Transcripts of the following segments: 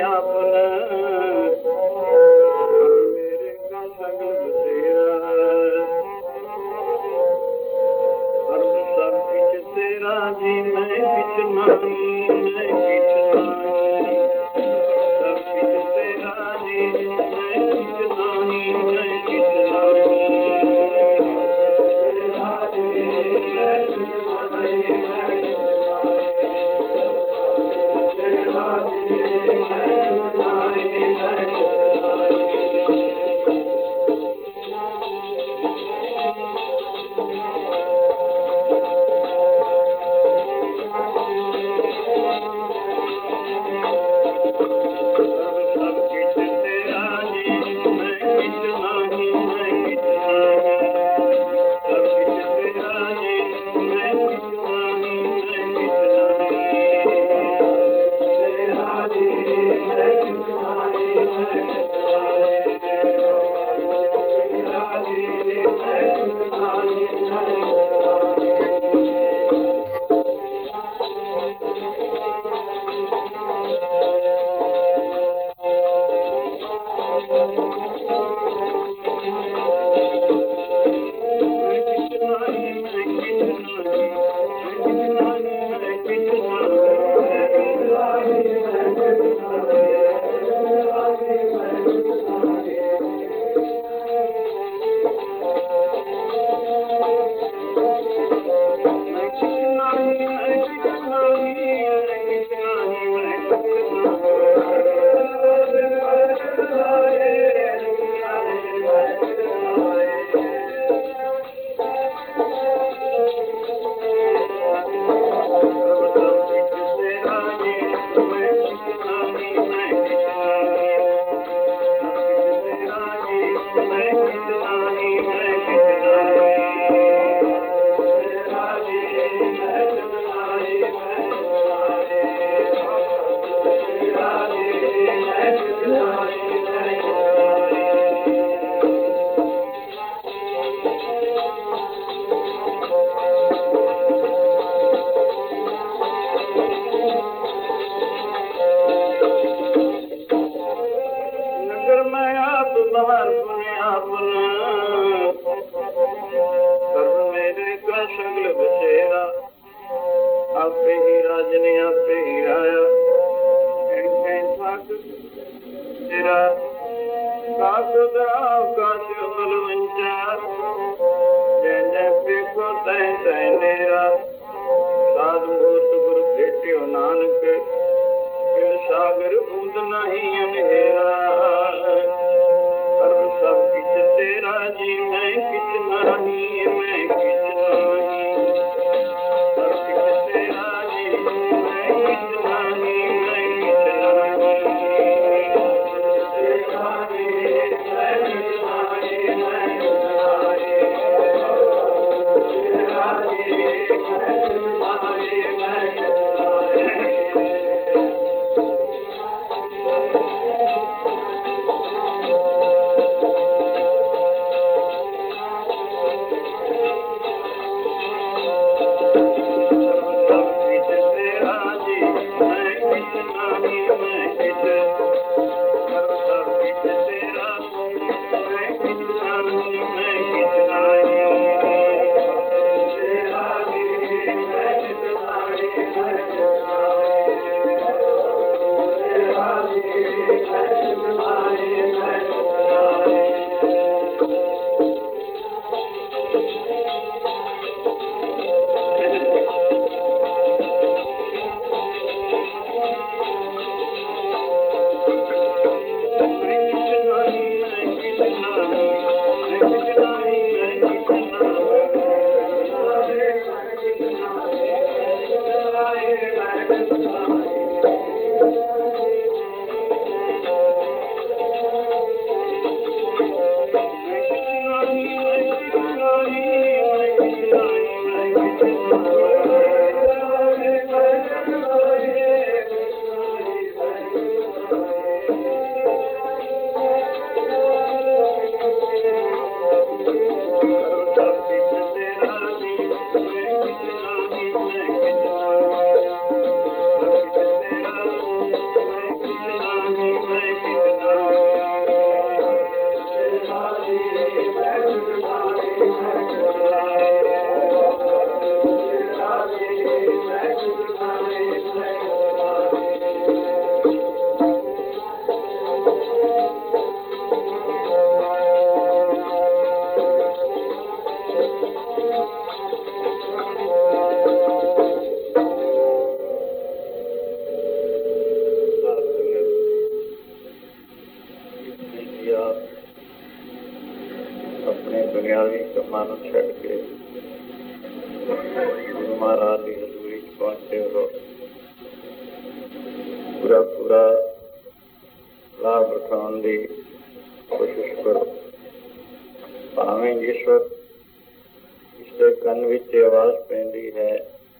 अपना मेरे का सगल तेरा सर्व सब किछ तेरा जी मैं किछ नहीं मैं किछ नहीं सब किछ तेरा जी मैं किछ नहीं मैं किछ सगल बसेरा आपे ही राजने आपे ही राया ठाक तेरा कास दराव कास बलवंचा जय जय पेखो तय तय नेरा साधु मूर्त गुरु भेटियो नानक फिर सागर बूंद नहीं अंधेरा सर्व सब किछ तेरा जी मैं किछ नहीं मैं किछ नहीं सब किछ तेरा जी मैं किछ नहीं मैं किछ नहीं ਦੁਨਿਆਵੀ ਕੰਮਾਂ ਨੂੰ ਛੱਡ ਕੇ ਗੁਰੂ ਮਹਾਰਾਜ ਦੀ ਹਜ਼ੂਰੀ 'ਚ ਪਹੁੰਚੇ ਹੋ। ਪੂਰਾ ਲਾਭ ਉਠਾਉਣ ਦੀ ਕੋਸ਼ਿਸ਼ ਕਰੋ। ਭਾਵੇਂ ਜਿਸ ਵਕਤ ਇਸਦੇ ਕੰਨ ਵਿੱਚ ਆਵਾਜ਼ ਪੈਂਦੀ ਹੈ,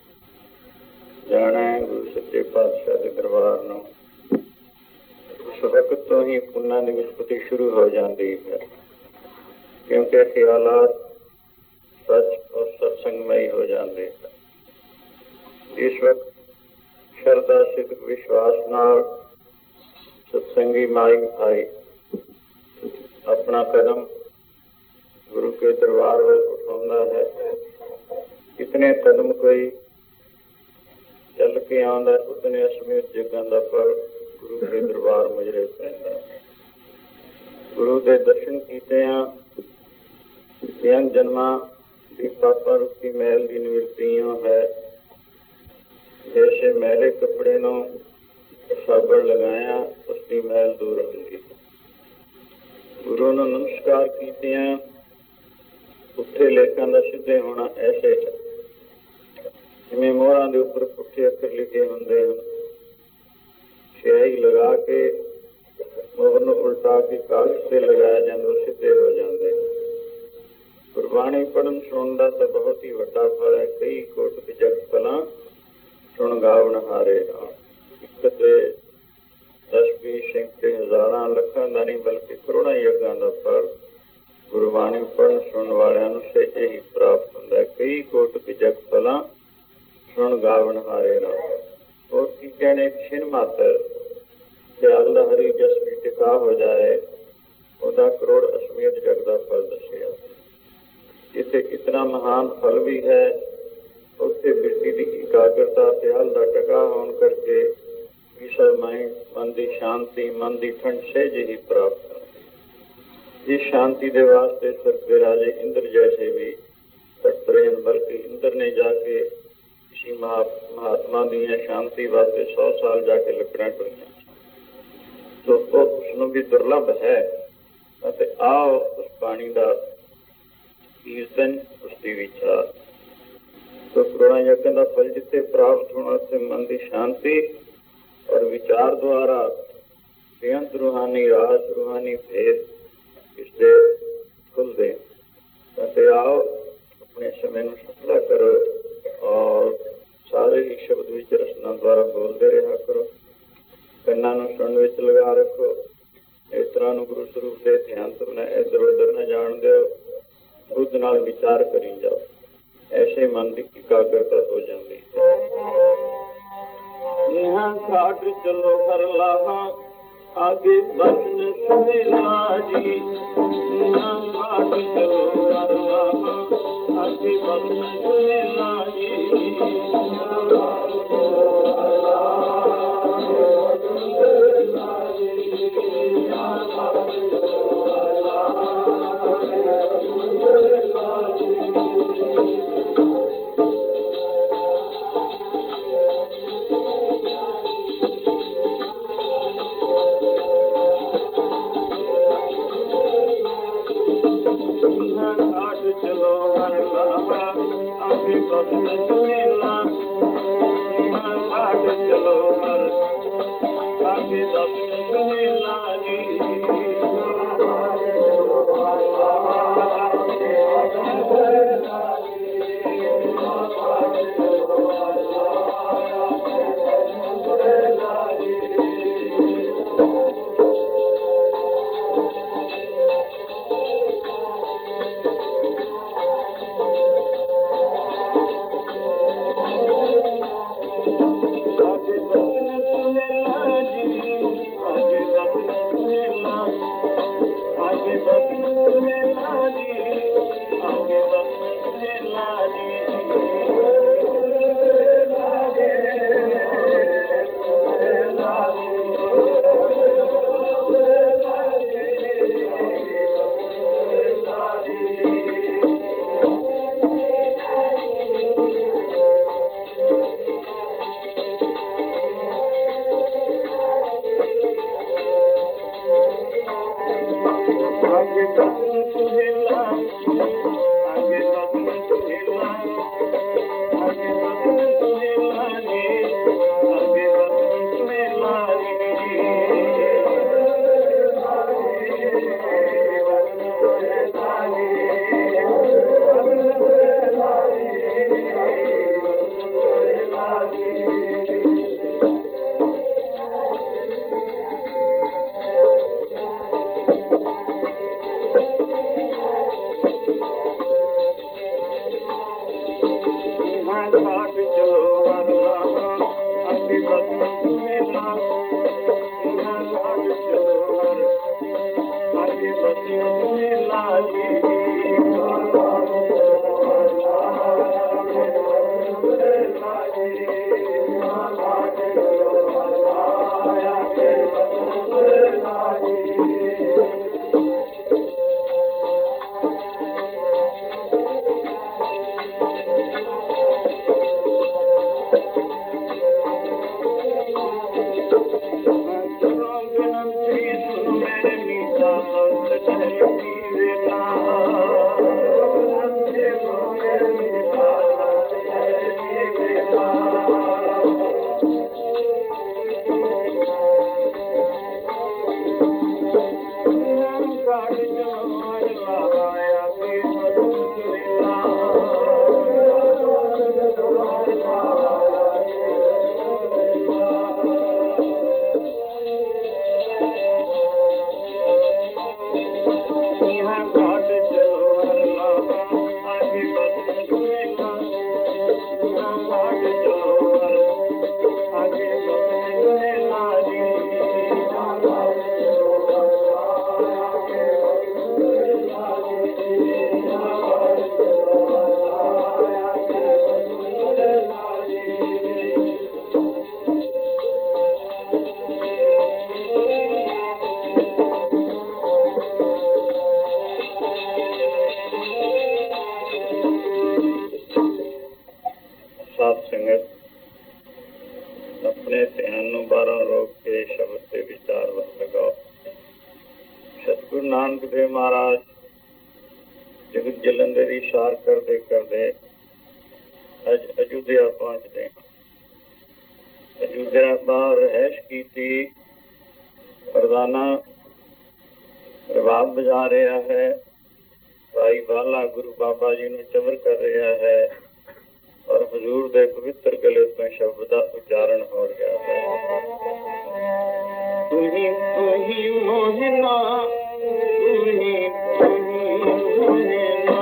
ਜਾਣਾ ਹੈ ਗੁਰੂ ਸੱਚੇ ਪਾਤਸ਼ਾਹ ਦੇ ਦਰਬਾਰ ਨੂੰ, ਉਸ ਵਕਤ ਤੋਂ ਹੀ ਪੁੰਨਾਂ ਦੀ ਵਿਸਪਤੀ ਸ਼ੁਰੂ ਹੋ ਜਾਂਦੀ ਹੈ। ਕਿਉਂਕਿ ਖਿਆਲਾਤ ਸੱਚ ਔਰ ਸਤਸੰਗਮਈ ਹੋ ਜਾਂਦੇ ਹਨ। ਇਸ ਵਕਤ ਸ਼ਰਧਾ ਸਿੱਧਕ ਵਿਸ਼ਵਾਸ ਨਾਲ ਸਤਸੰਗੀ ਮਾਈ ਭਾਈ ਆਪਣਾ ਕਦਮ ਗੁਰੂ ਕੇ ਦਰਬਾਰ ਵੱਲ ਉਠਾਉਂਦਾ ਹੈ। ਕਿਤਨੇ ਕਦਮ ਕੋਈ ਚੱਲ ਕੇ ਆਉਂਦਾ, ਉਤਨੇ ਅਸਮੇਤ ਜੱਗਾਂ ਦਾ ਫਲ ਗੁਰੂ ਕੇ ਦਰਬਾਰ ਮੁਜਰੇ ਪੈਂਦਾ ਹੈ। ਗੁਰੂ ਦੇ ਦਰਸ਼ਨ ਕੀਤਿਆਂ ਬੇਅੰਤ ਜਨਮਾਂ ਦੀ ਪਾਪਾ ਰੂਪੀ ਮੈਲ ਦੀ ਨਿਵਰਤੀ ਇਉਂ ਹੈ, ਜੈਸੇ मैले ਕੱਪੜੇ ਨੂੰ ਸਾਬਣ ਲਗਾਇਆ ਉਸਦੀ ਮੈਲ ਦੂਰ ਹੁੰਦੀ। ਗੁਰੂ ਨੂੰ ਨਮਸਕਾਰ ਕੀਤਿਆਂ ਪੁੱਠੇ ਲੇਖਾਂ ਦਾ ਸਿੱਧੇ ਹੋਣਾ ਐਸੇ ਹੈ ਜਿਵੇਂ ਮੋਹਰਾਂ ਦੇ ਉੱਪਰ ਪੁੱਠੇ ਅੱਖਰ ਲਿਖੇ ਹੁੰਦੇ ਹਨ। ਸਿਆਹੀ ਲਗਾ ਕੇ ਮੋਹਰ ਨੂੰ ਉਲਟਾ ਕੇ ਕਾਗਜ਼ ਤੇ ਲਗਾਇਆ ਜਾਂਦਾ, ਸਿੱਧੇ ਹੋ ਜਾਂਦੇ। ਗੁਰਬਾਣੀ ਪੜ੍ਹਨ ਸੁਣਨ ਦਾ ਤਾਂ ਬਹੁਤ ਹੀ ਵੱਡਾ ਫਲ ਹੈ। ਕਈ ਕੋਟ ਜਗ ਭਲਾ ਸੁਣ ਗਾਵਣ ਹਾਰੇ ਨਾਲ। ਇੱਕ ਤੇ 10, 20, 35 ਹਜ਼ਾਰਾਂ ਲੱਖਾਂ ਦਾ ਨਹੀਂ ਬਲਕਿ ਕਰੋੜਾਂ ਯੱਗਾਂ ਦਾ ਫਲ ਗੁਰਬਾਣੀ ਪੜ੍ਹਨ ਸੁਣਨ ਵਾਲਿਆਂ ਨੂੰ ਸਹਿਜੇ ਹੀ ਪ੍ਰਾਪਤ ਹੁੰਦਾ ਹੈ। ਕਈ ਕੋਟ ਜਗ ਭਲਾ ਸੁਣ ਗਾਵਣ ਹਾਰੇ ਨਾਲ। ਹੋਰ ਕੀ ਕਹਿਣੇ, ਛਿਨ ਮਾਤਰ ਖਿਆਲ ਦਾ ਹਰੀ ਜਸ ਵੀ ਟਿਕਾ ਹੋ ਜਾਏ, ਉਹਦਾ ਕਰੋੜ ਅਸਮੇਤ ਜਗ ਦਾ ਫਲ ਦੱਸਿਆ। ਜਿੱਥੇ ਕਿਤਨਾ ਮਹਾਨ ਫਲ ਵੀ ਹੈ, ਉੱਥੇ ਬਿਰਤੀ ਦੀ ਇਕਾਗਰਤਾ, ਖਿਆਲ ਦਾ ਟਿਕਾ ਹੋਣ ਕਰਕੇ ਪੀਸ ਆਫ ਮਾਈਂਡ, ਮਨ ਦੀ ਸ਼ਾਂਤੀ, ਮਨ ਦੀ ਠੰਡ ਸਹਿਜ ਹੀ ਪ੍ਰਾਪਤ ਹੁੰਦੀ। ਇਸ ਸ਼ਾਂਤੀ ਦੇ ਵਾਸਤੇ ਸਭ ਦੇ ਰਾਜੇ ਇੰਦਰ ਜੈਸੇ ਵੀ ਤਤਪਰ ਹਨ। ਬਲਕਿ ਇੰਦਰ ਨੇ ਜਾ ਕੇ ਕਿਸੇ ਮਹਾਤਮਾ ਦੀਆਂ ਸ਼ਾਂਤੀ ਵਾਸਤੇ 100 ਸਾਲ ਜਾ ਕੇ ਲੱਕੜਾਂ ਢੋਈਆਂ। ਸੋ ਉਸਨੂੰ ਵੀ ਦੁਰਲਭ ਹੈ ਅਤੇ ਆਓ ਉਸ ਬਾਣੀ ਦਾ ਕੀਰਤਨ, ਉਸਦੀ ਵਿਚਾਰ। ਸੋ ਕਰੋੜਾਂ ਯੱਗਾਂ ਦਾ ਫਲ ਜਿੱਥੇ ਪ੍ਰਾਪਤ ਹੋਣਾ, ਉੱਥੇ ਮਨ ਦੀ ਸ਼ਾਂਤੀ ਔਰ ਵਿਚਾਰ ਦੁਆਰਾ ਬੇਅੰਤ ਰੂਹਾਨੀ ਰਾਸ, ਰੂਹਾਨੀ ਭੇਦ ਇਸਦੇ ਖੁੱਲਦੇ। ਅਤੇ ਆਓ ਆਪਣੇ ਸਮੇਂ ਨੂੰ ਸਫਲਾ ਕਰੋ ਔਰ ਸਾਰੇ ਹੀ ਸ਼ਬਦ ਵਿੱਚ ਰਸਨਾ ਦੁਆਰਾ ਬੋਲਦੇ ਰਿਹਾ ਕਰੋ। ਕੰਨਾਂ ਨੂੰ ਸੁਣਨ ਵਿੱਚ ਲਗਾ ਰੱਖੋ। ਇਸ ਤਰ੍ਹਾਂ ਨੂੰ ਗੁਰੂ ਸਰੂਪ ਦੇ ਧਿਆਨ ਤੋਂ ਇੱਧਰ ਉੱਧਰ ਨਾ ਜਾਣ ਦਿਓ। ਬੁੱਧ ਨਾਲ ਵਿਚਾਰ ਕਰੀ ਜਾਓ। ਐਸੇ ਮਨ ਦੀ ਇਕਾਗਰਤਾ ਹੋ ਜਾਂਦੀ ਹੈ। यहाँ घाट चलो हर लाहा आगे बचन सुहेला जी। यहाँ घाट चलो हर लाहा आगे बचन सुहेला जी। यहाँ घाट चलो हर लाहा आगे बचन सुहेला जी। यहाँ घाट चलो हर लाहा आगे बचन सुहेला जी। चलो हर लाहा आगे बचन सुहेला। घाट चलो हर आगे बचन सुहेला जी। आगे बचन सुहेला नानक देव महाराज जगत जलंधर इशार करते करते अज अयोध्या पहुंचते हैं। अयोध्या बाहर रहश की थी, प्रधाना रबाब बजा रहा है, भाई बाला गुरु बाबा जी ने चवर कर रहा है और हजूर दे पवित्र गले तो शब्द का उच्चारण हो गया है। तुही तुही मोहिना तुही तुही मोहिना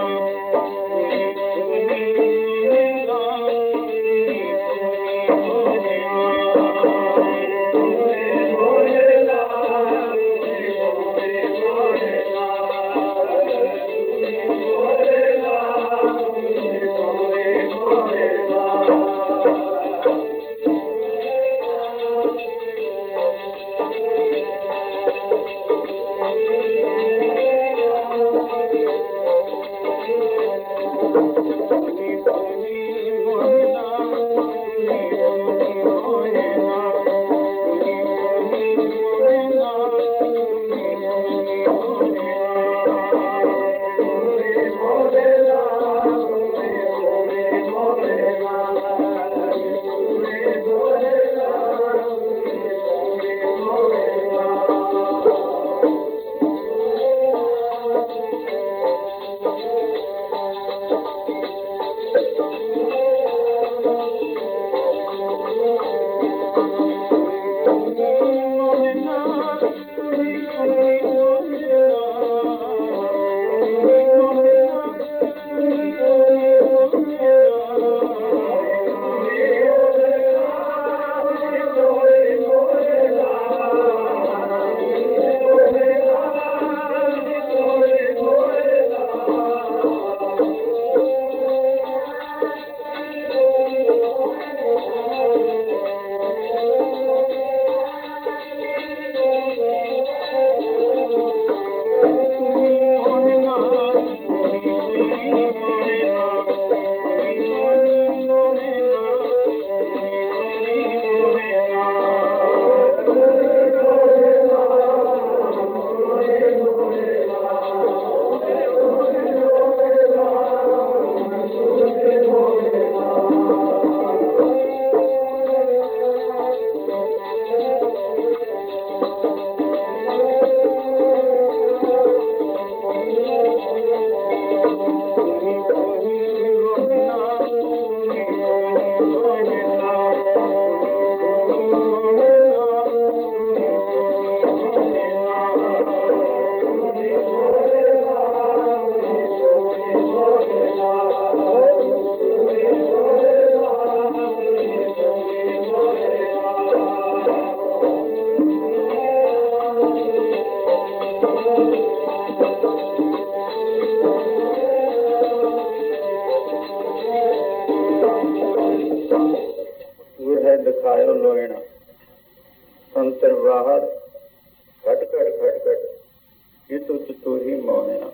घट घट ये तू ही मोहना।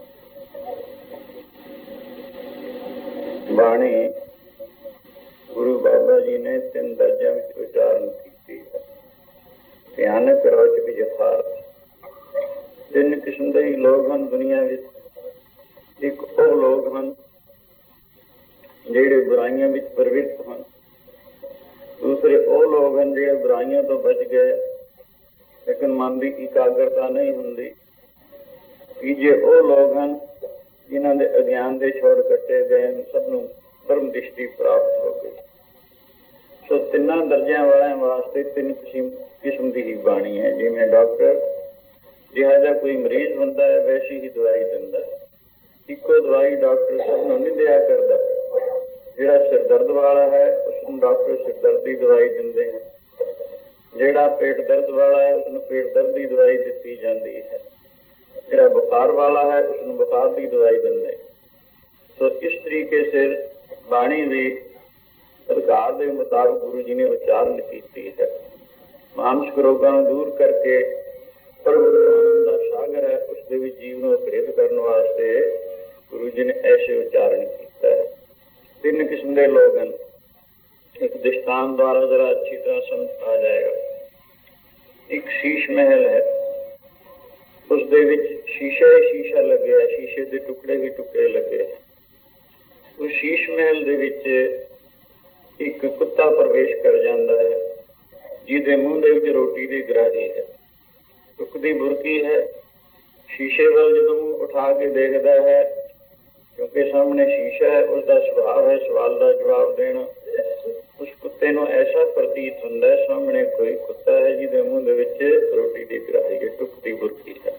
बाणी गुरु बाबा जी ने 3 दर्जा विच उच्चारण की है। भयानक रोचक यथार्थ 3 किस्म के लोग हैं दुनिया विच। एक वो लोग हैं ਜਿਹੜੇ बुराइयां विच प्रवृत्त हैं, दूसरे वो लोग हैं ਜਿਹੜੇ बुराइयां तो बच गए लेकिन मन की एकाग्रता नहीं होंगी। तीजे वो लोग हैं जिन्हों के अज्ञान के छोड़ कटे गए, सबनों परम दृष्टि प्राप्त हो गई। सो 3 दर्जा वाले वास्ते 3 किस्म की ही बाणी है। जिमें डॉक्टर जिहा कोई मरीज होंदा है वैसी ही दवाई दिंदा है। इको दवाई डॉक्टर सबनों नहीं दिया करता। जिहड़ा सिर दर्द वाला है उसनों डॉक्टर सिर दर्द की दवाई दिंदे हैं, जिहड़ा पेट दर्द वाला है उसनों पेट दर्द की दवाई दी जाती है, जिहड़ा बुखार वाला है उसनों बुखार की दवाई दिंदे। तो इस तरीके से बाणी भी सरकार के मुताबिक गुरु जी ने उच्चारण की है। मानसिक रोगों को दूर करके प्रभु आनंद का सागर है उसके भी जीवन को प्रेरित करने वास्ते गुरु जी ने ऐसे उच्चारण किया है। 3 किस्म के लोग हैं। एक दृष्टांत द्वारा जरा अच्छी तरह समझ आ जाएगा। एक शीश महल है, उस शीशा ही शीशा लगे है, शीशे के टुकड़े भी टुकड़े लगे है। उस शीश महल के एक कुत्ता प्रवेश कर जाता है जिसके मुंह के रोटी की ग्राही है, टुकदी बुरकी है। शीशे वाल जो मुंह उठा के देखता है, क्योंकि सामने शीशा है, उसका स्वभाव है सवाल का जवाब देना। उस कुत्ते को ऐसा प्रतीत होता है सामने कोई कुत्ता है जिसके मुंह रोटी की ग्राही है, टुकदी बुरकी है।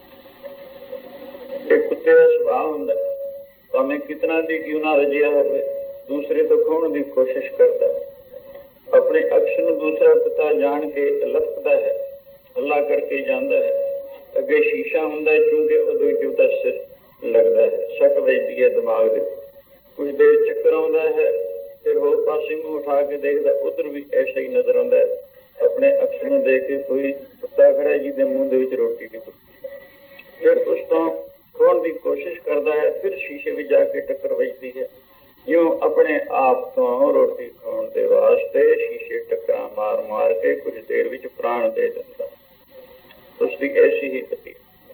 एक कुत्ते का स्वभाव होता है, तो हमें कितना भी क्यों ना रजिया हो, दूसरे तो खोने की कोशिश करता है। अपने अक्ष में दूसरा कुत्ता जान के लपकता है, हल्ला करके जाता है। अगे शीशा होंदा है, चूंकि उसका सिर लगता है, सट बजती है दिमाग में। कुछ देर चक्कर आता है, फिर होर पासे मुंह उठा के देखता, उधर भी ऐसा ही नजर आता है। अपने अक्ष में देख के कोई कुत्ता खड़ा है जिसके मुंह रोटी की बुरकी, फिर उस तो खोने की कोशिश करता है, फिर शीशे में जाके टक्कर बजती है। यूं अपने आप तो रोटी खाने के वास्ते शीशे टक्कर मार मार के कुछ देर विच प्राण दे देता। उसकी ऐसी ही गति।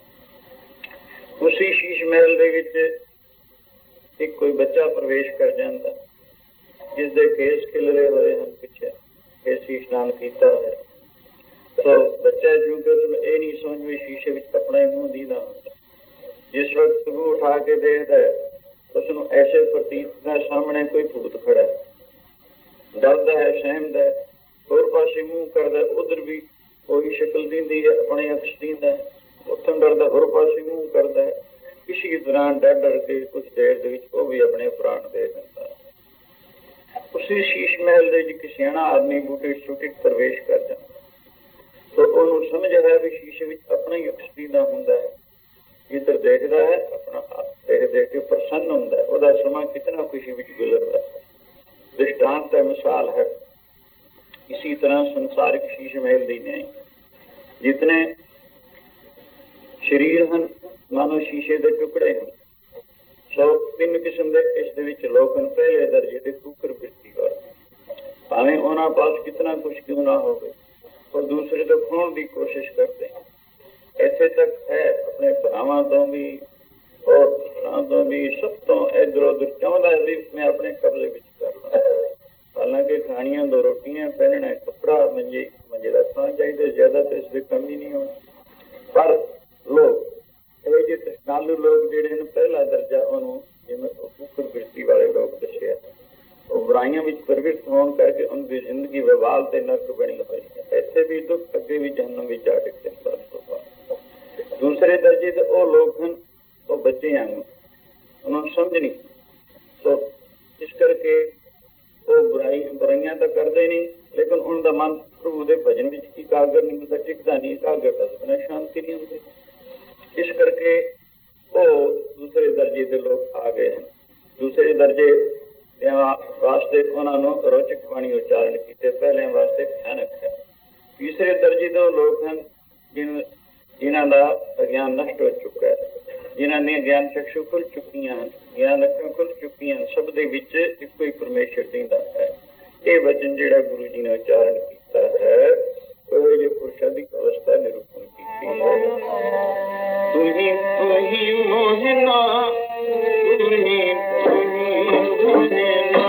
उसी शीश महल के विच एक कोई बच्चा प्रवेश कर जाता, जिसके केस खिलरे हुए हैं, पीछे केसी स्नान किया है। तो बच्चा चूंकि उसमें यह नहीं समझ में शीशे में अपना मुंह दीदा होता, जिस वक्त मुंह उठा के देखता है उसनों ऐसे प्रतीत है सामने कोई भूत खड़ा है, डरद है, सहमद है, होर पासे मुंह करता, उधर भी कोई शक्ल दींदी है, अपने अक्ष दींदा है, उथों डरदा होर पासे मुंह करता है। किसी तरह डर डर के कुछ देर वो भी अपने प्राण दे देता है। उसी शीश महल के सियाणा आदमी बूटे छुटी प्रवेश कर जाता, तो उन्होंने समझ है भी शीशे में अपना ही अक्ष दींदा होंदा है, इधर देखता है, अपना देख देख के प्रसन्न होंदा है, वह समा कितना खुशी में गुजरता है। दृष्टांत है, मिसाल है। इसी तरह संसारिक शीश महल दी नहीं, जितने शरीर हैं मानो शीशे के टुकड़े हैं। 3 किस्म के इस लोग पहले दर्जे के कुकर वृत्ति वाले, भावें उन्होंने पास कितना कुछ क्यों ना हो, और दूसरे तो खोने की कोशिश करते हैं। ऐसे तक है अपने भरावां तो भी और तो भी सब तो इधर उधर चाहता है भी मैं अपने कब्जे में कर ला। हालांकि खानियां 2 रोटियां, पहनना है कपड़ा, मंजे का खाना चाहिए, ज्यादा तो इसकी कमी नहीं हो। पर लोग ये तृष्णालु लोग जेडे पहला दर्जा उन्होंने जिम्मे कुकर वृत्ति वाले लोग दसे, वो बुराइयां में प्रवृत्त होने करके उनकी जिंदगी बवाल से नरक बनी हुई है। ऐसे भी दुख अगे भी जहन्नम में जा टिकते। दूसरे दर्जे के वो लोग हैं, वो बच्चे हैं, उन्होंने समझ नहीं, तो इस करके वो बुराइयां तो करते नहीं, लेकिन उनका मन प्रभु के भजन में एकाग्र नहीं होता, टिकता नहीं, एकाग्रता से शांति नहीं होती। इस करके वो दूसरे दर्जे के लोग आ गए हैं। दूसरे दर्जे वास्ते उन्होंने रोचक वाणी उच्चारण किए, पहले वास्ते भयानक है। तीसरे दर्जे के लोग हैं जिन ਜਿਨ੍ਹਾਂ ਦਾ ਅਗਿਆਨ ਨਸ਼ਟ ਹੋ ਚੁੱਕਾ ਹੈ, ਜਿਨ੍ਹਾਂ ਦੀਆਂ ਗਿਆਨ ਚਕਸ਼ੂ ਖੁੱਲ ਚੁੱਕੀਆਂ ਹਨ, ਗਿਆਨ ਅੱਖਾਂ ਖੁੱਲ ਚੁੱਕੀਆਂ ਹਨ, ਸਭ ਦੇ ਵਿੱਚ ਇੱਕੋ ਹੀ ਪਰਮੇਸ਼ਰ ਦਿੰਦਾ ਹੈ। ਇਹ ਵਚਨ ਜਿਹੜਾ ਗੁਰੂ ਜੀ ਨੇ ਉਚਾਰਨ ਕੀਤਾ ਹੈ, ਉਹ ਜਿਹੇ ਪੁਰਸ਼ਾਂ ਦੀ ਅਵਸਥਾ ਨਿਰੂਪਣ ਕੀਤੀ ਹੈ। ਤੁਹੀ ਤੁਹੀ ਮੋਹਿਨਾ, ਤੁਹੀ ਤੁਹੀ ਮੋਹਿਨਾ,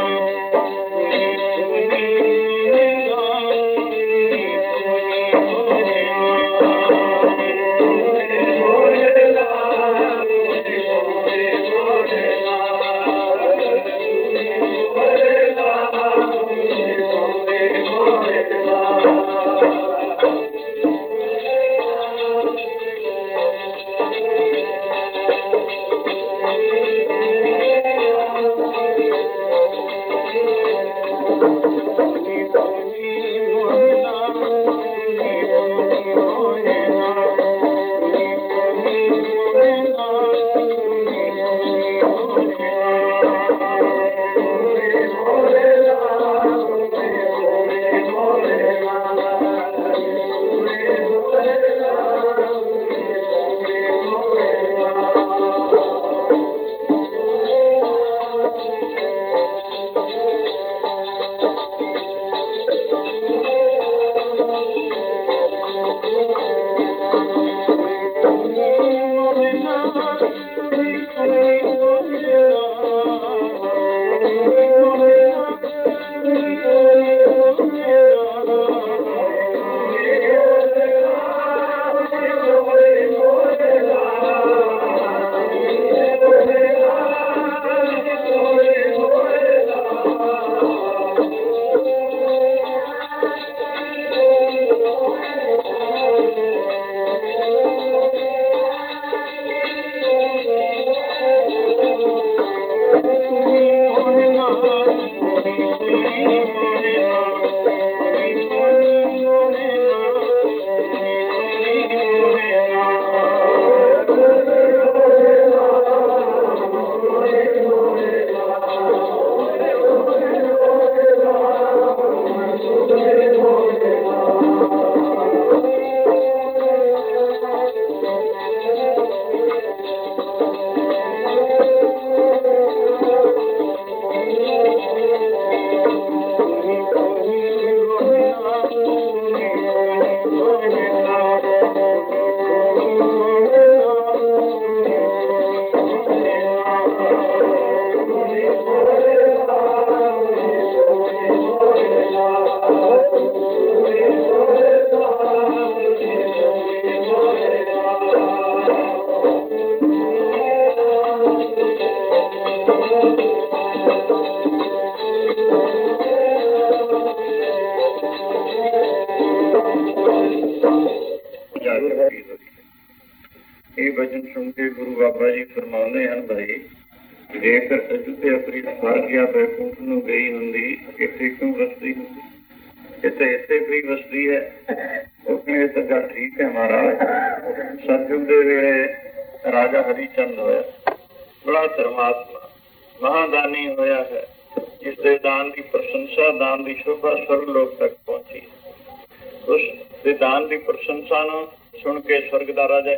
ਇਹ ਵਚਨ ਸੁਣ ਕੇ ਗੁਰੂ ਬਾਬਾ ਜੀ ਫਰਮਾਉਂਦੇ ਹਨ, ਭਾਈ ਜੇਕਰ ਅਯੁੱਧਿਆ ਪ੍ਰੀ ਸਵਰਗ ਜਾਂ ਬੈਕੁੰਠ ਨੂੰ ਗਈ ਹੁੰਦੀ, ਇੱਥੇ ਕਿਉਂ ਵਸਦੀ ਹੁੰਦੀ? ਇੱਥੇ ਇੱਥੇ ਪ੍ਰੀ ਵਸਦੀ ਹੈ। ਉਹ ਕਹਿੰਦੇ ਤਾਂ ਗੱਲ ਠੀਕ ਹੈ ਮਹਾਰਾਜ। ਸਤਿਯੁਗ ਦੇ ਵੇਲੇ ਰਾਜਾ ਹਰੀਚੰਦ ਹੋਇਆ, ਬੜਾ ਧਰਮਾਤਮਾ ਮਹਾਦਾਨੀ ਹੋਇਆ ਹੈ, ਜਿਸ ਦੇ ਦਾਨ ਦੀ ਪ੍ਰਸ਼ੰਸਾ, ਦਾਨ ਦੀ ਸ਼ੋਭਾ ਸਵਰਗ ਲੋਕ ਤੱਕ ਪਹੁੰਚੀ। ਉਸ ਦੇ ਦਾਨ ਦੀ ਪ੍ਰਸ਼ੰਸਾ ਨੂੰ ਸੁਣ ਕੇ ਸਵਰਗ ਦਾ ਰਾਜਾ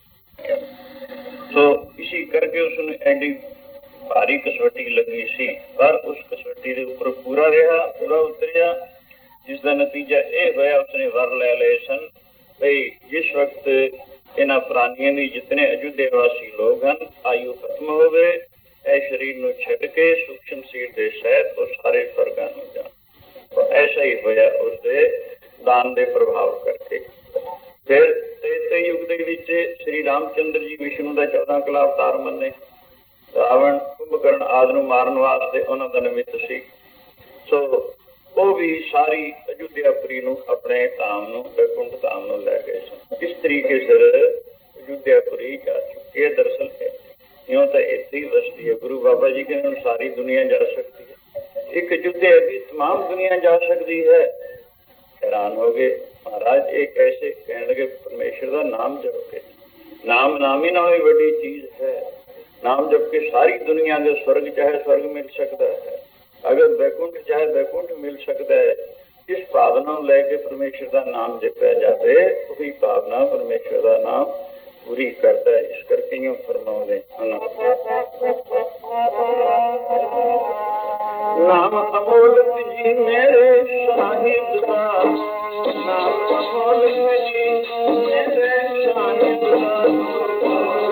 ਸੋ ਇਸੀ ਕਰਕੇ ਉਸਨੂੰ ਐਡੀ ਭਾਰੀ ਕਸਵੱਟੀ ਲੱਗੀ ਸੀ, ਪਰ ਉਸ ਕਸਵੱਟੀ ਦੇ ਉੱਪਰ ਪੂਰਾ ਰਿਹਾ, ਪੂਰਾ ਉਤਰਿਆ, ਜਿਸ ਦਾ ਨਤੀਜਾ ਇਹ ਹੋਇਆ ਉਸਨੇ ਵਰ ਲੈ ਲਏ ਸਨ ਬਈ ਜਿਸ ਵਕਤ ਇਹਨਾਂ ਪ੍ਰਾਣੀਆਂ ਦੀ ਜਿਤਨੇ ਅਯੁੱਧਿਆ ਵਾਸੀ ਲੋਕ ਹਨ ਆਯੂ ਖਤਮ ਹੋਵੇ, ਇਹ ਸਰੀਰ ਨੂੰ ਛੱਡ ਕੇ ਸੂਖਮ ਸਰੀਰ ਦੇ ਸਹਿਤ ਉਹ ਸਾਰੇ ਸਵਰਗਾਂ ਨੂੰ ਜਾਣ। ਐਸਾ ਹੀ ਹੋਇਆ ਉਸਦੇ ਦਾਨ ਦੇ ਪ੍ਰਭਾਵ ਕਰਕੇ। ਫਿਰ ਤ੍ਰੇਤੇ ਯੁੱਗ ਦੇ ਵਿੱਚ ਸ਼੍ਰੀ ਰਾਮਚੰਦਰ ਜੀ ਵਿਸ਼ਨੂੰ ਦਾ 14 ਕਲਾ ਅਵਤਾਰ ਮੰਨੇ। ਰਾਵਣ ਕੁੰਭਕਰਨ ਆਦਿ ਨੂੰ ਮਾਰਨ ਵਾਸਤੇ ਉਹਨਾਂ ਦਾ ਨਿਮਿਤ ਸੀ। ਸੋ ਉਹ ਵੀ ਸਾਰੀ ਅਯੁੱਧਿਆਪੁਰੀ ਨੂੰ ਆਪਣੇ ਧਾਮ ਨੂੰ, ਬੈਕੁੰਠ ਧਾਮ ਨੂੰ ਲੈ ਗਏ ਸਨ। ਇਸ ਤਰੀਕੇ ਸਿਰ ਅਯੁੱਧਿਆਪੁਰੀ ਜਾ ਚੁੱਕੀ ਹੈ। ਦਰਅਸਲ ਹੈ ਇਉਂ ਤਾਂ ਇੱਥੇ ਹੀ ਵਸਦੀ ਹੈ। ਗੁਰੂ ਬਾਬਾ ਜੀ ਕਹਿੰਦੇ ਹੁਣ ਸਾਰੀ ਦੁਨੀਆ ਜਾ ਸਕਦੀ ਹੈ। ਇੱਕ ਅਯੁੱਧਿਆ ਦੀ ਤਮਾਮ ਦੁਨੀਆ ਜਾ ਸਕਦੀ ਹੈ। हैरान हो गए महाराज, ये कैसे? कहने लगे परमेश्वर का नाम जप के, नाम नाम ही ना हो बड़ी चीज है। नाम जप के सारी दुनिया के स्वर्ग चाहे स्वर्ग मिल सकता है, अगर बैकुंठ चाहे बैकुंठ मिल सकता है। इस भावना लैके परमेश्वर का नाम जपया जाए, वही भावना परमेश्वर का नाम ਪੂਰੀ ਕਰਦਾ। ਇਸ ਕਰਕੇ ਹੀ ਫਰਮਾਉਂਦੇ ਹਨ, ਨਾਮ ਅਮੋਲਕ ਜੀ ਮੇਰੇ ਸਾਹਿਬ ਦਾ, ਨਾਮ ਅਮੋਲਕ ਜੀ ਮੇਰੇ ਸਾਹਿਬ ਦਾ,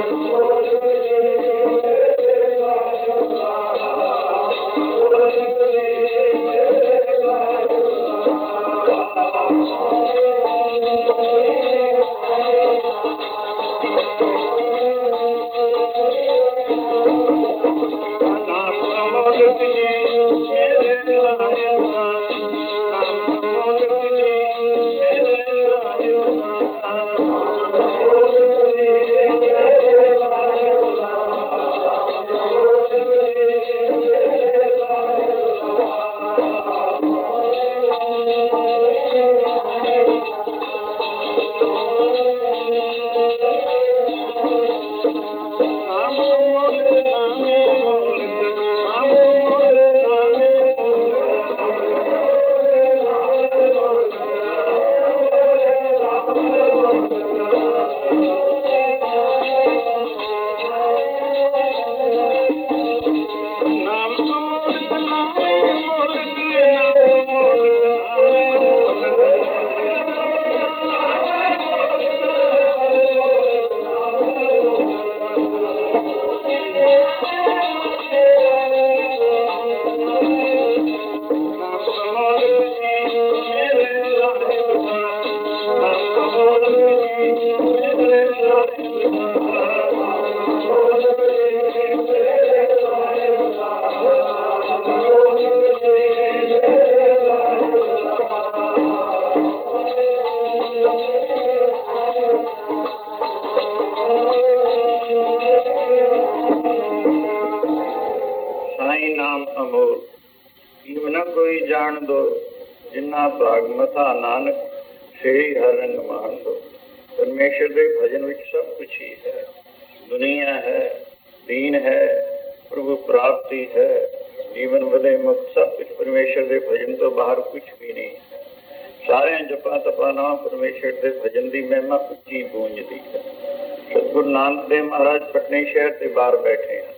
ਜਿੰਨਾ ਭਾਗ ਮਥਾ ਨਾਨਕ ਸ੍ਰੀ ਹਰਿ ਰੰਗ ਮਾਣ ਦੋ। ਪਰਮੇਸ਼ਰ ਦੇ ਭਜਨ ਵਿੱਚ ਸਭ ਕੁਛ ਹੀ ਹੈ, ਦੁਨੀਆ ਹੈ, ਦੀਨ ਹੈ, ਪ੍ਰਭੂ ਪ੍ਰਾਪਤੀ ਹੈ, ਜੀਵਨ ਵਧੇ ਮੁਕਤ, ਸਭ ਕੁਛ ਪਰਮੇਸ਼ਰ ਦੇ ਭਜਨ ਤੋਂ ਬਾਹਰ ਕੁਛ ਵੀ ਨਹੀਂ। ਸਾਰਿਆਂ ਜਪਾ ਤਪਾ ਨਾਮ ਪਰਮੇਸ਼ਰ ਦੇ ਭਜਨ ਦੀ ਮਹਿਮਾ ਉੱਚੀ ਗੂੰਜਦੀ ਹੈ। ਸਤਿਗੁਰੂ ਨਾਨਕ ਦੇਵ ਮਹਾਰਾਜ ਪਟਨੇ ਸ਼ਹਿਰ ਤੇ ਬਾਹਰ ਬੈਠੇ ਹਨ।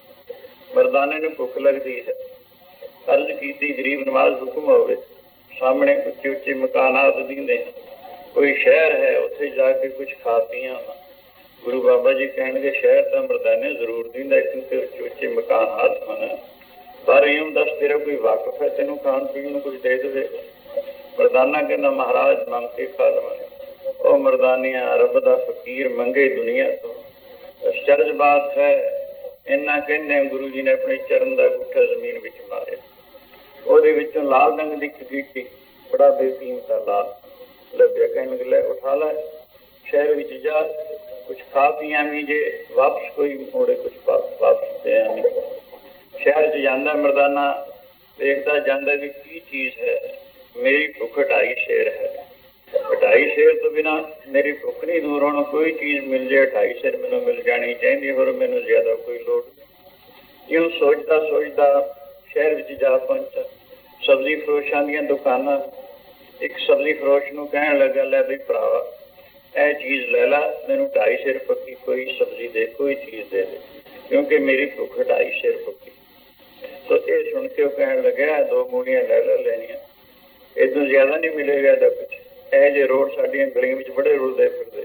ਮਰਦਾਨੇ ਨੂੰ ਭੁੱਖ ਲੱਗਦੀ ਹੈ। ਅਰਜ਼ ਕੀਤੀ, ਗਰੀਬ ਨਵਾਜ਼ ਹੁਕਮ ਹੋਵੇ। ਸਾਹਮਣੇ ਉੱਚੇ ਉੱਚੇ ਮਕਾਨਾਤ ਦਿਖਦੇ ਹਨ। ਕੋਈ ਸ਼ਹਿਰ ਹੈ, ਉੱਥੇ ਜਾ ਕੇ ਕੁਛ ਖਾ ਪੀਆਂ। ਗੁਰੂ ਬਾਬਾ ਜੀ ਕਹਿਣਗੇ ਸ਼ਹਿਰ ਤਾਂ ਮਰਦਾਨੇ ਜ਼ਰੂਰ ਦਿੰਦਾ, ਕਿਉਂਕਿ ਉੱਚੇ ਉੱਚੇ ਮਕਾਨਾਤ ਹਨ। ਪਰ ਇਉਂ ਦੱਸ, ਤੇਰਾ ਕੋਈ ਵਾਕਫ ਹੈ, ਤੈਨੂੰ ਖਾਣ ਪੀਣ ਨੂੰ ਕੁਝ ਦੇ ਦੇਵੇ। ਮਰਦਾਨਾ ਕਹਿੰਦਾ ਮਹਾਰਾਜ ਮੰਗ ਕੇ ਖਾ ਲਵਾਂਗੇ। ਉਹ ਮਰਦਾਨੀਆਂ ਰੱਬ ਦਾ ਫਕੀਰ ਮੰਗੇ ਦੁਨੀਆ ਤੋਂ। ਅਚਰਜ ਬਾਤ ਹੈ। ਇੰਨਾ ਕਹਿੰਦੇ ਗੁਰੂ ਜੀ ਨੇ ਆਪਣੇ ਚਰਨ ਦਾ ਅੰਗੂਠਾ ਜ਼ਮੀਨ ਵਿੱਚ ਮਾਰਿਆ। ਉਹਦੇ ਵਿੱਚੋਂ ਲਾਲ ਰੰਗ ਦੀ ਇੱਕ ਗੀਟੀ, ਬੜਾ ਬੇਕੀਮਤ ਲਾਲ ਲੱਭਿਆ। ਕਹਿਣ ਲੱਗੇ ਲੈ ਉਠਾ ਲੈ, ਸ਼ਹਿਰ ਵਿੱਚ ਜਾ, ਕੁਛ ਖਾ ਪੀਆਂ ਵੀ, ਜੇ ਵਾਪਸ ਕੋਈ ਮੋੜੇ ਕੁਛ ਵਾਪਸ ਦੇ ਆਵੀਂ। ਸ਼ਹਿਰ 'ਚ ਜਾਂਦਾ ਮਰਦਾਨਾ, ਦੇਖਦਾ ਜਾਂਦਾ ਵੀ ਕੀ ਚੀਜ਼ ਹੈ। ਮੇਰੀ ਭੁੱਖ 2.5 ਸ਼ੇਰ ਹੈ। 2.5 ਸ਼ੇਰ ਤੋਂ ਬਿਨਾਂ ਮੇਰੀ ਭੁੱਖ ਨਹੀਂ ਦੂਰ ਹੋਣਾ। ਕੋਈ ਚੀਜ਼ ਮਿਲ ਜਾਏ 2.5 ਸ਼ੇਰ ਮੈਨੂੰ ਮਿਲ ਜਾਣੀ ਚਾਹੀਦੀ, ਹੋਰ ਮੈਨੂੰ ਜ਼ਿਆਦਾ ਕੋਈ ਲੋੜ ਨਹੀਂ। ਇਉਂ ਸੋਚਦਾ ਸੋਚਦਾ ਸ਼ਹਿਰ ਵਿੱਚ ਜਾ ਪਹੁੰਚਾ। ਸਬਜ਼ੀ ਫਰੋਸ਼ਾਂ ਦੀਆਂ ਦੁਕਾਨਾਂ। ਇੱਕ ਸਬਜ਼ੀ ਫਰੋਸ਼ ਨੂੰ ਕਹਿਣ ਲੱਗਾ, ਲੈ ਬਈ ਭਰਾਵਾ, ਇਹ ਚੀਜ਼ ਲੈ ਲਾ, ਮੈਨੂੰ 2.5 ਸ਼ੇਰ ਪੱਕੀ ਕੋਈ ਸਬਜ਼ੀ ਦੇ, ਕੋਈ ਚੀਜ਼ ਦੇ ਦੇ, ਕਿਉਂਕਿ ਮੇਰੀ ਭੁੱਖ 2.5 ਸ਼ੇਰ ਪੱਕੀ। ਸੋ ਇਹ ਸੁਣ ਕੇ ਉਹ ਕਹਿਣ ਲੱਗਿਆ 2 ਮੂਲੀਆਂ ਲੈ ਲੈਣੀਆਂ, ਇਹ ਤੋਂ ਜ਼ਿਆਦਾ ਨਹੀਂ ਮਿਲੇਗਾ ਇਹਦਾ ਕੁਛ। ਇਹ ਜਿਹੇ ਰੋਡ ਸਾਡੀਆਂ ਗਲੀਆਂ ਵਿੱਚ ਬੜੇ ਰੁਲਦੇ ਫਿਰਦੇ।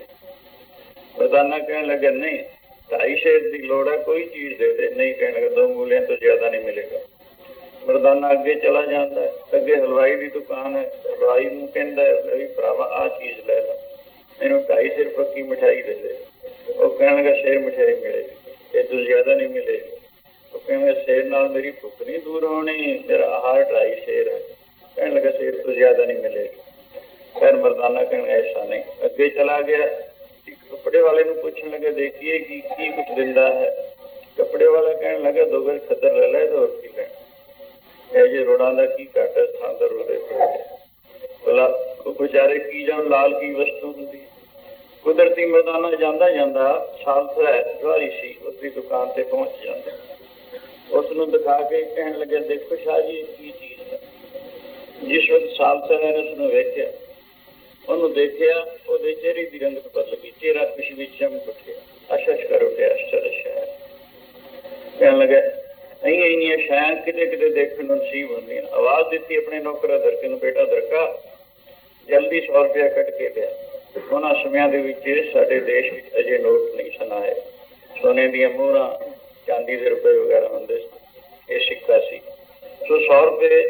ਮਰਦਾਨਾ ਕਹਿਣ ਲੱਗਾ ਨਹੀਂ, 2.5 ਸ਼ੇਰ ਦੀ ਲੋੜ ਹੈ, ਕੋਈ ਚੀਜ਼ ਦੇ ਦੇ। ਨਹੀਂ, ਕਹਿਣ ਲੱਗਾ 2 ਮੂਲੀਆਂ ਤੋਂ ਜ਼ਿਆਦਾ ਨਹੀਂ ਮਿਲੇਗਾ। ਮਰਦਾਨਾ ਅੱਗੇ ਚਲਾ ਜਾਂਦਾ। ਅੱਗੇ ਹਲਵਾਈ ਦੀ ਦੁਕਾਨ ਹੈ। ਹਲਵਾਈ ਨੂੰ ਕਹਿੰਦਾ ਵੀ ਭਰਾਵਾ ਆਹ ਚੀਜ਼ ਲੈ ਲਾ, ਮੈਨੂੰ 2.5 ਸ਼ੇਰ ਪੱਕੀ ਮਿਠਾਈ ਦੇ ਦੇ। ਉਹ ਕਹਿਣ ਲੱਗਾ ਸ਼ੇਰ ਮਿਠਾਈ ਮਿਲੇਗੀ, ਇਹ ਤੋਂ ਜ਼ਿਆਦਾ ਨਹੀਂ ਮਿਲੇਗੀ। ਉਹ ਕਹਿੰਦਾ ਸ਼ੇਰ ਨਾਲ ਮੇਰੀ ਭੁੱਖ ਨਹੀਂ ਦੂਰ ਹੋਣੀ, ਮੇਰਾ ਆਹਾਰ 2.5 ਸ਼ੇਰ ਹੈ। ਕਹਿਣ ਲੱਗਾ ਸ਼ੇਰ ਤੋਂ ਜ਼ਿਆਦਾ ਨਹੀਂ ਮਿਲੇਗੀ। ਫਿਰ ਮਰਦਾਨਾ ਕਹਿਣ ਐਸਾ ਨਹੀਂ। ਅੱਗੇ ਚਲਾ ਗਿਆ। ਕੱਪੜੇ ਵਾਲੇ ਨੂੰ ਪੁੱਛਣ ਲੱਗਾ ਦੇਖੀਏ ਕੀ ਕੁਛ ਦਿੰਦਾ ਹੈ। ਕੱਪੜੇ ਵਾਲਾ ਕਹਿਣ ਲੱਗਾ 2 ਗਜ਼ ਖੱਦਰ ਲੈ ਲੈ, ਹੋਰ ਕੀ ਲੈਣਾ। ਇਹ ਜੇ ਰੋੜਾਂ ਦਾ ਕੀ ਘੱਟ ਹੈ, ਥਾਂ ਦਾ ਰੋੜੇ ਭਲਾ ਉਹ ਵਿਚਾਰੇ ਕੀ ਜਾਣ ਲਾਲ ਕੀ ਵਸਤੂ ਹੁੰਦੀ। ਕੁਦਰਤੀ ਮਰਦਾਨਾ ਜਾਂਦਾ ਜਾਂਦਾ ਸਾਲਸਰਾ ਜਵਾਰੀ ਸੀ, ਉਸਦੀ ਦੁਕਾਨ ਤੇ ਪਹੁੰਚ ਜਾਂਦਾ। ਉਸ ਨੂੰ ਦਿਖਾ ਕੇ ਕਹਿਣ ਲੱਗਿਆ ਦੇਖੋ ਸ਼ਾਹ ਜੀ ਇਹ ਕੀ ਚੀਜ਼ ਹੈ। ਜਿਸ ਵਕਤ ਸਾਲਸਰਾ ਨੇ ਉਸਨੂੰ ਵੇਖਿਆ, ਉਹਨੂੰ ਦੇਖਿਆ, ਉਹਦੇ ਚਿਹਰੇ ਦੀ ਰੰਗਤ ਬਦਲ ਗਈ। ਚਿਹਰਾ ਪਿਛਲੀ ਵਿੱਚ ਚਮਕ ਉੱਠਿਆ, ਅਸ਼ਸ਼ ਕਰ ਉੱਠਿਆ ਅਸ਼ਚਰ ਸ਼ਹਿਰ। ਕਹਿਣ ਲੱਗਾ ਇੰਨੀਆਂ ਸ਼ਾਇਦ ਕਿਤੇ ਕਿਤੇ ਦੇਖਣ ਨੂੰ ਨਸੀਬ ਹੁੰਦੀਆਂ। ਆਵਾਜ਼ ਦਿੱਤੀ ਆਪਣੇ ਨੌਕਰ ਦਰਕੇ ਨੂੰ, ਬੇਟਾ ਦਰਕਾ ਜਲਦੀ 100 ਰੁਪਇਆ ਕੱਢ ਕੇ ਲਿਆ। ਉਹਨਾਂ ਸਮਿਆਂ ਦੇ ਵਿੱਚ ਸਾਡੇ ਦੇਸ਼ ਵਿੱਚ ਅਜੇ ਨੋਟ ਨਹੀਂ ਸਨ ਆਏ, ਸੋਨੇ ਦੀਆਂ ਮੋਹਰਾਂ, ਚਾਂਦੀ ਦੇ ਰੁਪਏ ਵਗੈਰਾ ਹੁੰਦੇ ਸਨ, ਇਹ ਸਿੱਕਾ ਸੀ। ਸੋ 100 ਰੁਪਏ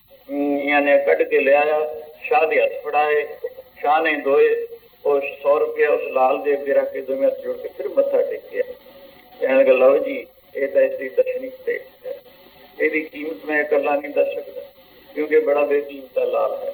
ਨੇ ਕੱਢ ਕੇ ਲਿਆਇਆ, ਸ਼ਾਹ ਦੇ ਹੱਥ ਫੜਾਏ, ਸ਼ਾਹ ਨੇ ਦੋਏ ਉਹ 100 ਰੁਪਇਆ ਉਸ ਲਾਲ ਦੇ ਅੱਗੇ ਰੱਖ ਕੇ ਦੋਵੇਂ ਹੱਥ ਜੋੜ ਕੇ ਫਿਰ ਮੱਥਾ ਟੇਕਿਆ। ਕਹਿਣ ਲੱਗਾ ਲਓ ਜੀ ਇਹ ਤਾਂ ਇਸ ਦੀ ਦਰਸ਼ਨੀ ਭੇਟ ਹੈ, ਇਹਦੀ ਕੀਮਤ ਮੈਂ ਇਕੱਲਾ ਨਹੀਂ ਦੱਸ ਸਕਦਾ ਕਿਉਂਕਿ ਬੜਾ ਬੇਕੀਮਤਾ ਲਾਲ ਹੈ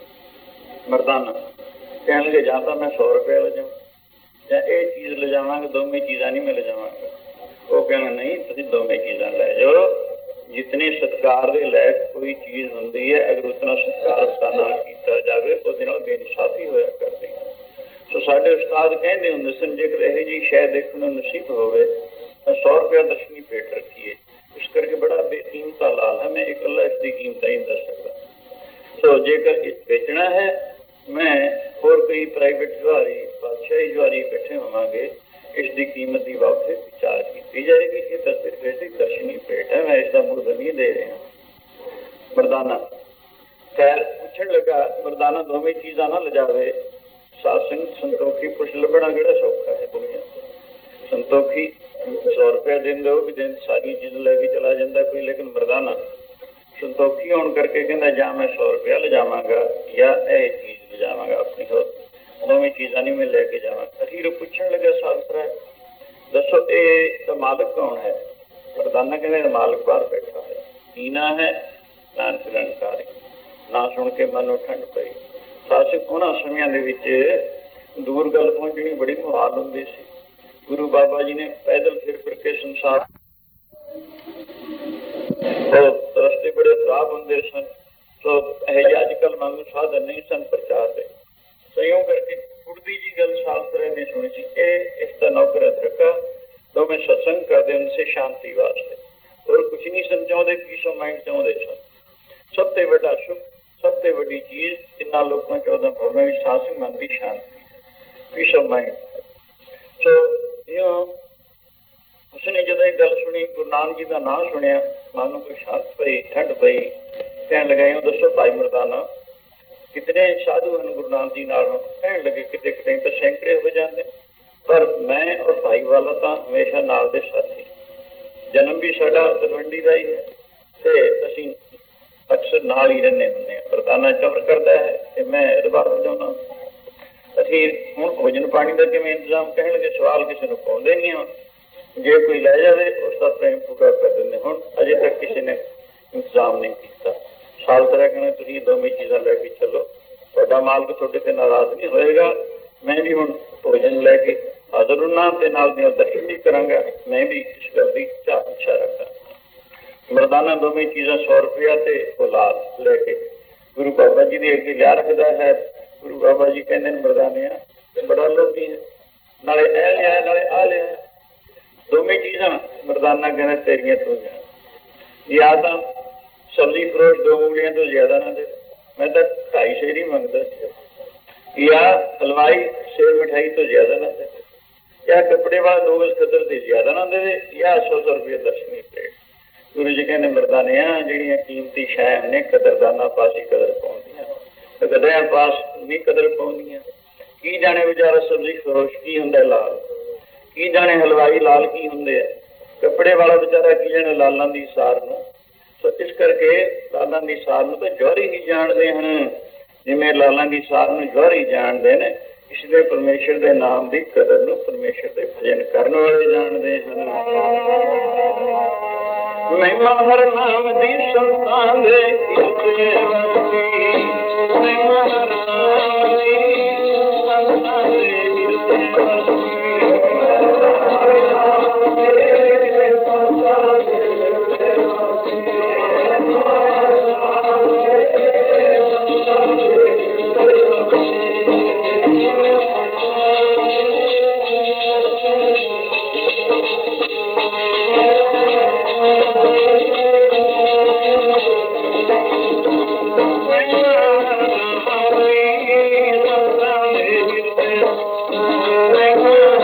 ਮਰਦਾਨਾ। ਕਹਿਣ ਲੱਗੇ ਜਾਂ ਤਾਂ ਮੈਂ 100 ਰੁਪਏ ਲਿਜਾਵਾਂ ਜਾਂ ਇਹ ਚੀਜ਼ ਲਿਜਾਵਾਂਗਾ, ਦੋਵੇਂ ਚੀਜ਼ਾਂ ਨਹੀਂ ਮੈਂ ਲਿਜਾਵਾਂਗਾ। ਉਹ ਕਹਿਣਾ ਨਹੀਂ ਤੁਸੀਂ ਦੋਵੇਂ ਚੀਜ਼ਾਂ ਲੈ ਜਾਓ, ਜਿਤਨੇ ਸਤਿਕਾਰ ਦੇ ਲਾਇਕ ਕੋਈ ਚੀਜ਼ ਹੁੰਦੀ ਹੈ ਅਗਰ ਉਤਨਾ ਸਤਿਕਾਰ ਉਸ ਨਾਲ ਕੀਤਾ ਜਾਵੇ ਉਹਦੇ ਨਾਲ ਬੇਇਨਸਾਫੀ ਹੋਇਆ ਕਰਦੀ ਹੈ। ਸੋ ਸਾਡੇ ਉਸਤਾਦ ਕਹਿੰਦੇ ਹੁੰਦੇ ਸਨ ਜੇਕਰ ਇਹੋ ਜਿਹੀ ਸ਼ੈ ਦੇਖਣ ਨੂੰ ਨਸੀਬ ਹੋਵੇ ਤਾਂ 100 ਰੁਪਇਆ ਦਰਸ਼ਨੀ ਭੇਟ ਰੱਖੀਏ। ਇਸ ਕਰਕੇ ਬੜਾ ਬੇਕੀਮਤਾ ਲਾਲ ਹੈ, ਮੈਂ ਇਕੱਲਾ ਇਸ ਦੀ ਕੀਮਤ ਨਹੀਂ ਦੱਸ ਸਕਦਾ। ਸੋ ਜੇਕਰ ਵੇਚਣਾ ਹੈ ਮੈਂ ਹੋਰ ਕੋਈ ਪ੍ਰਾਈਵੇਟ ਜੁਆਰੀ, ਬਾਦਸ਼ਾਹੀ ਜੁਆਰੀ ਇਕੱਠੇ ਹੋਵਾਂਗੇ, ਇਸ ਦੀ ਕੀਮਤ ਦੀ ਵਾਪਸ ਵਿਚਾਰ ਕੀਤੀ ਜਾਏਗੀ। ਇਹ ਤਾਂ ਸਿਰਫ ਇਸ ਦੀ ਦਰਸ਼ਨੀ ਭੇਟ ਹੈ, ਮੈਂ ਇਸ ਦਾ ਮੁੱਲ ਨਹੀਂ ਦੇ ਰਿਹਾ। ਮਰਦਾਨਾ ਖੈਰ ਪੁੱਛਣ ਲੱਗਾ ਮਰਦਾਨਾ ਦੋਵੇਂ ਚੀਜ਼ਾਂ ਨਾ ਲਿਜਾਵੇ। ਸਾਧ ਸੰਗਤ ਸੰਤੋਖੀ ਪੁੱਛ ਲੱਭਣਾ ਕਿਹੜਾ ਸੌਖਾ ਹੈ ਦੁਨੀਆ। ਸੰਤੋਖੀ 100 ਰੁਪਇਆ ਦਿੰਦੇ ਉਹ ਵੀ ਦਿਨ ਸਾਰੀਆਂ ਚੀਜ਼ਾਂ ਲੈ ਕੇ ਚਲਾ ਜਾਂਦਾ ਕੋਈ, ਲੇਕਿਨ ਮਰਦਾਨਾ ਸੰਤੋਖੀ ਹੋਣ ਕਰਕੇ ਕਹਿੰਦਾ ਜਾਂ ਮੈਂ 100 ਰੁਪਇਆ ਲਿਜਾਵਾਂਗਾ ਜਾਂ ਇਹ ਚੀਜ਼ ਲਿਜਾਵਾਂਗਾ ਆਪਣੀ, ਹੋਰ ਦੋਵੇਂ ਚੀਜ਼ਾਂ ਨਹੀਂ ਮੈਂ ਲੈ ਕੇ ਜਾਵਾਂਗਾ। ਅਖੀਰ ਪੁੱਛਣ ਲੱਗਾ ਸਾਧਰਾ ਦੱਸੋ ਇਹ ਮਾਲਕ ਕੌਣ ਹੈ? ਮਰਦਾਨਾ ਕਹਿੰਦੇ ਮਾਲਕ ਬਾਹਰ ਬੈਠਾ ਹੈ, ਪੀਣਾ ਹੈ ਨਾਨਕ ਨਿਰੰਕਾਰੀ। ਨਾ ਸੁਣ ਕੇ ਮਨ ਨੂੰ ਠੰਡ ਪਈ। ਸਾਧ ਉਹਨਾਂ ਸਮਿਆਂ ਦੇ ਵਿੱਚ ਦੂਰ ਗੱਲ ਪਹੁੰਚਣੀ ਬੜੀ ਮੁਹਾਲ ਹੁੰਦੀ ਸੀ। ਗੁਰੂ ਬਾਬਾ ਜੀ ਨੇ ਪੈਦਲ ਫਿਰ ਕੇ ਸੰਸਾਰ ਰਸਤੇ ਬੜੇ ਖਰਾਬ ਹੁੰਦੇ ਸਨ। ਸੋ ਇਹ ਜਿਹੇ ਅੱਜ ਕੱਲ੍ਹ ਮੰਗ ਸਾਧਨ ਨਹੀਂ ਸਨ ਪ੍ਰਚਾਰ ਦੇ। ਸਯੋਂ ਕਰਕੇ ਉੜਦੀ ਜੀ ਗੱਲ ਸ਼ਾਸਤਰ ਨੇ ਸੁਣੀ ਸੀ। ਇਹ ਇਸ ਦਾ ਨੌਕਰ ਦਰਕਾ ਦੋਵੇਂ ਸਤਸੰਗ ਕਰਦੇ ਹੁੰਦੇ ਸੀ ਸ਼ਾਂਤੀ ਵਾਸਤੇ, ਹੋਰ ਕੁਛ ਨਹੀਂ ਸਨ ਚਾਹੁੰਦੇ, ਪੀਸ ਆਫ ਮਾਈਂਡ ਚਾਹੁੰਦੇ ਸਨ। ਸਭ ਤੋਂ ਵੱਡਾ ਸੁੱਖ, ਸਭ ਤੋਂ ਵੱਡੀ ਚੀਜ਼ ਜਿੰਨਾਂ ਲੋਕਾਂ 14 ਭਰਮਾਂ ਵਿੱਚ ਸਾਸੀ ਮਨ ਦੀ ਸ਼ਾਂਤੀ, ਪੀਸ ਆਫ ਮਾਈਂਡ। ਸੋ ਉਸਨੇ ਜਦੋਂ ਇਹ ਗੱਲ ਸੁਣੀ, ਗੁਰੂ ਨਾਨਕ ਜੀ ਦਾ ਨਾਂ ਸੁਣਿਆ, ਮਨ ਨੂੰ ਕੋਈ ਸ਼ਾਂਤ ਪਈ, ਠੰਡ ਪਈ। ਕਹਿਣ ਲੱਗਾ ਦੱਸੋ ਭਾਈ ਮਰਦਾਨਾ ਕਿਤਨੇ ਸਾਧੂ ਹਨ ਗੁਰੂ ਨਾਨਕ ਜੀ ਨਾਲ? ਕਹਿਣ ਲੱਗੇ ਕਿਤੇ ਕਿਤੇ ਤਾਂ ਸੈਂਕੜੇ ਹੋ ਜਾਂਦੇ, ਪਰ ਮੈਂ ਔਰ ਭਾਈ ਵਾਲਾ ਤਾਂ ਹਮੇਸ਼ਾ ਨਾਲ ਦੇ ਸਾਥੀ। ਜਨਮ ਵੀ ਸਾਡਾ ਤਲਵੰਡੀ ਦਾ ਹੀ ਹੈ ਤੇ ਅਸੀਂ ਅਕਸਰ ਨਾਲ ਹੀ ਰਹਿੰਦੇ ਹੁੰਦੇ ਹਾਂ। ਮਰਦਾਨਾ ਚਮਰ ਕਰਦਾ ਹੈ ਤੇ ਮੈਂ ਰਬਾਬ ਵਜਾਉਂਦਾ। ਅਸੀਂ ਹੁਣ ਭੋਜਨ ਪਾਣੀ ਦਾ ਕਿਵੇਂ ਇੰਤਜ਼ਾਮ? ਕਹਿਣ ਲੱਗੇ ਸਵਾਲ ਕਿਸੇ ਨੂੰ ਪਾਉਂਦੇ ਨਹੀਂ ਹਾਂ, ਜੇ ਕੋਈ ਲੈ ਜਾਵੇ ਉਸ ਦਾ ਪ੍ਰੇਮ ਪੂਰਾ ਕਰ ਦਿੰਦੇ। ਹੁਣ ਅਜੇ ਤੱਕ ਕਿਸੇ ਨੇ ਇੰਤਜ਼ਾਮ ਨਹੀਂ ਕੀਤਾ। ਸਾਲ ਤਰ੍ਹਾਂ ਕਹਿੰਦੇ ਤੁਸੀਂ ਦੋਵੇਂ ਚੀਜ਼ਾਂ ਲੈ ਕੇ ਚੱਲੋ, ਤੁਹਾਡਾ ਮਾਲਕ ਤੁਹਾਡੇ ਤੇ ਨਾਰਾਜ਼ ਨਹੀਂ ਹੋਏਗਾ। ਮੈਂ ਵੀ ਹੁਣ ਭੋਜਨ ਲੈ ਕੇ ਹਾਜ਼ਰ ਹੁਣਾ ਤੇ ਨਾਲ ਦੀਆਂ ਦਰਸ਼ਨ ਵੀ ਕਰਾਂਗਾ। ਮੈਂ ਵੀ ਇਸ ਗੱਲ ਦੀ ਇੱਛਾ ਰੱਖਾਂ। ਮਰਦਾਨਾ ਦੋਵੇਂ ਚੀਜ਼ਾਂ 100 ਰੁਪਇਆ ਤੇ ਔਲਾਦ ਲੈ ਕੇ ਗੁਰੂ ਬਾਬਾ ਜੀ ਦੇ ਅੱਗੇ ਲਿਆ ਰੱਖਦਾ ਹੈ। ਗੁਰੂ ਬਾਬਾ ਜੀ ਕਹਿੰਦੇ ਨੇ ਮਰਦਾਨਿਆ ਬੜਾ ਲੋਭੀ ਹੈ, ਨਾਲੇ ਇਹ ਲਿਆ ਨਾਲੇ ਆਹ ਲਿਆ। ਦੋਵੇਂ ਚੀਜ਼ਾਂ ਮਰਦਾਨਾ ਕਹਿੰਦਾ ਤੇਰੀਆਂ ਤੋਂ ਜਾਣ। ਜਾਂ ਤਾਂ ਸਬਜ਼ੀ ਫਰੋਸ਼ 2 ਉਂਗਲੀਆਂ ਤੋਂ ਜ਼ਿਆਦਾ ਨਾ ਦੇ, ਮੈਂ ਤਾਂ 2.5 ਸ਼ੇਰ ਹੀ ਮੰਗਦਾ ਸੀ। ਜਾਂ ਹਲਵਾਈ ਸੇਬ ਮਿਠਾਈ ਤੋਂ ਜ਼ਿਆਦਾ ਨਾ ਦੇ, ਜਾਂ ਕੱਪੜੇ ਵਾਲਾ 2 ਗਜ਼ ਖੱਦਰ ਦੇ ਜ਼ਿਆਦਾ ਨਾ ਦੇਵੇ, ਜਾਂ 100 ਰੁਪਏ ਦਰਸ਼ਨੀ ਪਲੇਟ। ਗੁਰੂ ਜੀ ਕਹਿੰਦੇ ਮਰਦਾਨਿਆਂ ਜਿਹੜੀਆਂ ਕੀਮਤੀ ਸ਼ੈ ਨੇ ਕਦਰਦਾਨਾਂ ਪਾਸ ਹੀ ਕਦਰ ਪਾਉਂਦੀਆਂ, ਕਦਰਿਆਂ ਪਾਸ ਨਹੀਂ ਕਦਰ ਪਾਉਂਦੀਆਂ। ਕੀ ਜਾਣੇ ਵਿਚਾਰਾ ਸਬਜ਼ੀ ਫਰੋਸ਼ ਕੀ ਹੁੰਦਾ ਲਾਲ, ਕੀ ਜਾਣੇ ਹਲਵਾਈ ਲਾਲ ਕੀ ਹੁੰਦੇ ਆ, ਕੱਪੜੇ ਵਾਲਾ ਵਿਚਾਰਾ ਕੀ ਜਾਣੇ ਲਾਲਾਂ ਦੀ ਸਾਰ ਨੂੰ। ਸੋ ਇਸ ਕਰਕੇ ਲਾਲਾਂ ਦੀ ਸਾਰ ਨੂੰ ਤਾਂ ਜੌਹਰੀ ਹੀ ਜਾਣਦੇ ਹਨ, ਜਿਵੇਂ ਲਾਲਾਂ ਦੀ ਸਾਰ ਨੂੰ ਜੌਹਰੀ ਜਾਣਦੇ ਨੇ। ਇਸ ਲਈ ਪਰਮੇਸ਼ਰ ਦੇ ਨਾਮ ਦੀ ਕਦਰ ਨੂੰ ਪਰਮੇਸ਼ਰ ਦੇ ਭਜਨ ਕਰਨ ਵਾਲੇ ਜਾਣਦੇ ਹਨ। ਮਹਿਮਾ ਹਰ ਨਾਮ ਦੀ ਸੰਤਾਂ ਦੇ ਇਸੇ ਵਰਤੀ, ਮਹਿਮਾ ਹਰ ਨਾਮ ਦੀ ਸੰਤਾਂ ਦੇ ਇਸੇ ਵਰਤੀ। Thank you.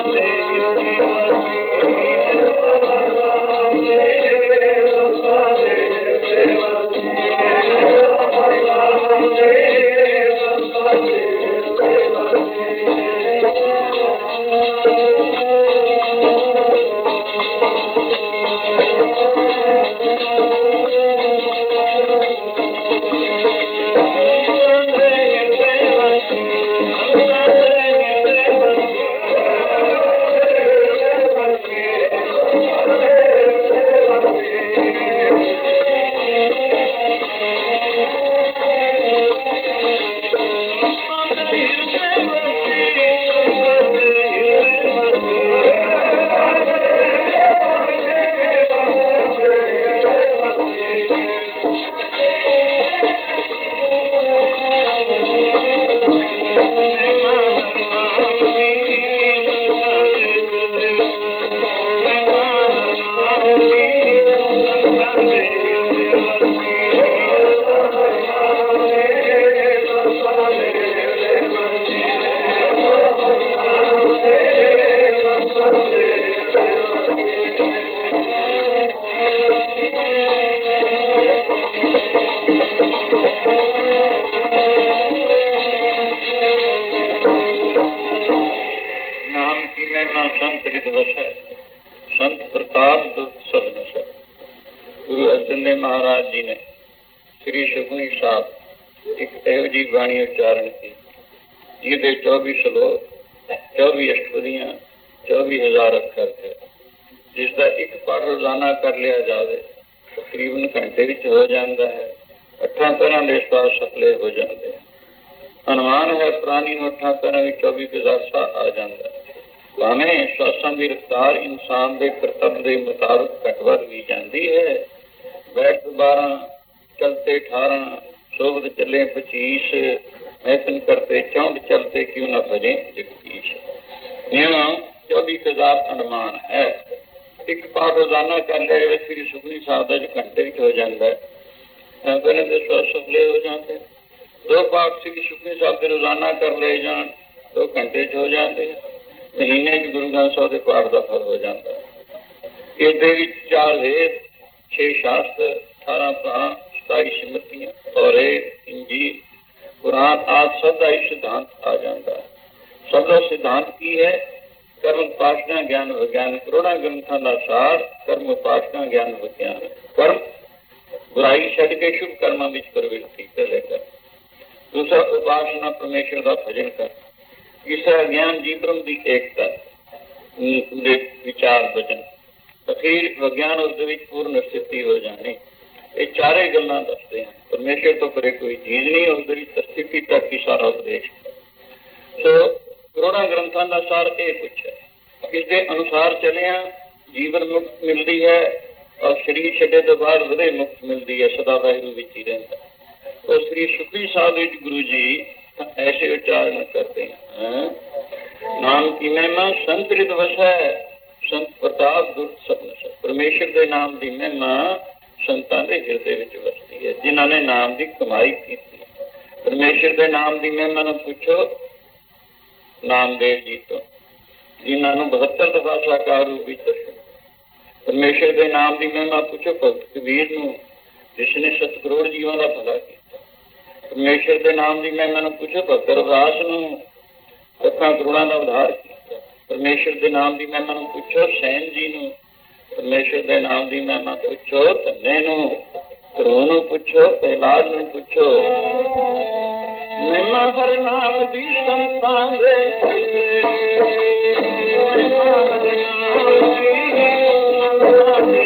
ਮਹਾਰਾਜ ਜੀ ਨੇ ਸ੍ਰੀ ਸੁਖਮਨੀ ਸਾਹਿਬ ਇੱਕ ਇਹੋ ਜਿਹੀ ਬਾਣੀ ਉਚਾਰਨ ਕੀਤੀ ਜਿਹਦੇ 24 ਸ਼ਲੋਕ 24 ਅਸ਼ਟਪਦੀਆਂ 24,000 ਅੱਖਰ ਹੈ, ਜਿਸਦਾ ਇੱਕ ਪਾਠ ਰੋਜ਼ਾਨਾ ਕਰ ਲਿਆ ਜਾਵੇ ਤਕਰੀਬਨ ਘੰਟੇ ਵਿੱਚ ਹੋ ਜਾਂਦਾ ਹੈ। 8 ਤਰ੍ਹਾਂ ਦੇ ਸਵਾਸ ਸਫਲੇ ਹੋ ਜਾਂਦੇ ਹਨ। ਅਨੁਮਾਨ ਹੈ ਪ੍ਰਾਣੀ ਨੂੰ 8 ਤਰ੍ਹਾਂ ਵਿੱਚ 24,000 ਸਾਹ ਆ ਜਾਂਦਾ ਹੈ। ਭਾਵੇਂ ਸਵਾਸਾਂ ਦੀ ਰਫਤਾਰ ਇਨਸਾਨ ਦੇ ਕਰਤੱਵ ਦੇ ਮੁਤਾਬਕ ਘੱਟ ਵੱਧ ਵੀ ਜਾਂਦੀ ਹੈ। बैठ 12 चलते 18 सोबत चले 25 मैथन करते 64 चलते क्यों न भजे जगदीश। 24,000 अनुमान है। एक पाठ रोजाना कर लिया श्री सुखमनी साहब का जो घंटे हो जाता है, पहले तो स्वास सफले हो जाते। 2 पाठ श्री सुखमनी साहब के रोजाना कर ले जान 2 घंटे हो जाते। महीने गुरु ग्रंथ साहब के पाठ का फल हो जाता है। ये 4 वेद 6 शास्त्र 18 पुराण 27 सिमरतियां और इंजील कुरान आदि सब का सिद्धांत आ जाता है। सब का सिद्धांत की है कर्म उपासना ज्ञान विज्ञान। करोड़ा ग्रंथों का सार कर्म उपासना ज्ञान विज्ञान। कर्म बुराई छड़ के शुभ कर्मों में प्रवृत्ति पहले कर। दूसरा उपासना परमेश्वर का भजन कर। तीसरा ज्ञान जी ब्रह्म की एकता विचार भजन। फिर विज्ञान उस पूर्ण स्थिति हो जानी। ये चारे गल्लां दसते हैं। परमेश्वर तो परे कोई चीज नहीं, उस स्थिति तक ही सारा उपदेश। तो करोड़ा ग्रंथों का सार ये कुछ है। इसके अनुसार चलिया जीवन मुक्त मिलती है और शरीर छड्डे तो बाद वधे मुक्त मिलती है, सदा वाहिगुरू विच ही रहता। तो श्री सुखमनी साहब गुरु जी ऐसे उच्चारण करते हैं, नाम की महिमा संत रित वसै संत प्रताप दुर्त सपन। परमेश्वर के नाम की महिमा संतां के हिरदे विच वसती है, जिन्हों ने नाम की कमाई की। परमेश्वर के नाम की महिमा नूं पुछो नामदेव जी तो, जिन्होंने 72 दफा साकार रूप विच दर्शन। परमेश्वर के नाम की महिमा पुछो भगत कबीर नूं, जिसने 7 करोड़ जीवों का भला किया। परमेश्वर के नाम की महिमा नूं पुछो भगत रविदास नूं, 10 करोड़ों का उद्धार किया। परमेश्वर के नाम की महिमा पूछो सैन जी नूं। परमेश्वर के नाम की महिमा पूछो धन्ने नूं। ध्रुव नूं पूछो प्रहलाद नूं पूछो। महिमा हर नाम दी संतां दे, महिमा हर नाम दी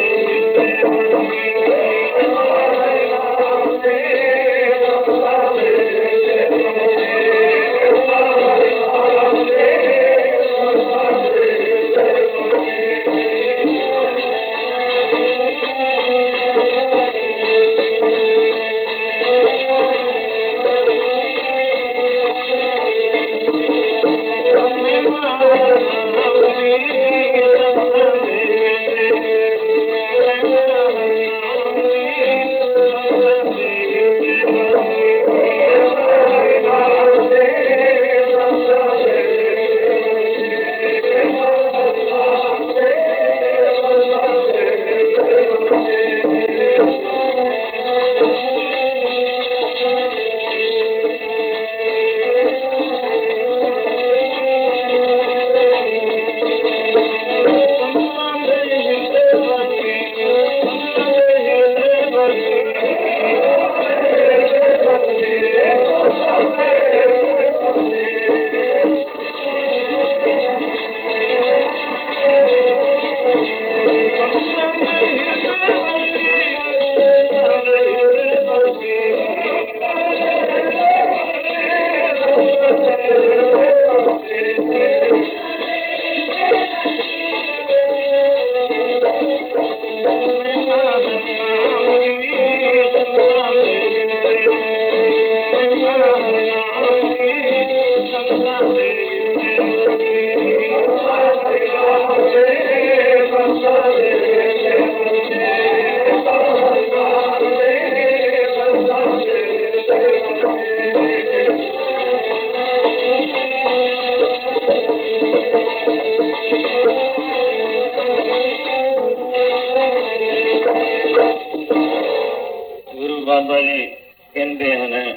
ਬਾਬਾ ਜੀ ਕਹਿੰਦੇ ਹਨ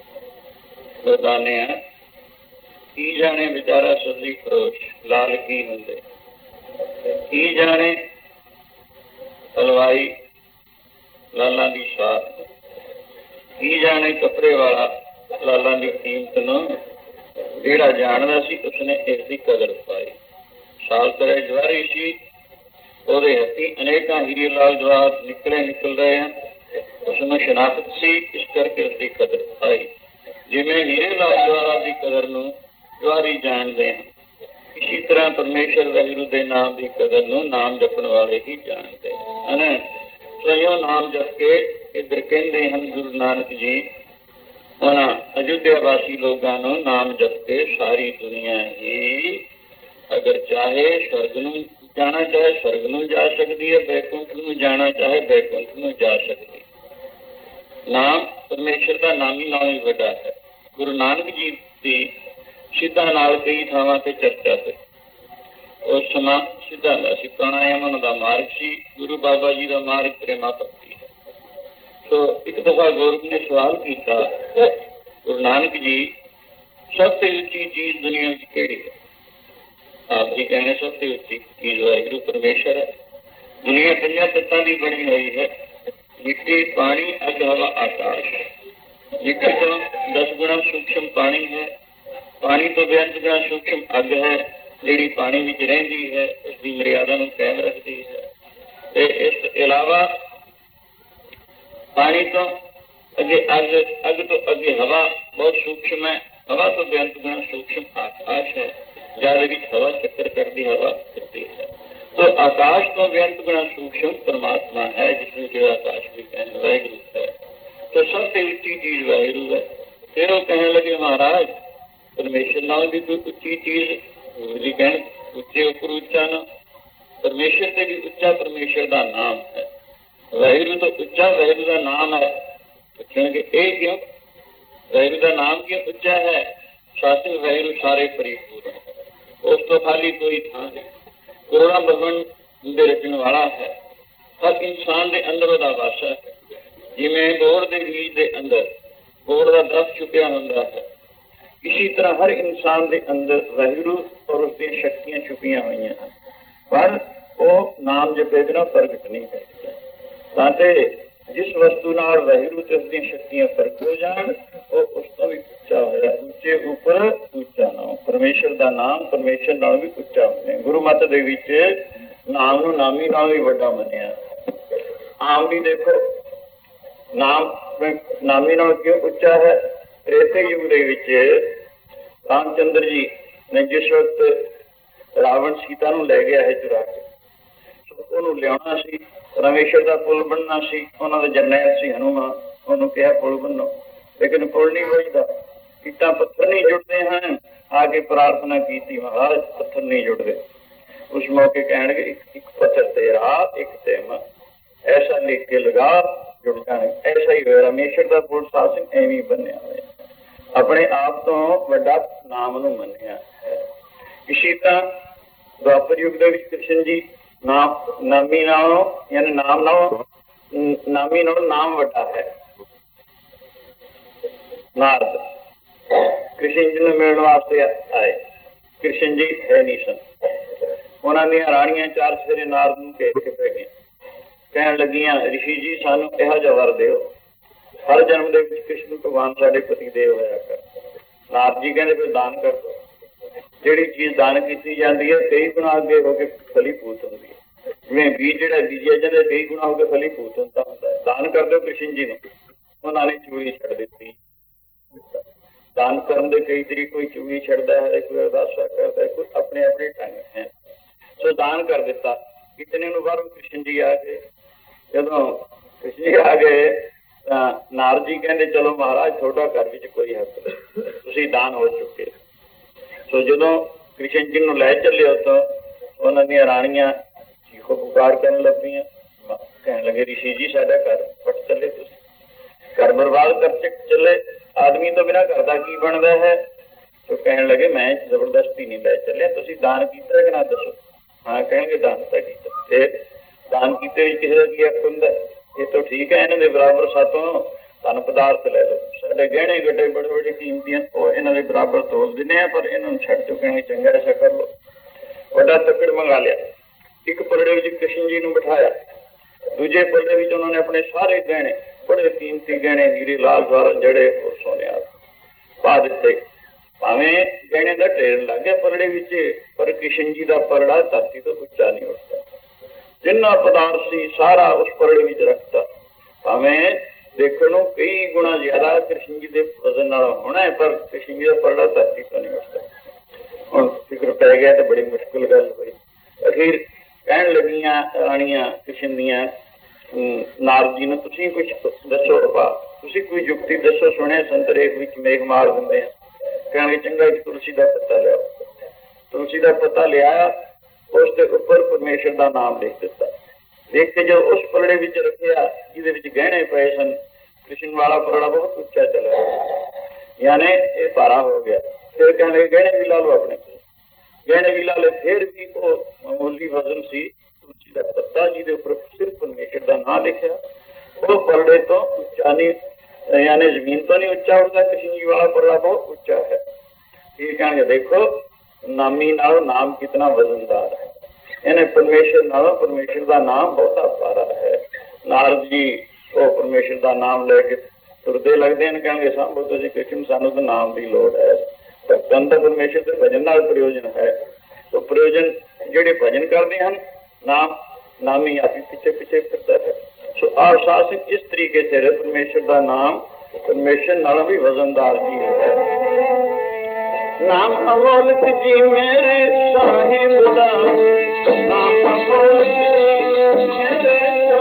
ਬਰਦਾਨਿਆ, ਕੀ ਜਾਣੇ ਵਿਚਾਰਾ ਸਦੀ ਖਰੋਸ਼ ਲਾਲ ਕੀ ਹੁੰਦੇ, ਕੀ ਜਾਣੇ ਹਲਵਾਈ ਲਾਲਾਂ ਦੀ ਸਾਥ, ਕੀ ਜਾਣੇ ਕੱਪੜੇ ਵਾਲਾ ਲਾਲਾਂ ਦੀ ਕੀਮਤ ਨੂੰ। ਜਿਹੜਾ ਜਾਣਦਾ ਸੀ ਉਸਨੇ ਇਸ ਦੀ ਕਦਰ ਪਾਈ। ਸਾਲ ਤਰੇ ਜਵਾਰੀ ਸੀ, ਉਹਦੇ ਹੱਥੀਂ ਅਨੇਕਾਂ ਹੀਰੇ ਲਾਲ ਜਵਾਹਰ ਨਿਕਲ ਰਹੇ ਹਨ। ਉਸਨੂੰ ਸ਼ਨਾਖਤ ਸੀ, ਇਸ ਕਰਕੇ ਉਸਦੀ ਕਦਰ ਆਈ। ਜਿਵੇਂ ਹੀਰੇ ਲਾਲ ਜਵਾਹਰ ਦੀ ਕਦਰ ਨੂੰ ਜਵਾਰੀ ਜਾਣਦੇ ਹਨ, ਇਸੀ ਤਰ੍ਹਾਂ ਪਰਮੇਸ਼ਰ ਵਾਹਿਗੁਰੂ ਦੇ ਨਾਮ ਦੀ ਕਦਰ ਨੂੰ ਨਾਮ ਜਪਣ ਵਾਲੇ ਹੀ ਜਾਣਦੇ ਹਨ। ਸੋ ਨਾਮ ਜਪ ਕੇ ਇੱਧਰ ਕਹਿੰਦੇ ਹਨ ਗੁਰੂ ਨਾਨਕ ਜੀ, ਉਹਨਾਂ ਅਯੁੱਧਿਆ ਵਾਸੀ ਲੋਕਾਂ ਨੂੰ ਨਾਮ ਜਪ ਕੇ ਸਾਰੀ ਦੁਨੀਆ ਹੀ ਅਗਰ ਚਾਹੇ ਸਵਰਗ ਨੂੰ ਜਾਣਾ, ਚਾਹੇ ਸਵਰਗ ਨੂੰ ਜਾ ਸਕਦੀ ਹੈ, ਬੈਕੁੰਠ ਨੂੰ ਜਾਣਾ ਚਾਹੇ ਬੈਕੁੰਠ ਨੂੰ ਜਾ ਸਕਦੀ। ਨਾਮ ਪਰਮੇਸ਼ਰ ਦਾ ਨਾਮ ਹੀ ਨਾਲ ਹੀ ਵੱਡਾ ਹੈ। ਗੁਰੂ ਨਾਨਕ ਜੀ ਦੀ ਸਿੱਧਾਂ ਨਾਲ ਕਈ ਥਾਵਾਂ ਤੇ ਚਰਚਾ ਹੋਈ। ਉਸ ਸਮਾਂ ਸਿੱਧਾਂ ਦਾ ਸੀ, ਪ੍ਰਾਣਾਯਾਮ ਉਹਨਾਂ ਦਾ ਮਾਰਗ ਸੀ। ਗੁਰੂ ਬਾਬਾ ਜੀ ਦਾ ਮਾਰਗ ਪ੍ਰੇਮਾ ਭਗਤੀ ਹੈ। ਸੋ ਇੱਕ ਦਫਾ ਗੌਰਵ ਨੇ ਸਵਾਲ ਕੀਤਾ, ਗੁਰੂ ਨਾਨਕ ਜੀ ਸਭ ਤੋਂ ਉੱਚੀ ਚੀਜ਼ ਦੁਨੀਆ ਵਿੱਚ ਕਿਹੜੀ ਹੈ? ਆਪ ਜੀ ਕਹਿੰਦੇ ਸਭ ਤੋਂ ਉੱਚੀ ਚੀਜ਼ ਵਾਹਿਗੁਰੂ ਪਰਮੇਸ਼ਰ ਹੈ। ਦੁਨੀਆ ਪੰਜਾਂ ਤੱਤਾਂ ਦੀ ਬਣੀ ਹੋਈ ਹੈ, ਮਿੱਟੀ, ਪਾਣੀ, ਅੱਗ, ਹਵਾ, ਆਕਾਸ਼। ਮਿੱਟੀ ਤੋਂ 10 ਗੁਣਾ ਸੂਖਮ ਪਾਣੀ ਹੈ, ਪਾਣੀ ਤੋਂ ਬੇਅੰਤ ਗੁਣਾ ਸੂਖਮ ਅੱਗ ਹੈ, ਜਿਹੜੀ ਪਾਣੀ ਵਿੱਚ ਰਹਿੰਦੀ ਹੈ, ਉਸਦੀ ਮਰਿਆਦਾ ਨੂੰ ਕਾਇਮ ਰੱਖਦੀ ਹੈ। ਤੇ ਇਸ ਇਲਾਵਾ ਪਾਣੀ ਤੋਂ ਅੱਗੇ ਅੱਗ, ਅੱਗ ਤੋਂ ਅੱਗੇ ਹਵਾ ਬਹੁਤ ਸੂਖਮ ਹੈ, ਹਵਾ ਤੋਂ ਬੇਅੰਤ ਗੁਣਾ ਸੂਖਮ ਆਕਾਸ਼ ਹੈ, ਜਦ ਵਿੱਚ ਹਵਾ ਚੱਕਰ ਕਰਦੀ ਹਵਾ ਚੱਲਦੀ ਹੈ। तो आकाश को व्यंत गुणा सूक्ष्म परमात्मा है, जिसमें जो आकाश भी कहने वाहिगुरु है। तो सबसे ऊंची चीज वाहिगुरु है। फिर वो कहने लगे महाराज परमेश्वर नाल भी कोई उच्ची चीज, गुरु जी कहने उच्चे उपर उच्चा ना, परमेश्वर से भी उच्चा परमेश्वर का नाम है। वाहिगुरु तो उच्चा वाहिगुरु का नाम है। पूछेंगे ये क्यों? वाहिगुरु का नाम क्यों उच्चा है? शास्त्र वाहिगुरु सारे परिपूर्ण है, उस तो खाली कोई थां नहीं। ਕਰੋੜਾਂ ਬ੍ਰਹਮੰਡ ਦੇ ਰਚਣ ਵਾਲਾ ਹੈ। ਹਰ ਇਨਸਾਨ ਦੇ ਅੰਦਰ ਉਹਦਾ ਵਾਸਾ ਹੈ। ਜਿਵੇਂ ਗੋੜ ਦੇ ਬੀਜ ਦੇ ਅੰਦਰ ਗੋੜ ਦਾ ਦਰਖਤ ਛੁਪਿਆ ਹੁੰਦਾ ਹੈ, ਇਸੀ ਤਰ੍ਹਾਂ ਹਰ ਇਨਸਾਨ ਦੇ ਅੰਦਰ ਵਾਹਿਗੁਰੂ ਔਰ ਉਸਦੀਆਂ ਸ਼ਕਤੀਆਂ ਛੁਪੀਆਂ ਹੋਈਆਂ ਹਨ, ਪਰ ਉਹ ਨਾਮ ਜਪੇ ਬਿਨਾਂ ਪ੍ਰਗਟ ਨਹੀਂ ਕਰਦੇ। ਤਾਂ ਤੇ ਜਿਸ ਵਸਤੂ ਨਾਲ ਵਾਹਿਗੁਰੂ ਤੇ ਉਸਦੀਆਂ ਸ਼ਕਤੀਆਂ ਪ੍ਰਗਟ ਹੋ ਜਾਣ, ਉਹ ਉਸ ਤੋਂ ਵੀ ਉੱਚਾ ਹੋਇਆ। ਉੱਚੇ ਉੱਪਰ ਉੱਚਾ ਨਾਮ, ਪਰਮੇਸ਼ਰ ਦਾ ਨਾਮ ਪਰਮੇਸ਼ਰ ਨਾਲ ਵੀ ਉੱਚਾ ਹੋਇਆ। ਗੁਰੂ ਮਤ ਦੇ ਵਿੱਚ ਨਾਮ ਨੂੰ ਨਾਮੀ ਨਾਲ ਵੀ ਵੱਡਾ ਮੰਨਿਆ। ਆਮ ਵੀ ਦੇਖੋ ਨਾਮ ਨਾਮੀ ਨਾਲ ਕਿਉਂ ਉੱਚਾ ਹੈ? ਤ੍ਰੇਤੇ ਯੁੱਗ ਦੇ ਵਿੱਚ ਰਾਮ ਚੰਦਰ ਜੀ ਨੇ ਜਿਸ ਵਕਤ ਰਾਵਣ ਸੀਤਾ ਨੂੰ ਲੈ ਗਿਆ ਹੈ ਚੁਰਾ ਕੇ, ਉਹਨੂੰ ਲਿਆਉਣਾ ਸੀ, ਪਰਮੇਸ਼ਰ ਦਾ ਪੁੱਲ ਬਣਨਾ ਸੀ, ਉਹਨਾਂ ਦਾ ਜਰਨੈਲ ਸੀ ਹਨੂੰਮਾਨ, ਉਹਨੂੰ ਕਿਹਾ ਪੁੱਲ ਬਣੋ, ਲੇਕਿਨ ਪੁੱਲ ਨਹੀਂ ਵੱਜਦਾ, ਇੱਟਾਂ ਪੱਥਰ ਨਹੀਂ ਜੁੜਦੇ ਹਨ। ਆ ਕੇ ਪ੍ਰਾਰਥਨਾ ਕੀਤੀ, ਮਹਾਰਾਜ ਪੱਥਰ ਨਹੀਂ ਜੁੜਦੇ। ਉਸ ਮੌਕੇ ਕਹਿਣਗੇ ਇੱਕ ਪੱਥਰ ਤੇਰਾ ਇੱਕ ਤੇ ਮੈਂ, ਐਸਾ ਲਿਖ ਕੇ ਲਗਾ ਜੁੜ ਜਾਣੇ। ਐਸਾ ਹੀ ਹੋਇਆ, ਰਮੇਸ਼ਰ ਦਾ ਪੁੱਲ ਸ਼ਾਸਨ ਐਵੇਂ ਬਣਿਆ ਹੋਇਆ, ਆਪਣੇ ਆਪ ਤੋਂ ਵੱਡਾ ਨਾਮ ਨੂੰ ਮੰਨਿਆ ਹੈ। ਇਸੀ ਤਰ੍ਹਾਂ ਦੁਆਪਰ ਯੁੱਗ ਦੇ ਵਿੱਚ ਕ੍ਰਿਸ਼ਨ ਜੀ ਨਾਮੀ ਨਾਲੋਂ ਯਾਨੀ ਨਾਮ ਨਾਲੋਂ ਨਾਮੀ ਨਾਲੋਂ ਨਾਮ ਵੱਡਾ ਹੈ। ਨਾਰਦ ਕ੍ਰਿਸ਼ਨ ਜੀ ਨੂੰ ਮਿਲਣ ਵਾਸਤੇ ਆਏ। ਕ੍ਰਿਸ਼ਨ ਜੀ ਹੈ ਨਹੀਂ ਸਨ। ਉਹਨਾਂ ਦੀਆਂ ਰਾਣੀਆਂ ਚਾਰ ਸਵੇਰੇ ਨਾਰਦ ਨੂੰ ਘੇਰ ਕੇ ਪੈ ਗਈਆਂ, ਕਹਿਣ ਲੱਗੀਆਂ ਰਿਸ਼ੀ ਜੀ ਸਾਨੂੰ ਇਹੋ ਜਿਹਾ ਵਰ ਦਿਓ, ਹਰ ਜਨਮ ਦੇ ਵਿੱਚ ਕ੍ਰਿਸ਼ਨ ਭਗਵਾਨ ਸਾਡੇ ਪਤੀ ਦੇਵ ਹੋਇਆ ਕਰ। ਨਾਰਦ ਜੀ ਕਹਿੰਦੇ ਫਿਰ ਦਾਨ ਕਰ ਦਿਓ। ਜਿਹੜੀ ਚੀਜ਼ ਦਾਨ ਕੀਤੀ ਜਾਂਦੀ ਹੈ ਕਈ ਗੁਣਾ ਅੱਗੇ ਹੋ ਕੇ ਫਲੀਭੂਤ ਹੁੰਦੀ ਹੈ। ਜਿਵੇਂ ਬੀਜ ਜਿਹੜਾ ਬੀਜਿਆ ਜਾਂਦਾ ਕਈ ਗੁਣਾ ਹੋ ਕੇ ਫਲੀਭੂਤ ਹੁੰਦਾ ਹੈ। ਦਾਨ ਕਰ ਦਿਓ ਕ੍ਰਿਸ਼ਨ ਜੀ ਨੂੰ। ਉਹਨਾਂ ਨੇ ਚੂੜੀ ਛੱਡ ਦਿੱਤੀ। ਦਾਨ ਕਰਨ ਦੇ ਕਈ ਤਰੀਕੇ, ਕੋਈ ਚੂੜੀ ਛੱਡਦਾ ਹੈ, ਕੋਈ ਅਰਦਾਸਾ ਕਰਦਾ ਹੈ, ਕੋਈ ਆਪਣੇ ਆਪਣੇ ਢੰਗ ਹੈ। ਸੋ ਦਾਨ ਕਰ ਦਿੱਤਾ। ਇਤਨੇ ਨੂੰ ਬਾਹਰੋਂ ਕ੍ਰਿਸ਼ਨ ਜੀ ਆ ਗਏ। ਜਦੋਂ ਕ੍ਰਿਸ਼ਨ ਜੀ ਆ ਗਏ ਤਾਂ ਨਾਰਦ ਜੀ ਕਹਿੰਦੇ ਚਲੋ ਮਹਾਰਾਜ ਤੁਹਾਡਾ ਘਰ ਵਿੱਚ ਕੋਈ ਹੱਕ ਨਹੀਂ, ਤੁਸੀਂ ਦਾਨ ਹੋ ਚੁੱਕੇ। ਸੋ ਜਦੋਂ ਕ੍ਰਿਸ਼ਨ ਜੀ ਨੂੰ ਲੈ ਚੱਲੇ ਉੱਥੋਂ, ਉਹਨਾਂ ਦੀਆਂ ਰਾਣੀਆਂ ਚੀਖੋ ਪੁਕਾਰ ਕਰਨ ਲੱਗੀ। ਕਹਿਣ ਲੱਗੇ ਰਿਸ਼ੀ ਜੀ ਸਾਡਾ ਘਰ ਫਟ ਚੱਲੇ, ਤੁਸੀਂ ਘਰ ਬਰਬਾਦ ਕਰ ਚੱਲੇ, ਆਦਮੀ ਤੋਂ ਬਿਨਾਂ ਘਰ ਦਾ ਕੀ ਬਣਦਾ ਹੈ। ਤੋ ਕਹਿਣ ਲੱਗੇ ਮੈਂ ਜ਼ਬਰਦਸਤੀ ਨਹੀਂ ਲੈ ਚੱਲਿਆ, ਤੁਸੀਂ ਦਾਨ ਕੀਤਾ ਕਿ ਨਾ ਦੱਸੋ। ਹਾਂ ਕਹਿਣਗੇ ਦਾਨ ਤਾਂ ਕੀਤਾ। ਫਿਰ ਦਾਨ ਕੀਤੇ ਵਿੱਚ ਕਿਸੇ ਦਾ ਕੀ ਹੱਕ ਹੁੰਦਾ। ਇਹ ਤਾਂ ਠੀਕ ਹੈ, ਇਹਨਾਂ ਦੇ ਬਰਾਬਰ ਸਾਤੋਂ ਧਨ ਪਦਾਰਥ ਲੈ ਲਓ, ਸਾਡੇ ਗਹਿਣੇ ਗੱਡੇ ਬੜੇ ਬੜੇ ਕੀਮਤੀ ਹਨ, ਉਹ ਇਹਨਾਂ ਦੇ ਬਰਾਬਰ ਤੋਲ ਦਿੰਦੇ ਆ, ਪਰ ਇਹਨਾਂ ਨੂੰ ਛੱਡ ਚੁੱਕੇ ਚੰਗਾ ਐਸਾ ਕਰ ਲਓ। ਵੱਡਾ ਤੱਕੜ ਮੰਗਾ ਲਿਆ। ਇੱਕ ਪਲੜੇ ਵਿੱਚ ਕ੍ਰਿਸ਼ਨ ਜੀ ਨੂੰ ਬਿਠਾਇਆ, ਦੂਜੇ ਪਲੜੇ ਵਿੱਚ ਉਹਨਾਂ ਨੇ ਆਪਣੇ ਸਾਰੇ ਗਹਿਣੇ, ਬੜੇ ਕੀਮਤੀ ਗਹਿਣੇ, ਹੀਰੇ ਲਾਲ ਜਵਾਹਰ ਜੜੇ ਔਰ ਸੋਨੇ ਪਾ ਦਿੱਤੇ। ਭਾਵੇਂ ਗਹਿਣੇ ਦਾ ਢੇਰ ਲੱਗ ਗਿਆ ਪਲੜੇ ਵਿੱਚ, ਪਰ ਕ੍ਰਿਸ਼ਨ ਜੀ ਦਾ ਪਲੜਾ ਧਰਤੀ ਤੋਂ ਉੱਚਾ ਨਹੀਂ ਉੱਠਦਾ। ਜਿੰਨਾ ਪਦਾਰਥ ਸੀ ਸਾਰਾ ਉਸ ਪਲੜੇ ਵਿੱਚ ਰੱਖਤਾ। ਭਾਵੇਂ ਦੇਖਣ ਨੂੰ ਕਈ ਗੁਣਾ ਜ਼ਿਆਦਾ ਕ੍ਰਿਸ਼ਨ ਜੀ ਦੇ ਵਜ਼ਨ ਨਾਲ ਹੋਣਾ ਹੈ, ਪਰ ਕ੍ਰਿਸ਼ਨ ਜੀ ਦਾ ਪਲੜਾ ਧਰਤੀ ਤੋਂ ਨਹੀਂ ਉੱਠਦਾ। ਹੁਣ ਫਿਕਰ ਪੈ ਗਿਆ ਤਾਂ ਬੜੀ ਮੁਸ਼ਕਿਲ ਗੱਲ ਹੋਈ। ਅਖੀਰ ਕਹਿਣ ਲੱਗੀਆਂ ਰਾਣੀਆਂ ਕ੍ਰਿਸ਼ਨ ਦੀਆਂ ਨਾਰਦ ਜੀ ਨੂੰ, ਤੁਸੀਂ ਕੁਛ ਦੱਸੋ ਬਾਬਾ, ਤੁਸੀਂ ਕੋਈ ਯੁਕਤੀ ਦੱਸੋ, ਸੁਣਿਆ ਸੰਤਰੇਖ ਵਿੱਚ ਮੇਘ ਮਾਰ ਦਿੰਦੇ ਆ। ਕਹਿਣਗੇ ਚੰਗਾ ਜੀ ਤੁਲਸੀ ਦਾ ਪੱਤਾ ਲਿਆਓ। ਤੁਲਸੀ ਦਾ ਪੱਤਾ ਲਿਆਇਆ, ਉਸ ਦੇ ਉੱਪਰ ਪਰਮੇਸ਼ਰ ਦਾ ਨਾਮ ਲਿਖ ਦਿੱਤਾ। ਦੇਖ ਕੇ ਜੋ ਉਸ ਪਲੜੇ ਵਿੱਚ ਰੱਖਿਆ ਜਿਹਦੇ ਵਿੱਚ ਗਹਿਣੇ ਪਏ ਸਨ, ਕ੍ਰਿਸ਼ਨ ਵਾਲਾ ਪਲੜਾ ਬਹੁਤ ਉੱਚਾ ਚਲਾ, ਯਾਨੀ ਇਹ ਭਾਰਾ ਹੋ ਗਿਆ। ਫਿਰ ਕਹਿਣਗੇ ਗਹਿਣੇ ਵੀ ਲਾ ਲਓ ਆਪਣੇ ਕੋਲ, ਗਹਿਣੇ ਵੀ ਲਾ ਲਏ। ਫਿਰ ਵੀ ਉਹ ਮਾਮੂਲੀ ਵਜ਼ਨ ਸੀ ਤੁਲਸੀ ਦਾ ਪੱਤਾ ਜਿਹਦੇ ਉੱਪਰ ਸਿਰਫ ਪਰਮੇਸ਼ਰ ਦਾ ਨਾਂ ਲਿਖਿਆ, ਉਹ ਪਲੜੇ ਤੋਂ ਉੱਚਾ ਨਹੀਂ, यानी जमीन तो नहीं उच्चा उठता, कृष्ण जी वाला पलड़ा बहुत उच्चा है। ये कहेंगे देखो नामी नालों नाम कितना वजनदार है, यानी परमेश्वर नालों परमेश्वर का नाम बहुत सारा है। नारद जी वो परमेश्वर का नाम लेके तुरते लगते हैं, कहेंगे सांभो तो जी कृष्ण सानू तो नाम की लोड़ है। भगतन तो परमेश्वर के भजन नाल प्रयोजन है, तो प्रयोजन जेडे भजन करते हैं नाम नामी आप पीछे पीछे फिरता है। सो आप शासन इस तरीके से परमेश्वर का नाम परमेश्वर नालों भी वजनदार जी है। नाम अमोलक जी मेरे साहिब दा, नाम अमोलक जी मेरे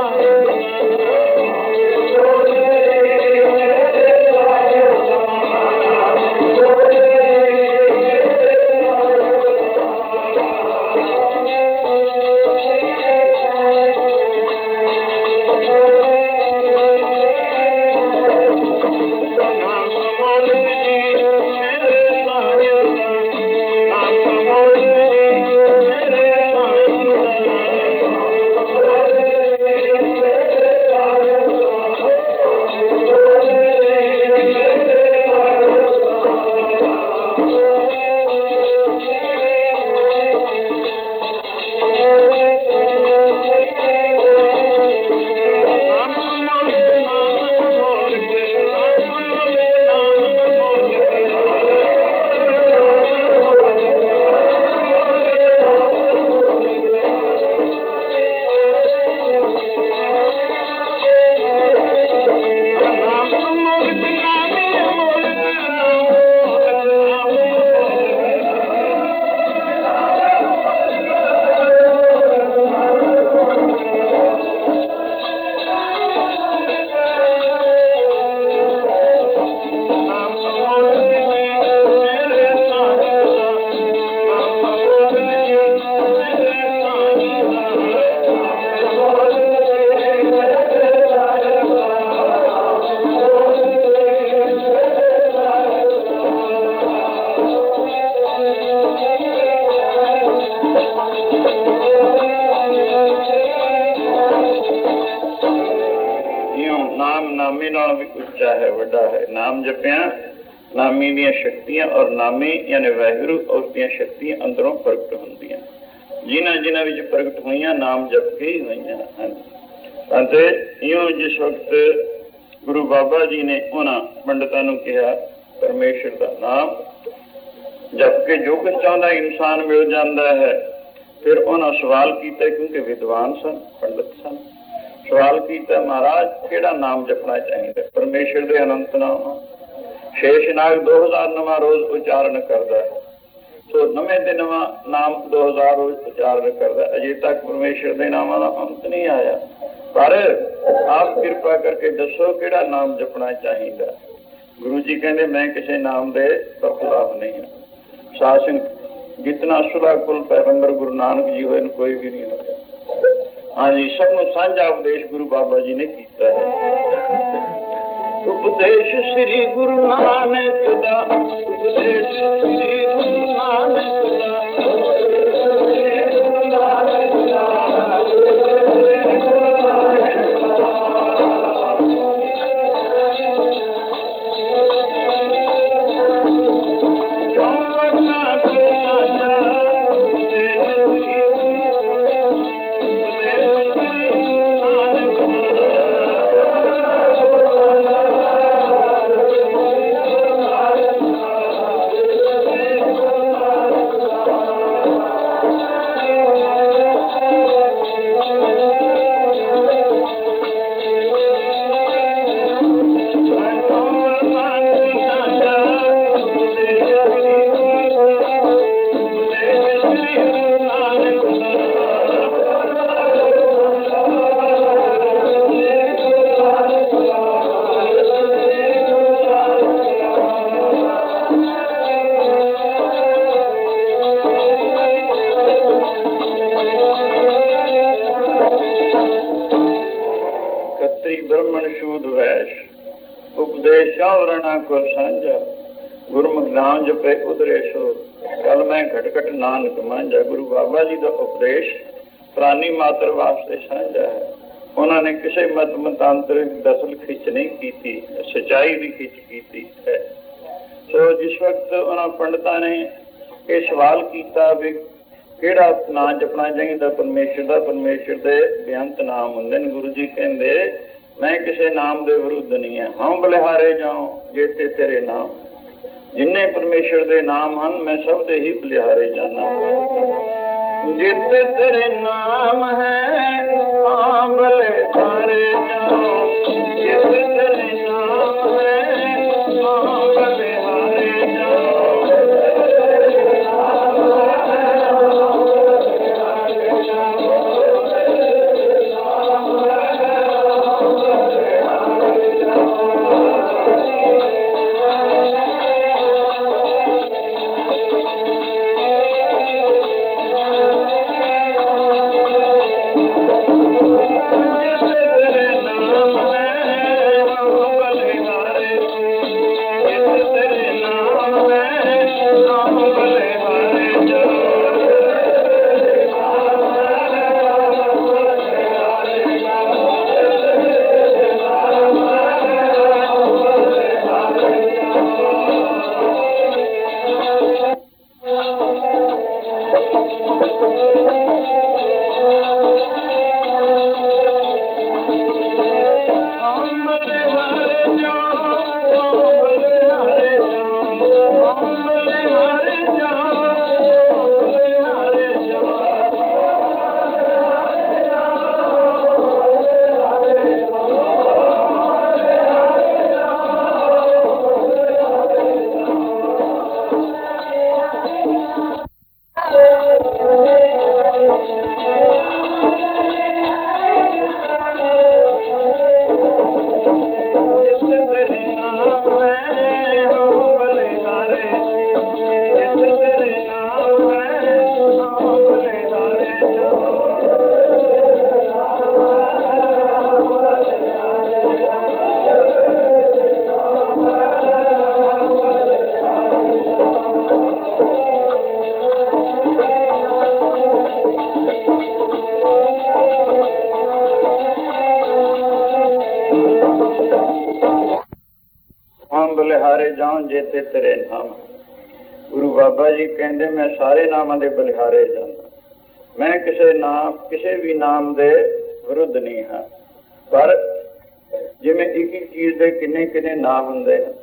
नामी ਦੀਆਂ शक्तियां और नामी यानी वाहिगुरु उसकी शक्तियां अंदरों प्रगट होंदियां, जिन्हां जिन्हां विच प्रगट होईयां नाम जप के ही होईयां हन। ਅਤੇ ਇਉਂ जिस वक्त गुरु बाबा जी ने उन्हां पंडितां नूं कहा परमेश्वर का नाम जप के जो कुछ चाहता इंसान मिल जाता है। फिर उन्हां सवाल किया, क्योंकि विद्वान सन पंडित सन, सवाल किया महाराज किहड़ा नाम जपना चाहिए। परमेश्वर के अनंत नाम शेषनाग 2000 नवा रोज उच्चारण करता है, तो नवे दिन नवा नाम 2000 रोज उच्चारण करता। अजे तक परमेश्वर के नामां दा अंत नहीं आया, पर आप कृपा करके दसो किहड़ा नाम जपना चाहिए। गुरु जी कहते मैं किसी नाम के खिलाफ नहीं हूँ। शासन जितना सुलह कुल पैगंबर गुरु नानक जी हुए कोई भी नहीं होया। ਹਾਂਜੀ, ਸਭ ਨੂੰ ਸਾਂਝਾ ਉਪਦੇਸ਼ ਗੁਰੂ ਬਾਬਾ ਜੀ ਨੇ ਕੀਤਾ ਹੈ। ਉਪਦੇਸ਼ ਸ੍ਰੀ ਗੁਰੂ ਨਾਨਕ ਦਾ, ਉਪਦੇਸ਼ ਸ੍ਰੀ ਗੁਰੂ ਨਾਨਕ ਦਾ, ਸਾਂਝਾ ਗੁਰਮੁਖ ਨਾਮ ਜਪੇ ਉਧਰੇ ਸੋ ਕਲ ਮੈਂ ਘਟ ਘਟ ਨਾਨਕ ਮਾਂਝਾ। ਗੁਰੂ ਬਾਬਾ ਜੀ ਦਾ ਉਪਦੇਸ਼ ਪ੍ਰਾਨੀ ਮਾਤਰ ਵਾਸਤੇ ਸਾਂਝਾ ਹੈ। ਉਹਨਾਂ ਨੇ ਕਿਸੇ ਮਤ ਮਤਾਂਤਰ ਦਸਲ ਖਿੱਚ ਨਹੀਂ ਕੀਤੀ, ਸੱਚਾਈ ਦੀ ਖਿੱਚ ਕੀਤੀ ਹੈ। ਸੋ ਜਿਸ ਵਕਤ ਉਹਨਾਂ ਪੰਡਤਾਂ ਨੇ ਇਹ ਸਵਾਲ ਕੀਤਾ ਵੀ ਕਿਹੜਾ ਨਾਂ ਜਪਣਾ ਚਾਹੀਦਾ ਪਰਮੇਸ਼ਰ ਦਾ, ਪਰਮੇਸ਼ਰ ਦੇ ਬੇਅੰਤ ਨਾਮ ਹੁੰਦੇ ਨੇ। ਗੁਰੂ ਜੀ ਕਹਿੰਦੇ ਮੈਂ ਕਿਸੇ ਨਾਮ ਦੇ ਵਿਰੁੱਧ ਨਹੀਂ ਹੈ। ਹਉ ਬਲਿਹਾਰੇ ਜਾਉ ਜੇਤੇ ਤੇਰੇ ਨਾਮ, ਜਿੰਨੇ ਪਰਮੇਸ਼ਰ ਦੇ ਨਾਮ ਹਨ ਮੈਂ ਸਭ ਦੇ ਹੀ ਬਲਿਹਾਰੇ ਜਾਣਾ। ਜੇਤੇ ਤੇਰੇ ਨਾਮ ਹੈ ਹਾਂ ਬਲਿਹਾਰੇ ਜਾਉ, ਜੇਤੇ ਤੇਰੇ ਨਾਮ ਹੈ ਹਾਂ ਬਲਿਹਾਰੇ ਜਾਉ। ਬਲਿਹਾਰੇ ਜਾਉ ਜੇਤੇ ਤੇਰੇ ਨਾਮ। ਗੁਰੂ ਬਾਬਾ ਜੀ ਕਹਿੰਦੇ ਮੈਂ ਸਾਰੇ ਨਾਮਾਂ ਦੇ ਬਲਿਹਾਰੇ ਜਾਂਦਾ। ਮੈਂ ਕਿਸੇ ਵੀ ਨਾਮ ਦੇ ਵਿਰੁੱਧ ਨਹੀਂ ਹਾਂ। ਪਰ ਜਿਵੇਂ ਇੱਕ ਇੱਕ ਚੀਜ਼ ਦੇ ਕਿੰਨੇ ਕਿੰਨੇ ਨਾਮ ਹੁੰਦੇ ਹਨ।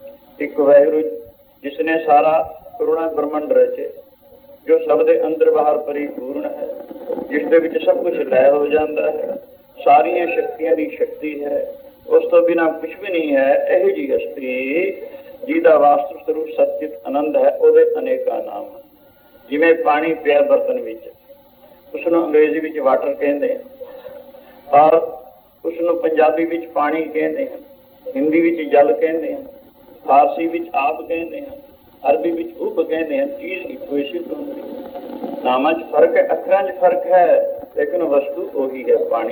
ਇੱਕ ਵਾਹਿਗੁਰੂ ਜਿਸ ਨੇ ਸਾਰਾ ਕਰੁਣਾ ਬ੍ਰਹਮੰਡ ਰਚੇ, ਜੋ ਸਭ ਦੇ ਅੰਦਰ ਬਾਹਰ ਪਰਿਪੂਰਨ ਹੈ, ਜਿਸ ਦੇ ਵਿੱਚ ਸਭ ਕੁਝ ਲੈ ਹੋ ਜਾਂਦਾ ਹੈ, ਸਾਰੀਆਂ ਸ਼ਕਤੀਆਂ ਦੀ ਸ਼ਕਤੀ ਹੈ, ਉਸ ਤੋਂ ਬਿਨਾਂ ਕੁਛ ਵੀ ਨਹੀਂ ਹੈ। ਇਹੋ ਜਿਹੀ ਹਸਤੀ ਜਿਹਦਾ ਵਾਸਤਵ ਸਰੂਪ ਸਤਿਚਿਤ ਆਨੰਦ ਹੈ, ਉਹਦੇ ਅਨੇਕਾਂ ਨਾਮ ਹਨ। ਜਿਵੇਂ ਪਾਣੀ ਪਿਆ ਬਰਤਨ ਵਿੱਚ, ਉਸਨੂੰ ਅੰਗਰੇਜ਼ੀ ਵਿੱਚ ਵਾਟਰ ਕਹਿੰਦੇ ਹਨ, ਔਰ ਉਸਨੂੰ ਪੰਜਾਬੀ ਵਿੱਚ ਪਾਣੀ ਕਹਿੰਦੇ ਹਨ, ਹਿੰਦੀ ਵਿੱਚ ਜਲ ਕਹਿੰਦੇ ਹਨ, ਫਾਰਸੀ ਵਿੱਚ ਆਪ ਕਹਿੰਦੇ ਹਨ, ਅਰਬੀ ਵਿੱਚ ਉਪ ਕਹਿੰਦੇ ਹਨ। ਚੀਜ਼ ਇੱਕੋ ਹੀ ਸਿੱਧ ਹੁੰਦੀ ਹੈ। ਨਾਮਾਂ 'ਚ ਫਰਕ ਹੈ, ਅੱਖਰਾਂ 'ਚ ਫਰਕ ਹੈ, लेकिन वस्तु वही है पानी।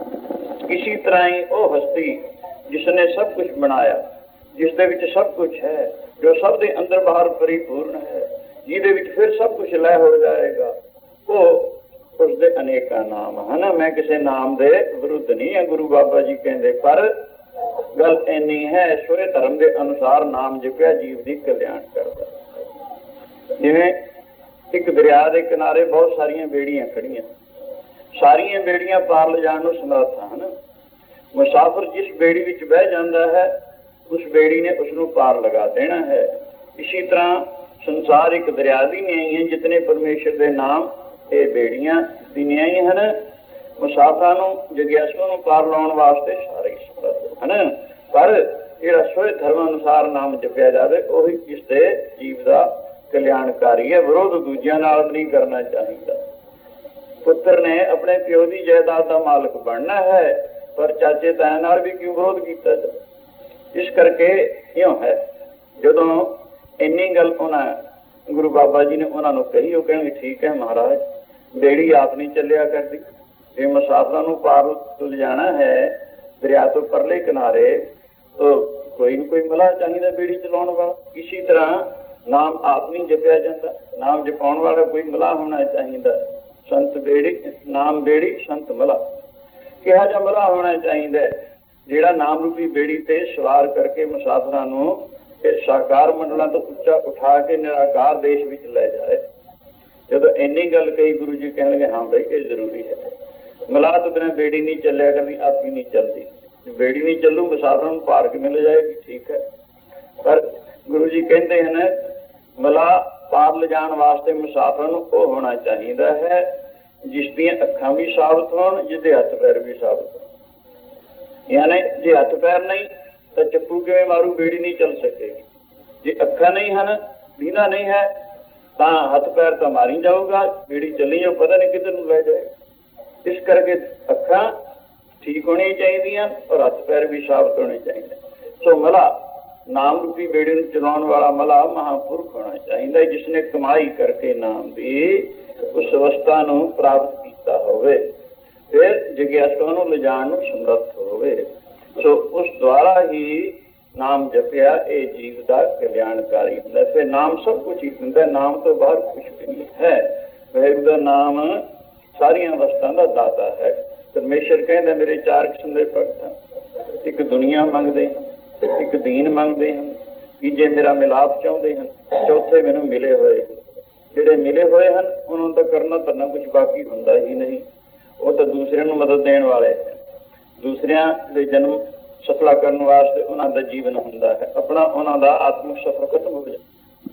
इसी तरह ही वो हस्ती जिसने सब कुछ बनाया, जिसदे विच सब कुछ है, जो सब दे अंदर बाहर परिपूर्ण है, जिहदे विच फिर सब कुछ लय हो जाएगा, वो उसके अनेका नाम है ना। मैं किसी नाम के विरुद्ध नहीं है, गुरु बाबा जी कहते, पर गल इन्नी है सोए धर्म के अनुसार नाम जपिया जीव की कल्याण करता। जिवें एक दरिया के किनारे बहुत सारिया बेड़ियां खड़िया, सारिया बेड़ियां पार ले जाने समर्थ हैं। मुसाफिर जिस बेड़ी विच बह जाता है, उस बेड़ी ने उसनों पार लगा देना है। इसी तरह संसार एक दरिया की न्याई है, जितने परमेश्वर के नाम ये बेड़ियां की न्याई हैं। मुसाफिरां जग्यासुओं नूं पार लाउण वास्ते सारे समर्थ हैं, पर जिहड़ा सोए धर्म अनुसार नाम जपिया जाए वही इसके जीव का कल्याणकारी है। विरोध दूजिया नाल नहीं करना चाहिए। पुत्र ने अपने प्यो की जायदाद का मालिक बनना है, पर चाचे ताया नाल भी क्यों विरोध किया जाए। इस करके क्यों है, जदों इन्नी गल उन्होंने गुरु बाबा जी ने उन्होंने कही, वो कहेंगे ठीक है महाराज, बेड़ी आप नहीं चलिया करती, जे मुसाफिरां नूं पार ले जाना है दरिया तो परले किनारे, तो कोई न कोई मला चाहिए बेड़ी चलाने वाला। इसी तरह नाम आप नहीं जपिया जाता, नाम जपाने वाला कोई मला होना चाहिए। संत बेड़ी नाम बेड़ी संत मला, किहा जा मला होना चाहिए जिहड़ा नाम रूपी बेड़ी ते सवार करके मुसाफिरां नूं साकार मंडलों तो उच्चा उठा के निराकार देश विच लै जाए। जदों इन्नी गल कही, गुरु जी कहणगे हाँ भाई ये जरूरी है। मला तो बिना बेड़ी नहीं चलिया करनी, आप ही नहीं चलती, बेड़ी नहीं चलू मुसाफिरां नूं पार किवें ले जाएगी। ठीक है, पर गुरु जी कहते हैं मला पार ले जाने वास्ते मुसाफिरां नूं वो होना चाहिए है जिस दी अखां भी साबित होण, जिसदे हथ पैर भी साबित होण। यानी जे हथ पैर नहीं तो चप्पू किवें मारू, बेड़ी नहीं चल सकेगी। जे अखां नहीं हैं, दीना नहीं है, तो हथ पैर तो मारी जाऊगा, बेड़ी चली जाओ पता नहीं किधर नूं लै जाए। इस करके अखां ठीक होनी चाहिए और हथ पैर भी साबित होने चाहिए। सो मला नाम रूपी बेड़ी चलाने वाला मला महापुरुष होना चाहिए, जिसने कमाई करके नाम दी उस अवस्था नूं प्राप्त किया होवे, फिर जिज्ञासुओं नूं ले जाण नूं समर्थ होवे। सो उस द्वारा ही नाम जपिया ये जीव का कल्याणकारी होंदा। फिर नाम सब कुछ ही दिंदा, नाम तो बाहर कुछ भी नहीं है। वाहिगुरू दा नाम सारिया अवस्था का दाता है। परमेश्वर कहंदा मेरे चार किस्म के भगत हैं, एक दुनिया मंगते हैं, एक दीन मंगते हैं, तीजे मेरा मिलाप चाहते हैं, चौथे मैनू मिले हुए। जिहड़े मिले हुए हैं उन्होंने तो करना धरना कुछ बाकी होंदा ही नहीं, वो तो दूसरे नूं मदद देने वाले हैं। दूसरियां दे जन्म सफला करने वास्ते उन्हां दा जीवन हुंदा है, अपना उन्हां दा आत्मिक सफर खत्म हो जाए।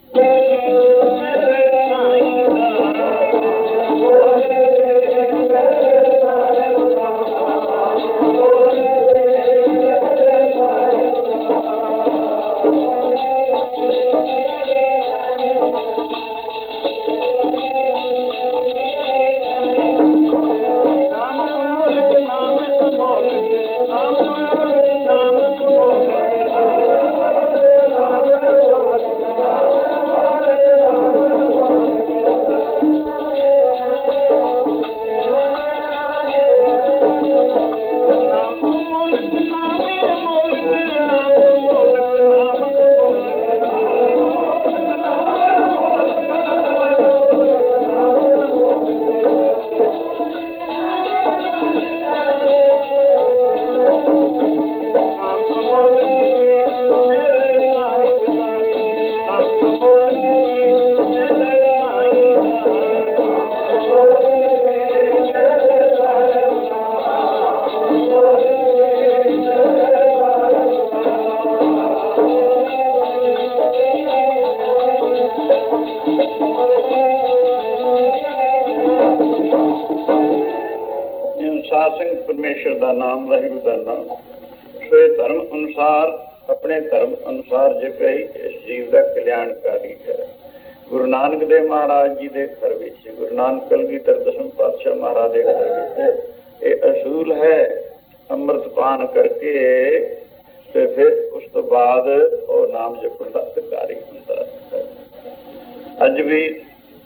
परमेश्वर का नाम, वाहिगुरू का नाम सोए धर्म अनुसार अपने धर्म अनुसार जपे इस जीव का कल्याणकारी है। गुरु नानक देव महाराज जी के घर में, गुरु नानक कलगीधर दसम पातशाह महाराज के घर में ये असूल है, अमृत पान करके तो फिर उस तो बाद और नाम जपण का अधिकारी होता है। अज भी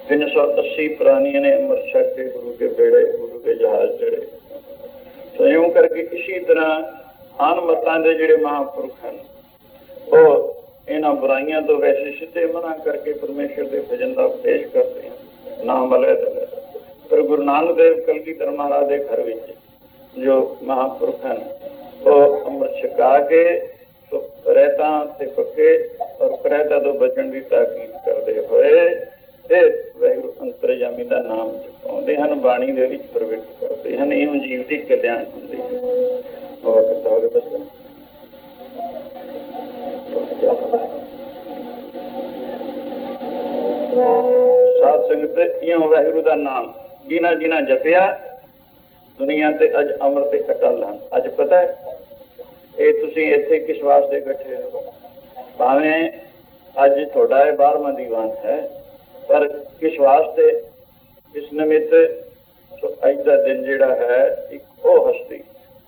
380 प्राणियों ने अमृत छक के गुरु के बेड़े गुरु के जहाज चढ़े। तो यूं करके इसी तरह आन मतां दे जिहड़े महापुरुख हैं वो इन्हां बुराइयां तो वैसे सीधे मना करके परमेश्वर के भजन का उपदेश करते हैं, नाम अलग। पर गुरु नानक देव कलगीधर महाराज के घर में जो महापुरुष हैं वो अमृत छका के तो करैता ते पक्के और करैता तो बचन की ताकीद करते हुए वाहिगुरू अंतरजामी का नाम जपाते हैं, बाणी दे विच प्रगट करते हैं। इहों जीव की कल्याण होंदी है। और साध संगत इहों वाहिगुरू का नाम जिन्हां जिन्हां जपिया दुनिया ते अज अमृत अटल हैं। अज पता है ये तुसीं इत्थे किस वास्ते इकट्ठे हो? भावें अज तुहाडा 12वां दीवान है, पर किस वास्ते किस निमित्त? तो अज का दिन जिहड़ा है एक वो हस्ती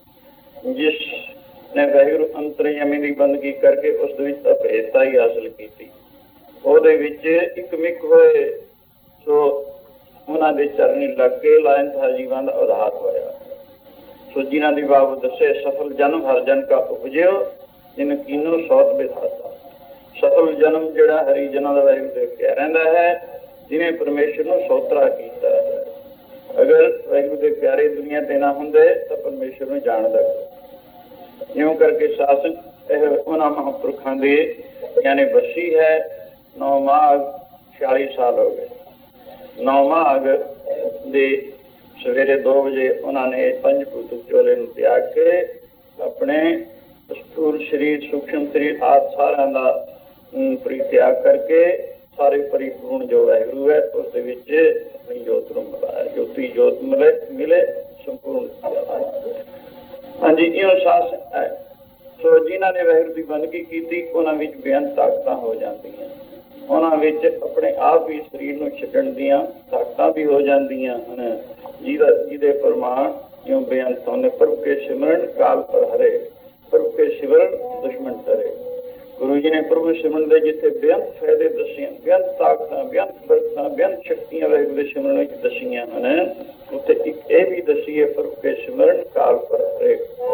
जिसने वाहिगुरू अंतरयामी की बंदगी करके उस अभेदता ही हासिल की, ਉਹਦੇ ਵਿੱਚ ਇੱਕ ਮਿਕ ਹੋਏ ਸੋ ਉਹਨਾਂ ਦੇ ਚਰਨੀ ਲੱਗ ਕੇ ਲਾਇਨਥਾ ਜੀਵਾਂ ਦਾ ਉਧਾਰ ਹੋਇਆ। ਸੋ ਜਿਨ੍ਹਾਂ ਦੀ ਬਾਬਤ ਦੱਸੇ ਸਫਲ ਜਨਮ ਹਰ ਜਨ ਕਾ ਉਪਜਿਓ ਜਿਨ ਕੀਨੋ ਸੌਤ ਵਿਧਾਤਾ। ਸਫਲ ਜਨਮ ਜਿਹੜਾ ਹਰੀ ਜਨਾਂ ਦਾ ਵਾਹਿਗੁਰੂ ਦੇ ਕੇ ਰਹਿੰਦਾ ਹੈ, ਜਿਨੇ ਪਰਮੇਸ਼ਰ ਨੂੰ ਸੋਤਰਾ ਕੀਤਾ ਹੈ। ਅਗਰ ਵਾਹਿਗੁਰੂ ਦੇ ਪਿਆਰੇ ਦੁਨੀਆ ਤੇ ਨਾ ਹੁੰਦੇ ਤਾਂ ਪਰਮੇਸ਼ਰ ਨੂੰ ਜਾਣਦਾ। ਇਉਂ ਕਰਕੇ ਸਾਸਨ ਇਹ ਉਹਨਾਂ ਮਹਾਂਪੁਰਖਾਂ ਦੇ यानी बसी है। 9 माघ 46 साल हो गए। 9 माघ ਦੇ सवेरे 2 बजे उन्होंने पंचभूत चोले त्याग के अपने स्थूल शरीर सूक्ष्म शरीर आदि सारा का परित्याग करके सारे परिपूर्ण जो वाहिगुरू है उस अपनी जोत ਨੂੰ ਮਿਲਾਇਆ। ज्योति जोत मिले संपूर्ण। हाँ जी इहो सास है। सो जिन्हों ने वाहिगुरू की बंदगी की उन्होंने बेअंत ताकत हो जांदियां, उन्होंने अपने आप ही शरीर में छड्डण दीयां ताकत भी हो जांदियां हैं। जिहदे प्रमाण यूं बेअंत होने प्रभु के सिमरन काल पर हरे, प्रभु के सिमरन दुश्मन डरे। गुरु जी ने प्रभु सिमरन के जिथे बेअंत फायदे दसियां, बेअंत ताकत बेअंत बरकतां बेअंत शक्तियां वाहिगुरू के सिमरन विच दसियां हैं, उत्थे एक ये भी दसी है प्रभु के सिमरन काल पर हरे।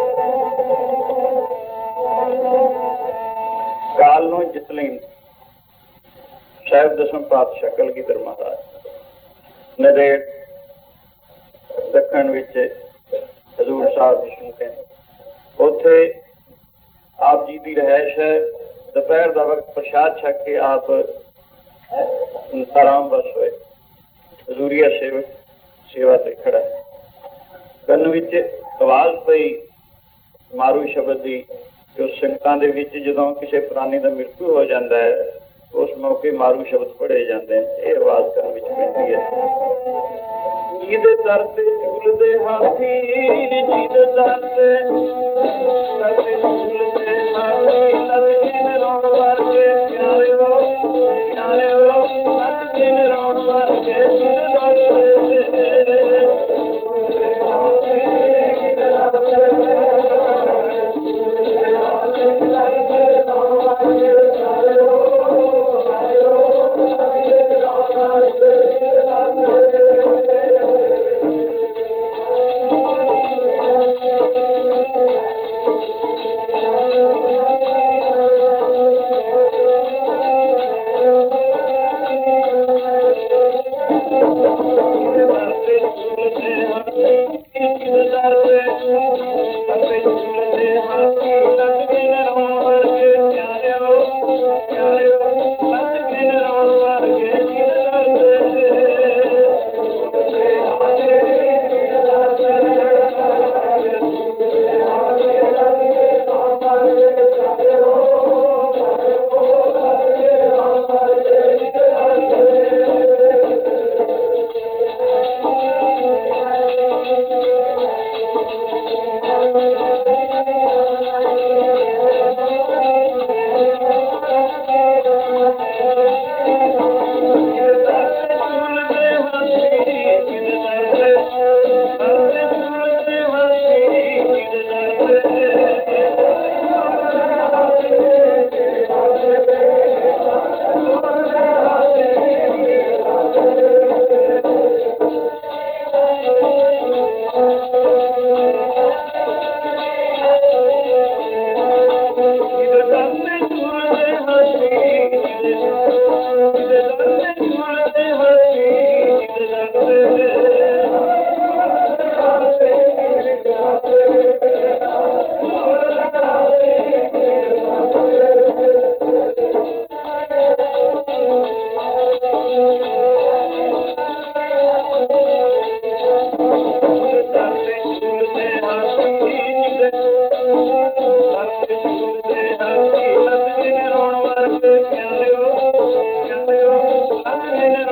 काल ਨੂੰ ਜਿੱਤ ਲੈਣ ਸਾਹਿਬ ਦਸਮ ਪਾਤਸ਼ਾਹ ਕਲਗੀਧਰ ਮਹਾਰਾਜ ਨਦੇੜ ਦੱਖਣ ਵਿੱਚ ਹਜ਼ੂਰ ਸਾਹਿਬ ਵਿਸ਼ਨੂੰ ਕੇ ਉੱਥੇ ਆਪ ਜੀ ਦੀ ਰਹਿائش ਹੈ। ਦੁਪਹਿਰ ਦਾ ਵਕਤ ਪ੍ਰਸ਼ਾਦ ਛਕ ਕੇ ਆਪ ਆਰਾਮ ਬਸ ਹੋਏ। ਹਜ਼ੂਰੀਆ ਸੇਵਕ ਸੇਵਾ ਤੇ ਖੜਾ ਹੈ। ਕੰਨ ਵਿੱਚ ਆਵਾਜ਼ ਪਈ ਮਾਰੂ ਸ਼ਬਦ ਦੀ। ਜੋ ਸੰਗਤਾਂ ਦੇ ਵਿੱਚ ਜਦੋਂ ਕਿਸੇ ਪ੍ਰਾਣੀ ਦਾ ਮ੍ਰਿਤੂ ਹੋ ਜਾਂਦਾ ਹੈ ਉਸ ਮੌਕੇ ਮਾਰੂ ਸ਼ਬਦ ਪੜ੍ਹੇ ਜਾਂਦੇ ਨੇ। ਇਹ ਆਵਾਜ਼ ਕੰਨ ਵਿੱਚ ਪੈਂਦੀ ਹੈ। ਜਿਹਦੇ ਦਰ ਤੇ ਝੂਲਦੇ ਹਾਥੀ, ਜਿਹਦੇ ਦਰ ਤੇ ਝੂਲਦੇ ਹਾਥੀ, ਨਦੀਨ ਰੌਣ ਵਰਗੇ ਪਿਆਰਿਓ ਪਿਆਰਿਓ, ਨਦੀਨ ਰੌਣ ਵਰਗੇ ਜਿਹਦੇ ਦਰ ਤੇ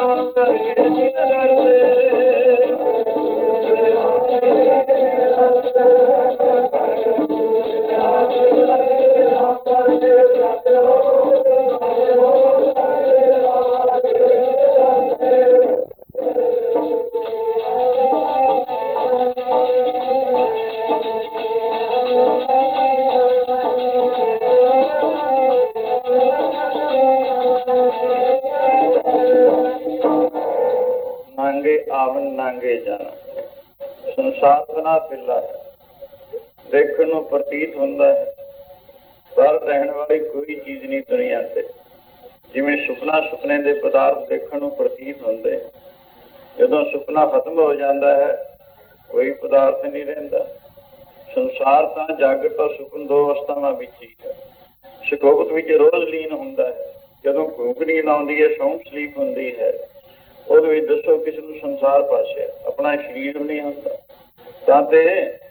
ਨਾਂਗੇ ਆਵਨ ਨਾਂਗੇ ਜਾਣਾ। ਸੰਸਾਰ ਬਣਾ ਪਿੱਲਾ ਹੈ, ਦੇਖਣ ਨੂੰ ਪ੍ਰਤੀਤ ਹੁੰਦਾ ਹੈ ਪਰ ਰਹਿਣ ਵਾਲੀ ਕੋਈ ਚੀਜ਼ ਨਹੀਂ ਦੁਨੀਆ ਤੇ। ਜਿਵੇਂ ਸੁਪਨਾ ਸੁਪਨੇ ਦੇ ਪਦਾਰਥ ਦੇਖਣ ਨੂੰ ਪ੍ਰਤੀਤ ਹੁੰਦੇ, ਜਦੋਂ ਸੁਪਨਾ ਖਤਮ ਹੋ ਜਾਂਦਾ ਹੈ ਕੋਈ ਪਦਾਰਥ ਨਹੀਂ ਰਹਿੰਦਾ। ਸੰਸਾਰ ਤਾਂ ਜਾਗਤ ਔਰ ਸੁਪਨ ਦੋ ਅਵਸਥਾਵਾਂ ਵਿੱਚ ਹੀ ਹੈ। ਸ਼ਕੋਬਤ ਵਿੱਚ ਰੋਜ਼ ਲੀਨ ਹੁੰਦਾ ਹੈ, ਜਦੋਂ ਭੂਖ ਨੀਂਦ ਆਉਂਦੀ ਹੈ, ਸੌਂਗ ਸਲੀਪ ਹੁੰਦੀ ਹੈ, ਉਹਦੇ ਵਿੱਚ ਦੱਸੋ ਕਿਸ ਨੂੰ ਸੰਸਾਰ ਪਾਸੇ ਆਪਣਾ ਸਰੀਰ ਨਹੀਂ ਹੁੰਦਾ। ਤਾਂ ਤੇ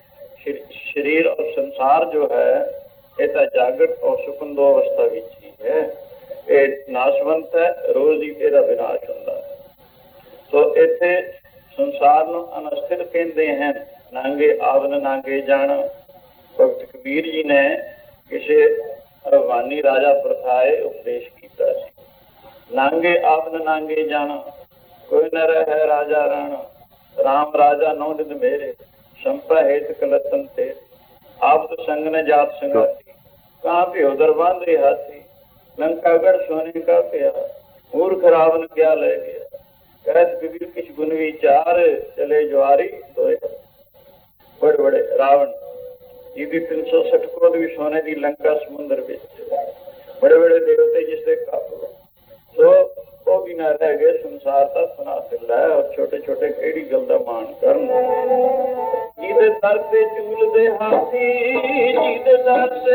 ਸਰੀਰ ਔਰ ਸੰਸਾਰ ਜੋ ਹੈ ਇਹ ਤਾਂ ਜਾਗਤ ਔਰ ਸੁਪਨ ਦੋ ਅਵਸਥਾ ਵਿੱਚ ਹੀ ਹੈ। ਇਹ ਨਾਸ਼ਵੰਤ ਹੈ, ਰੋਜ਼ ਹੀ ਇਹਦਾ ਵਿਨਾਸ਼ ਹੁੰਦਾ ਹੈ। ਸੋ ਇੱਥੇ ਸੰਸਾਰ ਨੂੰ ਅਨਸਥਿਰ ਕਹਿੰਦੇ ਹਨ। ਨਾਂਗੇ ਆਵਨ ਨਾਂਗੇ ਜਾਣਾ। ਭਗਤ ਕਬੀਰ ਜੀ ਨੇ ਕਿਸੇ ਅਫਗਾਨੀ ਰਾਜਾ ਪ੍ਰਥਾਏ ਉਪਦੇਸ਼ ਕੀਤਾ ਸੀ। ਨਾਂਗੇ ਆਵਨ ਨਾਂਗੇ ਜਾਣਾ, ਕੋਈ ਨ ਰਹਿ ਰਾਜਾ ਰਾਣਾ। ਰਾਮ ਰਾਜਾ ਨੌ ਨਿਧ ਮੇਰੇ, ਸੰਪਾ ਹੇਤ ਕਲਤਨ ਤੇ। ਆਪ संग न जात संगाती, कहाँ पे उधर बांधे हाथी। लंकागढ़ सोने का पिया, मूर्ख रावण क्या ले गया। कहत कबीर किछ गुण विचार, चले ज्वारी दोए। बड़े बड़े रावण जी भी 360 कोद भी सोने की लंका समुद्र विच, बड़े बड़े देवते जिससे काबू। तो वो भी ना रह गए, संसार का सुना फिर है। और छोटे छोटे केड़ी गल दा मान करन। जिदे दर ते चूल दे हाथी, जिदे दर ते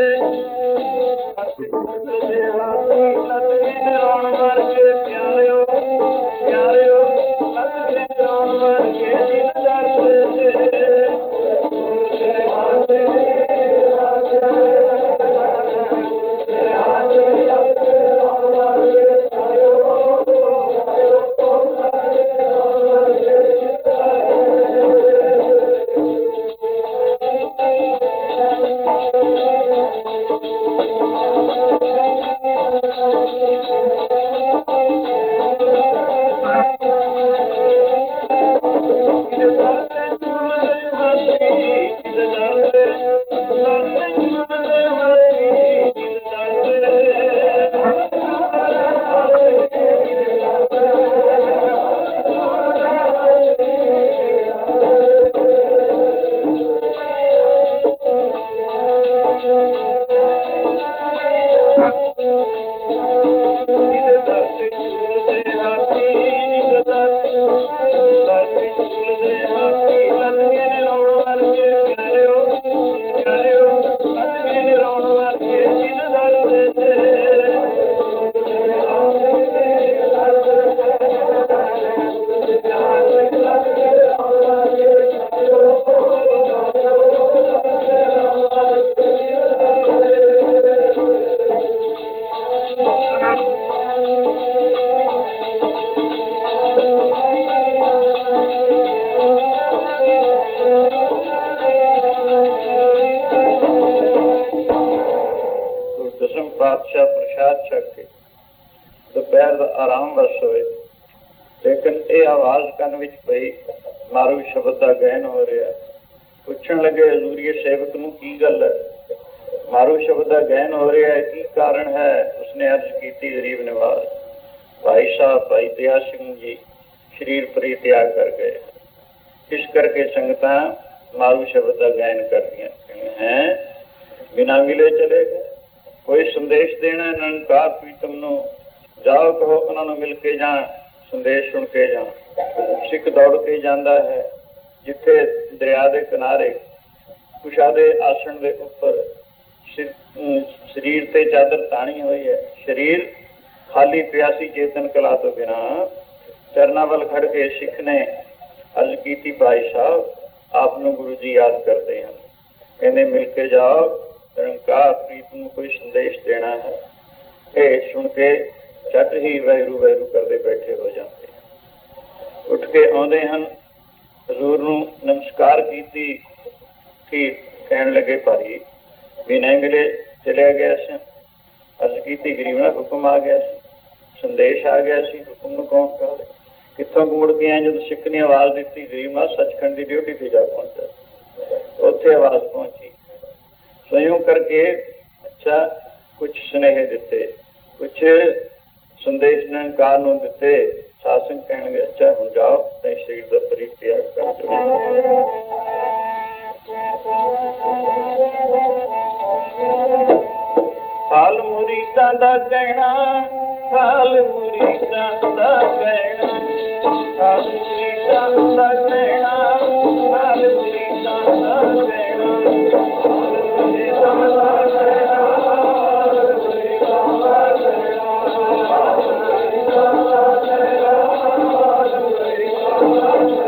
चूल दे हाथी। लत के रोण मर के प्यारियो, प्यारियो लत के रोण मर के। जिदे दर ते चूल दे हाथी, सुन के झट ही वैरू वैरू करते बैठे हो जाते हैं। ਕੇ ਆਉਂਦੇ ਹਨ। ਹਜ਼ੂਰ ਨੂੰ ਨਮਸਕਾਰ ਕੀਤੀ ਕਿ ਕਹਿਣ ਲੱਗੇ ਭਾਈ ਵੀ ਨਹੀਂ ਮਿਲੇ, ਚਲਿਆ ਗਿਆ ਸੀ। ਅਰਜ਼ ਕੀਤੀ ਗਰੀਬ ਨਾਲ ਹੁਕਮ ਆ ਗਿਆ ਸੀ, ਸੰਦੇਸ਼ ਆ ਗਿਆ ਸੀ, ਹੁਕਮ ਨੂੰ ਕੌਣ ਕਰ ਕਿੱਥੋਂ ਮੁੜ ਕੇ ਆਏ? ਜਦੋਂ ਸਿੱਖ ਨੇ ਆਵਾਜ਼ ਦਿੱਤੀ ਗਰੀਬ ਨਾਲ ਸੱਚਖੰਡ ਦੀ ਡਿਊਟੀ ਤੇ ਜਾ ਪਹੁੰਚਾ, ਉੱਥੇ ਆਵਾਜ਼ ਪਹੁੰਚੀ। ਸੰਯੋਗ ਕਰਕੇ ਅੱਛਾ ਕੁਛ ਸੁਨੇਹੇ ਦਿੱਤੇ, ਕੁਛ ਸੰਦੇਸ਼ ਨਿਰੰਕਾਰ ਨੂੰ ਦਿੱਤੇ। ਸਾਸਨ ਕਹਿਣਗੇ ਅੱਛਾ ਹੁਣ ਜਾਓ ਤੇ ਸਰੀਰ ਦਾ ਪਰਿਤਿਆਗ ਕਰ ਦਿਓ। ਹਾਲ ਮੁਰੀਦਾਂ ਦਾ ਕਹਿਣਾ, ਹਾਲ ਮੁਰੀਦਾਂ ਦਾ ਕਹਿਣਾ, ਹਾਲ ਮੁਰੀਦਾਂ ਦਾ ਕਹਿਣਾ, ਹਾਲ ਮੁਰੀਦਾਂ ਦਾ ਕਹਿਣਾ, ਹਾਲ ਮੁਰੀਦਾਂ ਦਾ ਕਹਿਣਾ, ਹਾਲ ਮੁਰੀਦਾਂ ਦਾ ਕਹਿਣਾ, ਹਾਲ ਮੁਰੀਦਾਂ ਦਾ ਕਹਿਣਾ, ਹਾਲ ਮੁਰੀਦਾਂ ਦਾ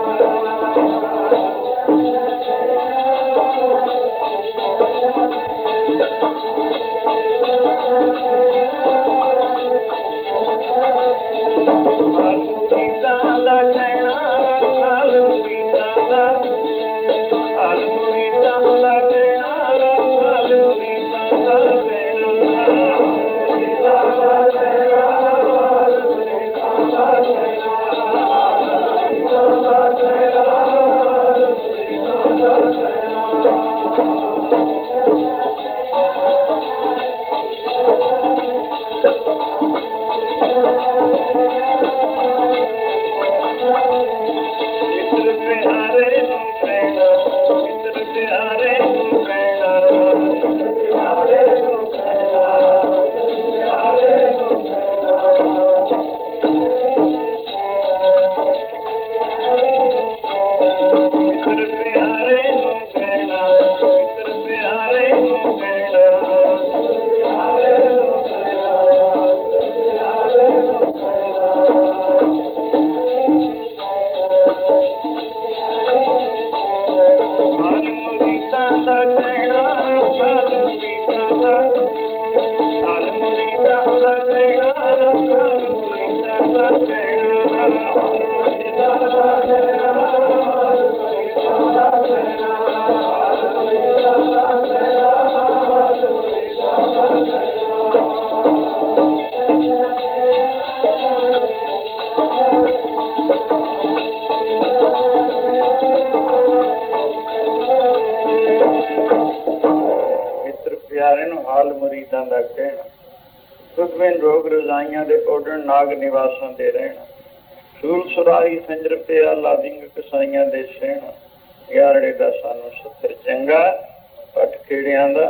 ਰੋਗ ਰਜ਼ਾਈਆਂ ਦੇ ਓਡਣ ਨਾਗ ਨਿਵਾਸਾਂ ਦੇ ਰਹਿਣਾ, ਸੂਲ ਸੁਰਾਹੀ ਸੰਜਰ ਪਿਆ ਲਾਦਿੰਗ ਕਸਾਈਆਂ ਦੇ ਸਹਿਣਾ, ਯਾਰੜੇ ਦਾ ਸਾਨੂੰ ਸੱਤਰ ਚੰਗਾ ਪੱਟ ਖੇੜਿਆਂ ਦਾ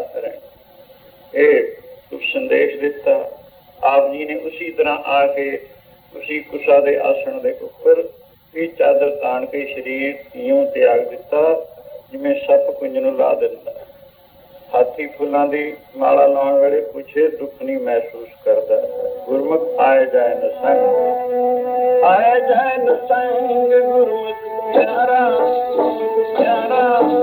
ਰਹਿਣਾ। ਇਹ ਸੰਦੇਸ਼ ਦਿੱਤਾ ਆਪ ਜੀ ਨੇ। ਉਸੀ ਤਰ੍ਹਾਂ ਆ ਕੇ ਉਸੀ ਕੁਸ਼ਾ ਦੇ ਆਸਣ ਦੇ ਉੱਪਰ ਵੀ ਚਾਦਰ ਤਾਣ ਕੇ ਸਰੀਰ ਇਉਂ ਤਿਆਗ ਦਿੱਤਾ ਜਿਵੇਂ ਸੱਪ ਕੁੰਜ ਨੂੰ ਲਾ ਦਿੰਦਾ। ਹਾਥੀ ਫੁੱਲਾਂ ਦੀ ਮਾਲਾ ਲਾਉਣ ਵੇਲੇ ਕੁਛੇ ਦੁੱਖ ਨਹੀਂ ਮਹਿਸੂਸ ਕਰਦਾ। ਗੁਰਮੁਖ ਆਏ ਜਾਏ ਨ ਸੰਗ, ਆਏ ਜਾਏ ਨ ਸੰਗ ਗੁਰਮੁਖ ਪਿਆਰਾ, ਪਿਆਰਾ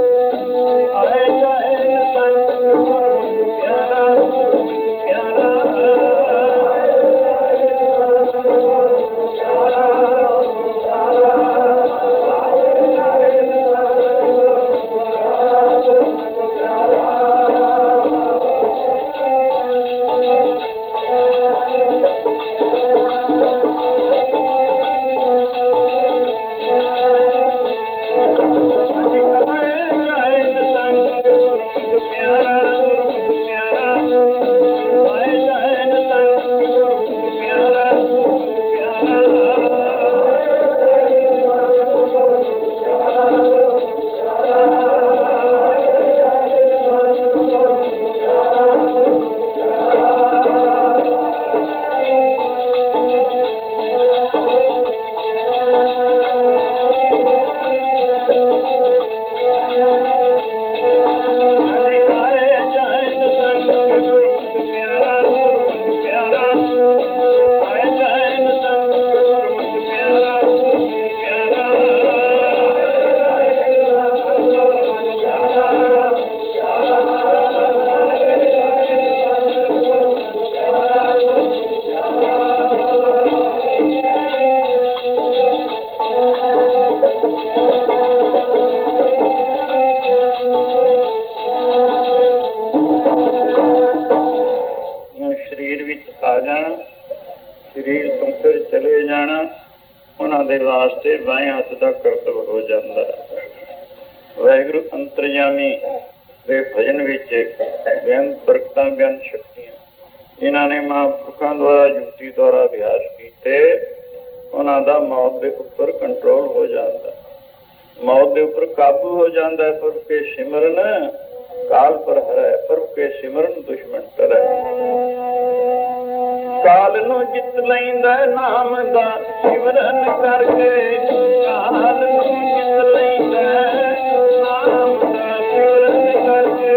ਆਏ ਜਾਏ ਨ ਸੰਗ ਗੁਰਮੁਖ ਪਿਆਰਾ, ਪਿਆਰਾ ਉਹਨਾਂ ਦੇ ਵਾਸਤੇ ਬਾਏਂ ਹੱਥ ਦਾ ਕਰਤੱਵ ਹੋ ਜਾਂਦਾ ਹੈ। ਵਾਹਿਗੁਰੂ ਅੰਤਰਜਾਮੀ ਦੇ ਭਜਨ ਵਿੱਚ ਬੇਅੰਤ ਬਰਕਤਾਂ, ਬੇਅੰਤ ਸ਼ਕਤੀਆਂ ਜਿਨ੍ਹਾਂ ਨੇ ਮਹਾਂਪੁਰਖਾਂ ਦੁਆਰਾ ਯੁਕਤੀ ਦੁਆਰਾ ਅਭਿਆਸ ਕੀਤੇ, ਉਹਨਾਂ ਦਾ ਮੌਤ ਦੇ ਉੱਪਰ ਕੰਟਰੋਲ ਹੋ ਜਾਂਦਾ, ਮੌਤ ਦੇ ਉੱਪਰ ਕਾਬੂ ਹੋ ਜਾਂਦਾ ਹੈ। ਪ੍ਰਭ ਕੇ ਸਿਮਰਨ ਕਾਲ ਪਰ ਹਰੈ, ਪ੍ਰਭ ਕੇ ਸਿਮਰਨ ਦੁਸ਼ਮਣ ਟਰੈ। ਕਾਲ ਨੂੰ ਜਿੱਤ ਲੈਂਦਾ ਨਾਮ ਦਾ ਸਿਮਰਨ ਕਰਕੇ, ਕਾਲ ਨੂੰ ਜਿੱਤ ਲੈਂਦਾ ਨਾਮ ਦਾ ਸਿਮਰਨ ਕਰਕੇ।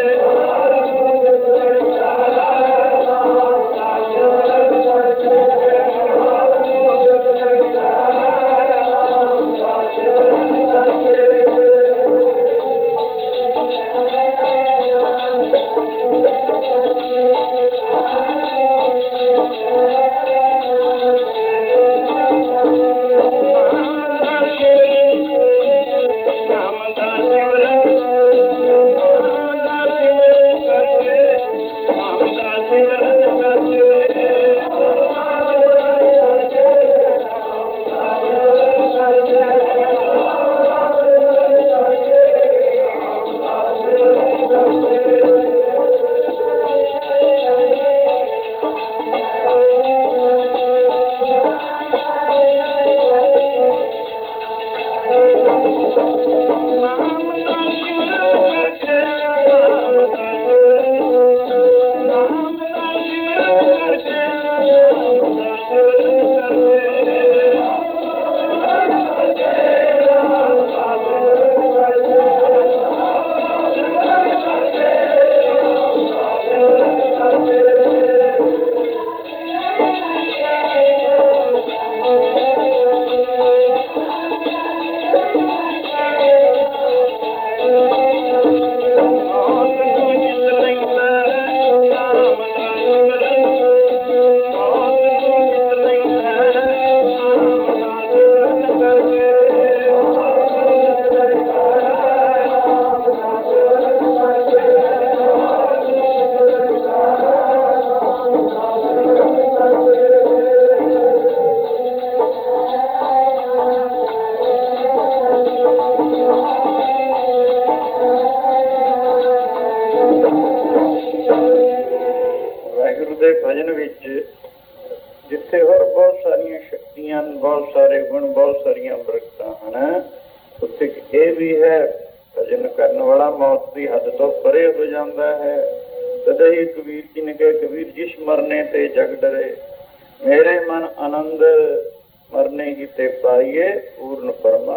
ਜਿੱਥੇ ਹੋਰ ਬਹੁਤ ਸਾਰੀਆਂ ਸ਼ਕਤੀਆਂ, ਬਹੁਤ ਸਾਰੇ ਗੁਣ, ਬਹੁਤ ਸਾਰੀਆਂ ਬਰਕਤਾਂ ਹਨ, ਉੱਥੇ ਇਹ ਵੀ ਹੈ ਭਜਨ ਕਰਨ ਵਾਲਾ ਮੌਤ ਦੀ ਹੱਦ ਤੋਂ ਪਰੇ ਹੋ ਜਾਂਦਾ ਹੈ। ਤਦੇ ਹੀ ਕਬੀਰ ਜੀ ਨੇ ਕਿਹਾ, ਕਬੀਰ ਜਿਸ ਮਰਨੇ ਤੇ ਜਗ ਡਰੇ, ਮੇਰੇ ਮਨ ਆਨੰਦ ਮਰਨੇ ਹੀ ਤੇ ਪਾਈਏ ਪੂਰਨ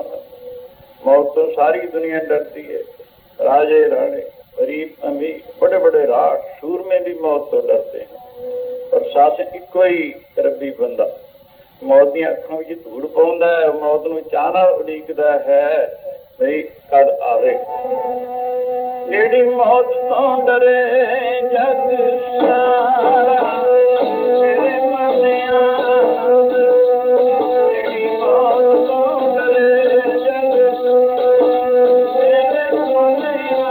ਪਰਮਾਨੰਦ। मौत तो सारी दुनिया डरती है, राजे राणे गरीब अमीर बड़े बड़े राज सूर में भी मौत तो डरते हैं, पर शासन इको ही रबी बंदा मौत दी अखां विच धूड़ पाउंदा है, मौत नूं चाहना उड़ीकदा है भई कद आवे। जेड़ी मौत तो डरे जग सारा मेरे मनिया, जेड़ी मौत तो डरे जग मेरे मनिया।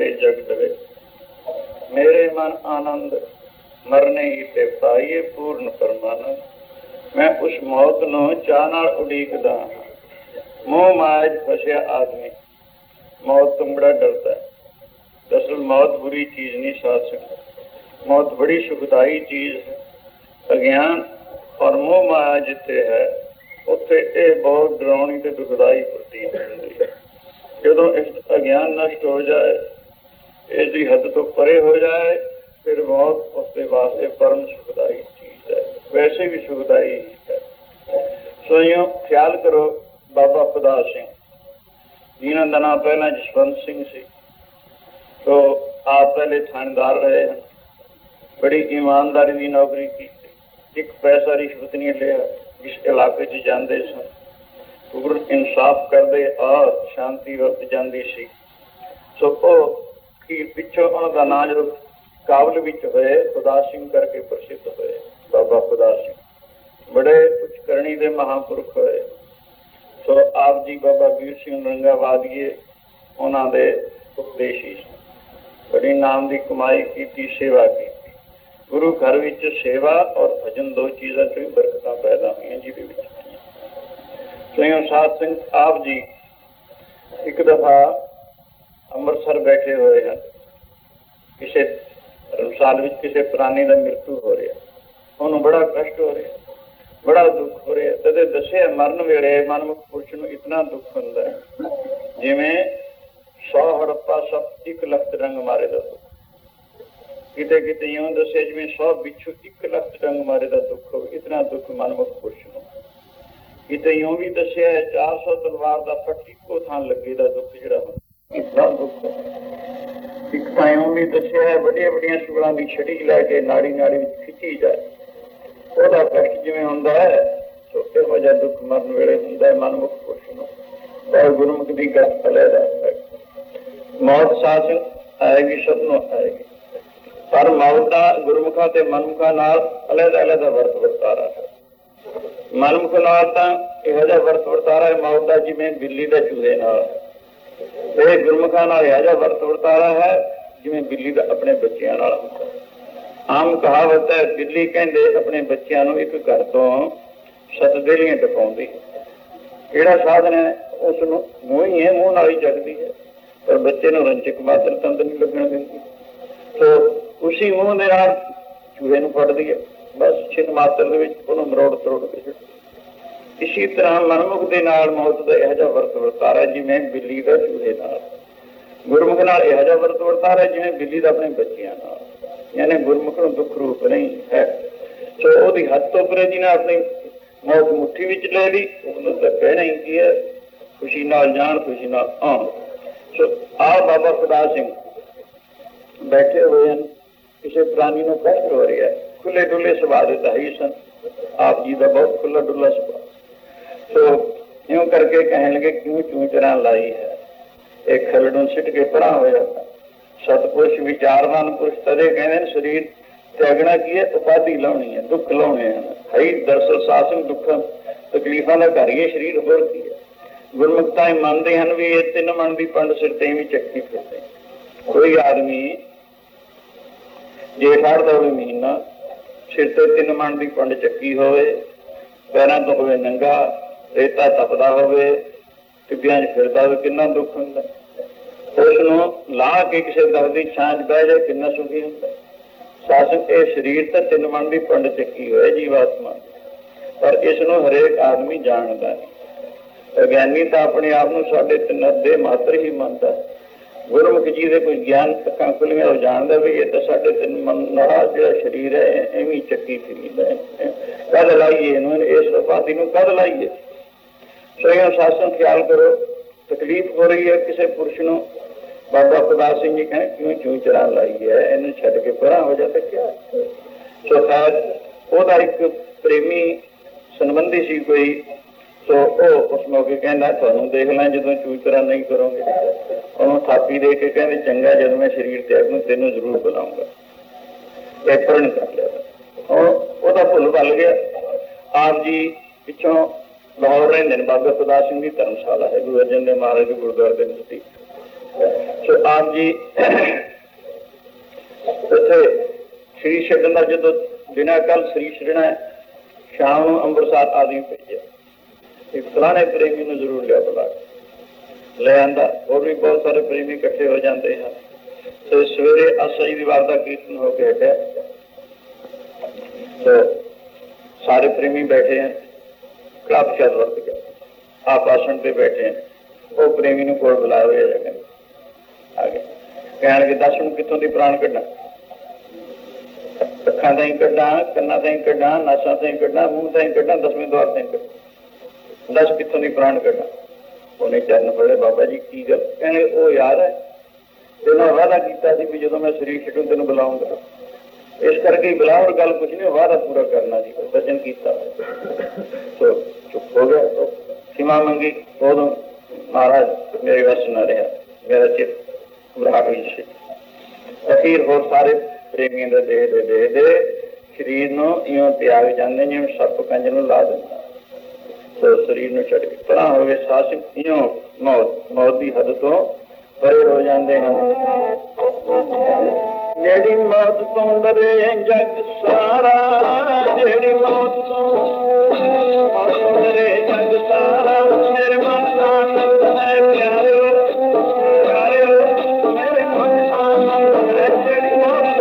जग डरे, मेरे मन आनंद मरने ही ते पाइए पूर्ण परमानंद। मैं उस मौत नूं चाह नाल उड़ीकदा हां। मोह माया च फसिया आदमी मौत तो बड़ा डरता है। दरअसल मौत बुरी चीज नहीं साध सकती, मौत बड़ी सुखदाई चीज है। अज्ञान और मोह माया जिथे है उत्थे ये बहुत डरावनी ते दुखदाई प्रतीत होती है। जदों इस अज्ञान नष्ट हो जाए, इसकी हद तो परे हो जाए, फिर मौत उसके वास्ते परम सुखदाई चीज है, वैसे भी सुखदाई ही है। सो यूं ख्याल करो, बाबा खुदा सिंह जिन्हों का नाम पहला जसवंत सिंह सी, तो आप पहले थानेदार रहे हैं, बड़ी ईमानदारी की नौकरी की, एक पैसा रिश्वत नहीं लिया, जिस इलाके च जाते सन पूर्ण इंसाफ करते और शांति वरत जाती सी। सो पिछों उनका नाम जो काबल विच होए खुदा सिंह करके प्रसिद्ध होए। बाबा खुदा सिंह बड़े उच्च करनी के महापुरुष होए। सो आप जी बाबा वीर सिंह रंगावादिए उन्होंने उपदेशी बड़ी नाम की कमाई की, सेवा की। गुरु घर विच सेवा और भजन दो चीज़ों चो ही बरकत पैदा हुई जिहदे स्वयं साध सिंह आप जी एक दफा अमृतसर बैठे हुए हैं, किसी धर्मशाल में किसी प्राणी का मृत्यु हो रहा, उन्होंने बड़ा कष्ट हो रहा, बड़ा दुख हो रहा। तदे दसे मरण वेले मनमुख पुरुष को इतना दुख होता है जिमें 100 हड़प्पा सब 1 लख रंग मारे का दुख, किते किते यूं दसे जिमें 100 बिच्छू 1 लख रंग मारे का दुख हो, इतना दुख मनमुख पुरुष को। किते यूं भी दसिया है 400 तलवार का फट इको थान लगे का दुख जिहड़ा इतना दुख। एक तां यूं भी दसिया है बड़िया बड़िया शुगलों की छड़ी लैके नाड़ी नाड़ी खिंची जाए, ਉਹਦਾ कष्ट जिवें हुंदा है, सो इहो जिहा दुख मरण वेले हुंदा है मनमुख पुरुष नूं। पर गुरमुख की गल अलहदा है, मौत साथ आएगी, सबनों आएगी, पर मौत का गुरमुखा ते मनमुखा नाल अलहदा अलहदा वर्त वर्तारा है। मनमुख नाल तां इहो जिहा वर्त वर्तारा है मौत का जिवें बिल्ली दा चूहे नाल, ते गुरमुखा नाल इहो जिहा वर्त वर्तारा है जिवें बिल्ली दा अपने बच्चिआं नाल हुंदा। आम कहावत है, बिल्ली कहते अपने बच्चों को एक घर तो 7 देलियां टपाउंदी, किहड़ा साधन है उसनूं मूँह ही है, मूँह नाल ही जगदी है, पर बच्चे नूं रंचक मात्र तंद नहीं लगन दिंदी। तो उसी मूँह दे नाल चूहे नूं फड़दी है, बस छिन मात्र दे विच उहनूं मरोड़ तरोड़ के छड्ड। इसी तरह मनमुख दे नाल मौत दा इहो जिहा वर्त वर्तारा जिवें बिल्ली दा चूहे नाल, गुरमुख नाल इहो जिहा वर्त वर्तारा जिवें बिल्ली दा अपने बच्चिआं नाल, यानी गुरमुख को दुख रूप नहीं है। सो ओदी हद तो परे जिन्हें अपनी मौत मुट्ठी विच ले ली, उसने तो कहना ही की है खुशी नाल जान खुशी नाल आन। सो आ बाबा खुदा सिंह बैठे हुए हैं, किसी प्राणी को कष्ट हो रहा है, खुले डुले सुभा देता ही सन, आप जी का बहुत खुला डुला सुभा। तो यूं करके कहने लगे क्यों चूं चरा लाई है, एक खलड़ों सिट के पड़ा हो जाता। सतपुरुष विचारवान पुरुष तदे कहते शरीर त्यागना की है, उपाधि लानी है, दुख लाने हैं। हई दरअसल शासन दुख तकलीफों का घर ही शरीर होर की है। गुरमुखताएं मानते हैं भी ये 3 मन की पंड सिर ते भी चक्की फिरते। कोई आदमी जेठ हाड़ का भी महीना सिर ते 3 मन की पंड चक्की होवे, पैरों तो होवे नंगा, रेता तपदा होवे, टिब्बियां च फिरदा होवे, कितना दुख हुंदा। उसनूं ला के किसी दर की छां च बह जाए कितना सुखी होंदा। शासक ये शरीर तो 3 मन की पंड चक्की होए जीवात्मा, पर इसनों हरेक आदमी जानता है। अज्ञानी तो अपने आप को 3.5 दे मात्र ही मानता है। गुरमुख जी के कोई ज्ञान अखां खुलियां वो जानता भी ये तो 3.5 मन नाला जो शरीर है इवें चक्की फिरीदा है, कद लाइए इस उपाधि को कद लाइए। स्वयं शासन ख्याल करो, तकलीफ हो रही है किसी पुरुष को, बाबा खुदा सिंह जी कहें क्यों चूं चरा लाई है, इन्हें छड़ के परा हो जाता क्या। सो खैर वह एक प्रेमी संबंधी सी कोई, तो उस मौके कहना थानू देख लें जो चूं चरा नहीं करोगे, उन्होंने थापी दे के कहते चंगा जब मैं शरीर त्यागू तेनों जरूर बुलाऊंगा। पेपरण कर लिया और वह भुल भल गया। आप जी पिछों लाहौर रहते हैं, बाबा खुदा सिंह की धर्मशाला है गुरु अर्जन देव महाराज के गुरुद्वारे के नजदीक। सो आप जी ਉੱਥੇ ਸ੍ਰੀ ਛੱਡਣ ਦਾ ਜਦੋਂ ਬਿਨਾਂ ਕੱਲ ਸ੍ਰੀ ਛੱਡਣਾ ਸ਼ਾਮ ਨੂੰ ਅੰਮ੍ਰਿਤਸਰ ਆਦਮੀ ਭੇਜਿਆ, ਇੱਕ ਫਲਾਣੇ ਪ੍ਰੇਮੀ ਨੂੰ ਜ਼ਰੂਰ ਲਿਆ ਬੁਲਾ ਲੈ ਆਂਦਾ। ਹੋਰ ਵੀ ਬਹੁਤ ਸਾਰੇ ਪ੍ਰੇਮੀ ਇਕੱਠੇ ਹੋ ਜਾਂਦੇ ਹਨ। ਤੇ ਸਵੇਰੇ ਆਸਾਈ ਦੀ ਵਾਰ ਦਾ ਕੀਰਤਨ ਹੋ ਕੇ ਹਟਿਆ, तो सारे प्रेमी बैठे हैं, क्लब चल वर्त गया, आप आसन पे बैठे हैं। वो प्रेमी ने कोल बुलाया हुआ है, आगे कहने के दस में कितों की प्राण कढ़ना, अखा ती कढ़ा, कन्ना ती कढ़ा, नासा ती कढ़ा, मूँह ती कढ़ा, 10वें द्वार ती कढ़ा, 10 कितों की प्राण कढ़ना। उन्हें चरण पड़े, बाबा जी की गल? कहने वो यार है तेना वादा किया भी जो मैं शरीर छड्डू तेन बुलाऊंगा, इस करके बुला, और गल कुछ नहीं, वादा पूरा करना जी, वचन किया। तो चुप हो गया, तो क्षमा मंगी। उदों महाराज मेरे वस न रहा, मेरा चित घबराहट हुई से। अखीर होर सारे प्रेमियों के देखते शरीर को इं त्याग जाते जिवें सप कंज नूं ला दिंदा। तो शरीर में छड्ड के परां हो गए, सास इं मौत की हद तो परे हो जाते हैं। जेड़ी मौत तो डरे जग सारा, जेड़ी मौत तो डरे जग सारा, मेरे मन आनंद है प्यारे, प्यारे मेरे मन आनंद है। जेड़ी मौत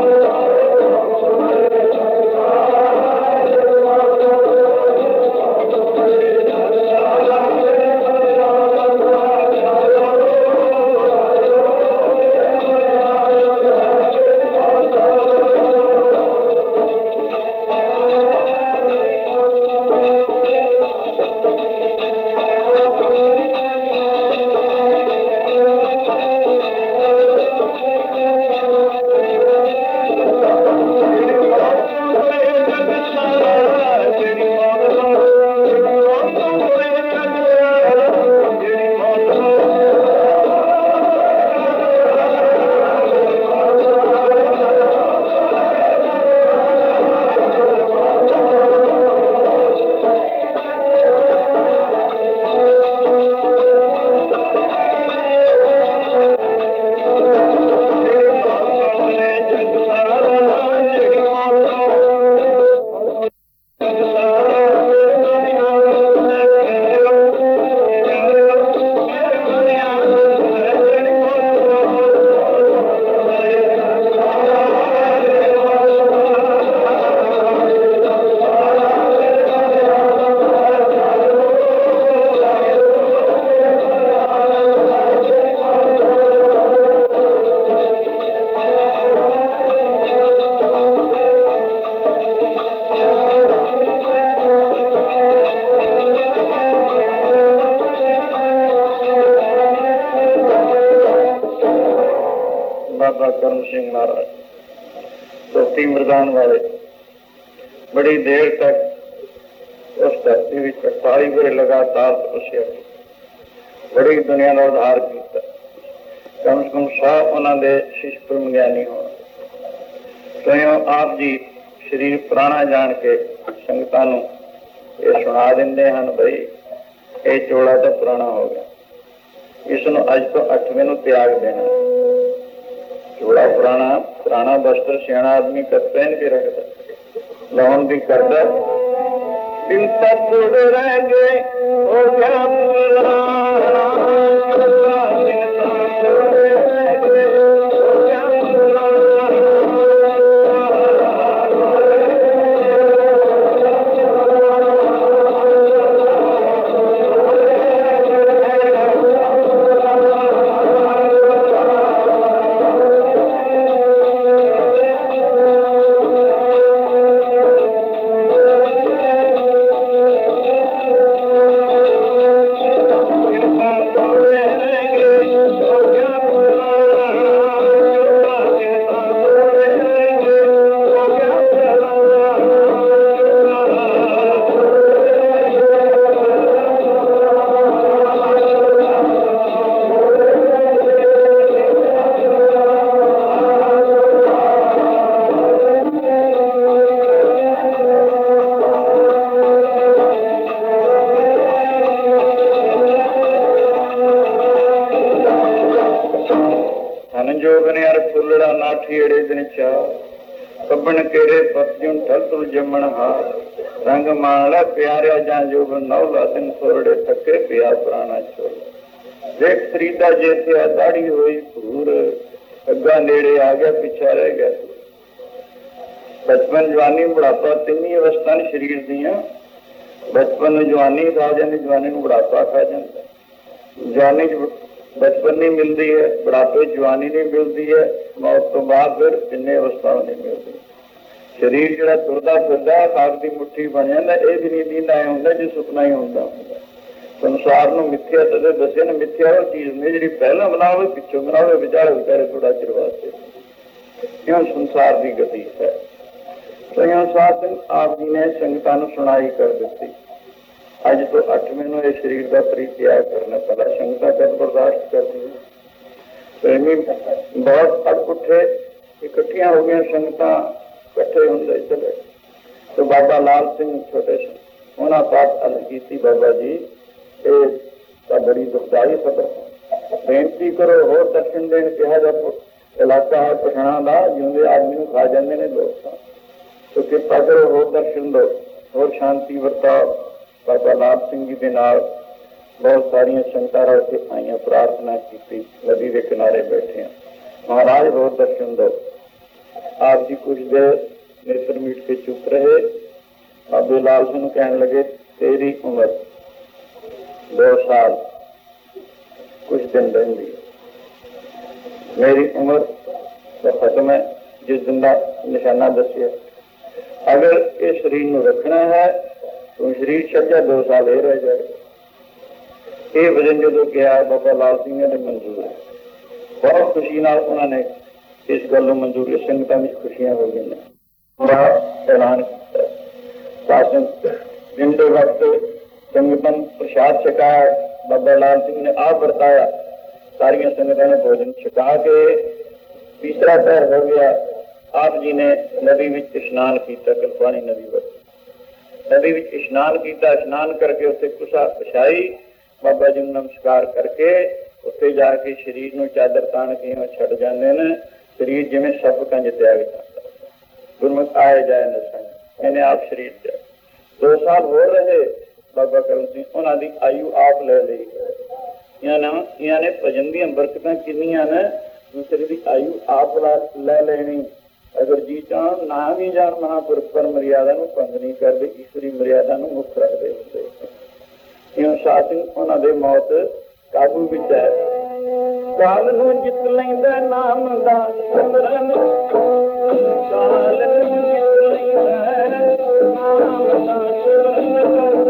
मृदान वाले बड़ी देर तक उस धरती में 48 वर्ष लगातार तपस्या की, बड़ी दुनिया का उद्धार किया। कम से कम 100 उन्होंने शिष्य ब्रह्मज्ञानी होना। स्वयं आप जी शरीर पुराना जान के संगतां नूं ये सुना देंदे हन, भाई ये चोला तो पुराना हो गया, इसनों अज तो 8वें नूं त्याग देना। चोला पुराना, पुराना वस्त्र सियाना आदमी पहन के रखता, लाउन भी करता, दिन तक थोड़े रह गए हो गया नर फुलड़ा नाठी एड़े दिन चाह कब्बन केरे पत्युन ठल जमन हार रंग माला प्यारिया जा जोग नौला दिन सोरड़े थके पिया पुराना छोड़ देख फरीदा जैसे दाढ़ी हुई भूर अग्गा नेड़े आ गया पिछा रह गया बचपन जवानी बुढ़ापा तीन ही अवस्था ने शरीर दियां बचपन जवानी खा जाती जवानी बुढ़ापा खा जाता जवानी बचपन नहीं मिलती है बुढ़ापे जवानी नहीं मिलती है मौत तो बाद फिर तिन्ने अवस्था नहीं मिलती शरीर जो तुरदा फिरदा खाक की मुट्ठी बन जाता यह भी नहीं दींदा होंगे जो सुपना ही होंगे संसार में मिथ्या तो दसिया ने मिथ्या वो चीज नहीं जी पहला बनावे पिछों बनावे विचारे विचारे थोड़ा चिर वास्ते यो संसार की गति है तो यो सात आप जी ने संगतां नूं सुनाई कर दी अज तो 8 महीनों ये शरीर का परित्याग करना पड़ा संगतां कद बर्दाश्त करती प्रेमी बहुत अड़पुठे इकट्ठिया हो गई संगतां इकट्ठे होंगे चले तो बाबा लाल सिंह छोटे से उन्होंने पाठ अर्ज की बाबा जी ये बड़ी दुखदाई खबर बेनती करो होर दर्शन देने कहा जब इलाका है पठाणा का जिंदे आदमी खा जाते हैं लोग तो कृपा करो होर दर्शन दो होर शांति वरताओ बाबा लाल सिंह जी के नाल बहुत सारिया संगतां रल के आईया प्रार्थना की नदी के किनारे बैठे हैं महाराज होर दर्शन दो आप जी कुछ देर नेत्र मीट के चुप रहे बाबे लाल सिंह कहने लगे तेरी उम्र 2 साल कुछ दिन रही मेरी उम्र तो खत्म है जिस दिन का निशाना दसिया अगर इस शरीर को रखना है तो शरीर छजा 2 साल ये रह जाए ये वजन जो कहा बाबा लाल सिंह ने मंजूर है बहुत खुशी नाल उन्होंने इस गल मंजूर है संगतां में खुशियां हो गई ऐलान शासन दिन के वक्त संगतन प्रसाद छकाया बाबा लाल सिंह ने आप बरताया सारिया संगतां ने भोजन छका के तीसरा पैर हो गया आप जी ने नदी में स्नान किया कल्पानी नदी पर नदी में स्नान किया स्नान करके उत्थे कुसा पछाई बाबा जी नमस्कार करके उत्थे जाके शरीर में चादर तान के छड़ जाते हैं शरीर जिमें सब कंज त्याग जाता गुरमुख आए जाए न संग मैंने आप शरीर त्याग 2 साल हो रहे बाबा करम सिंह उन्होंने आयु आप ले ली ने भजन दी बरकतां कितनियां ने दूसरे की आयु आप ले लेनी अगर जी चाह ना भी जान महापुरुष पर मर्यादा भंग नहीं करते ईश्वरी मर्यादा मुक्त रखते होंगे साथ उन्होंने मौत काबू विच है काल नूं जित लैंदा नाम दा सिमरन काल नूं जित लैंदा नाम दा सिमरन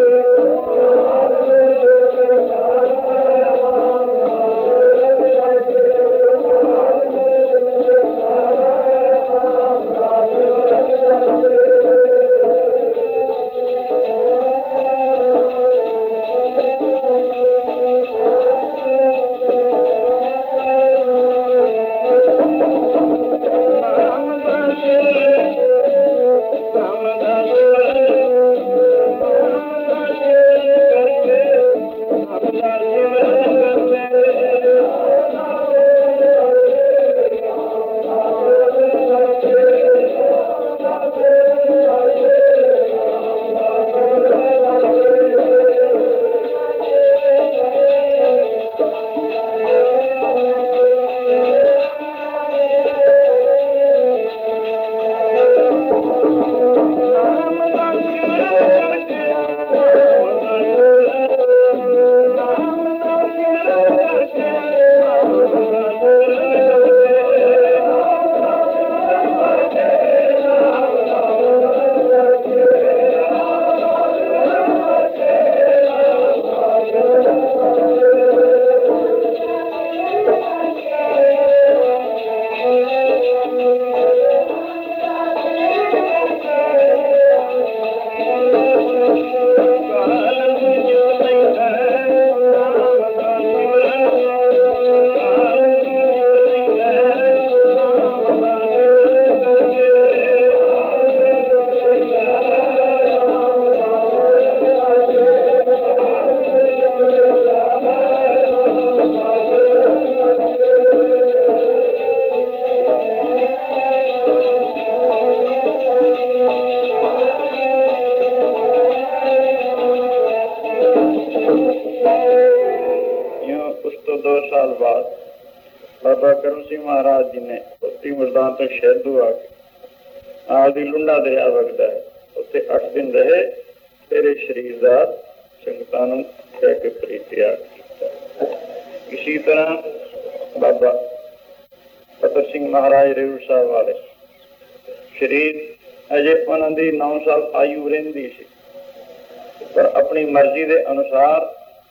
महाराज जी ने उत्ती मुल्तान तो शहदू आके आदि लुंडा दरिया वगदा है, उत्थे 8 दिन रहे। तेरे शरीर का संगतां नूं कह के परित्याग कीता। इसी तरह बाबा फतेह सिंह महाराज रेणू साहब वाले शरीर अजे उन्होंने 9 साल आयु रही सी, पर अपनी मर्जी के अनुसार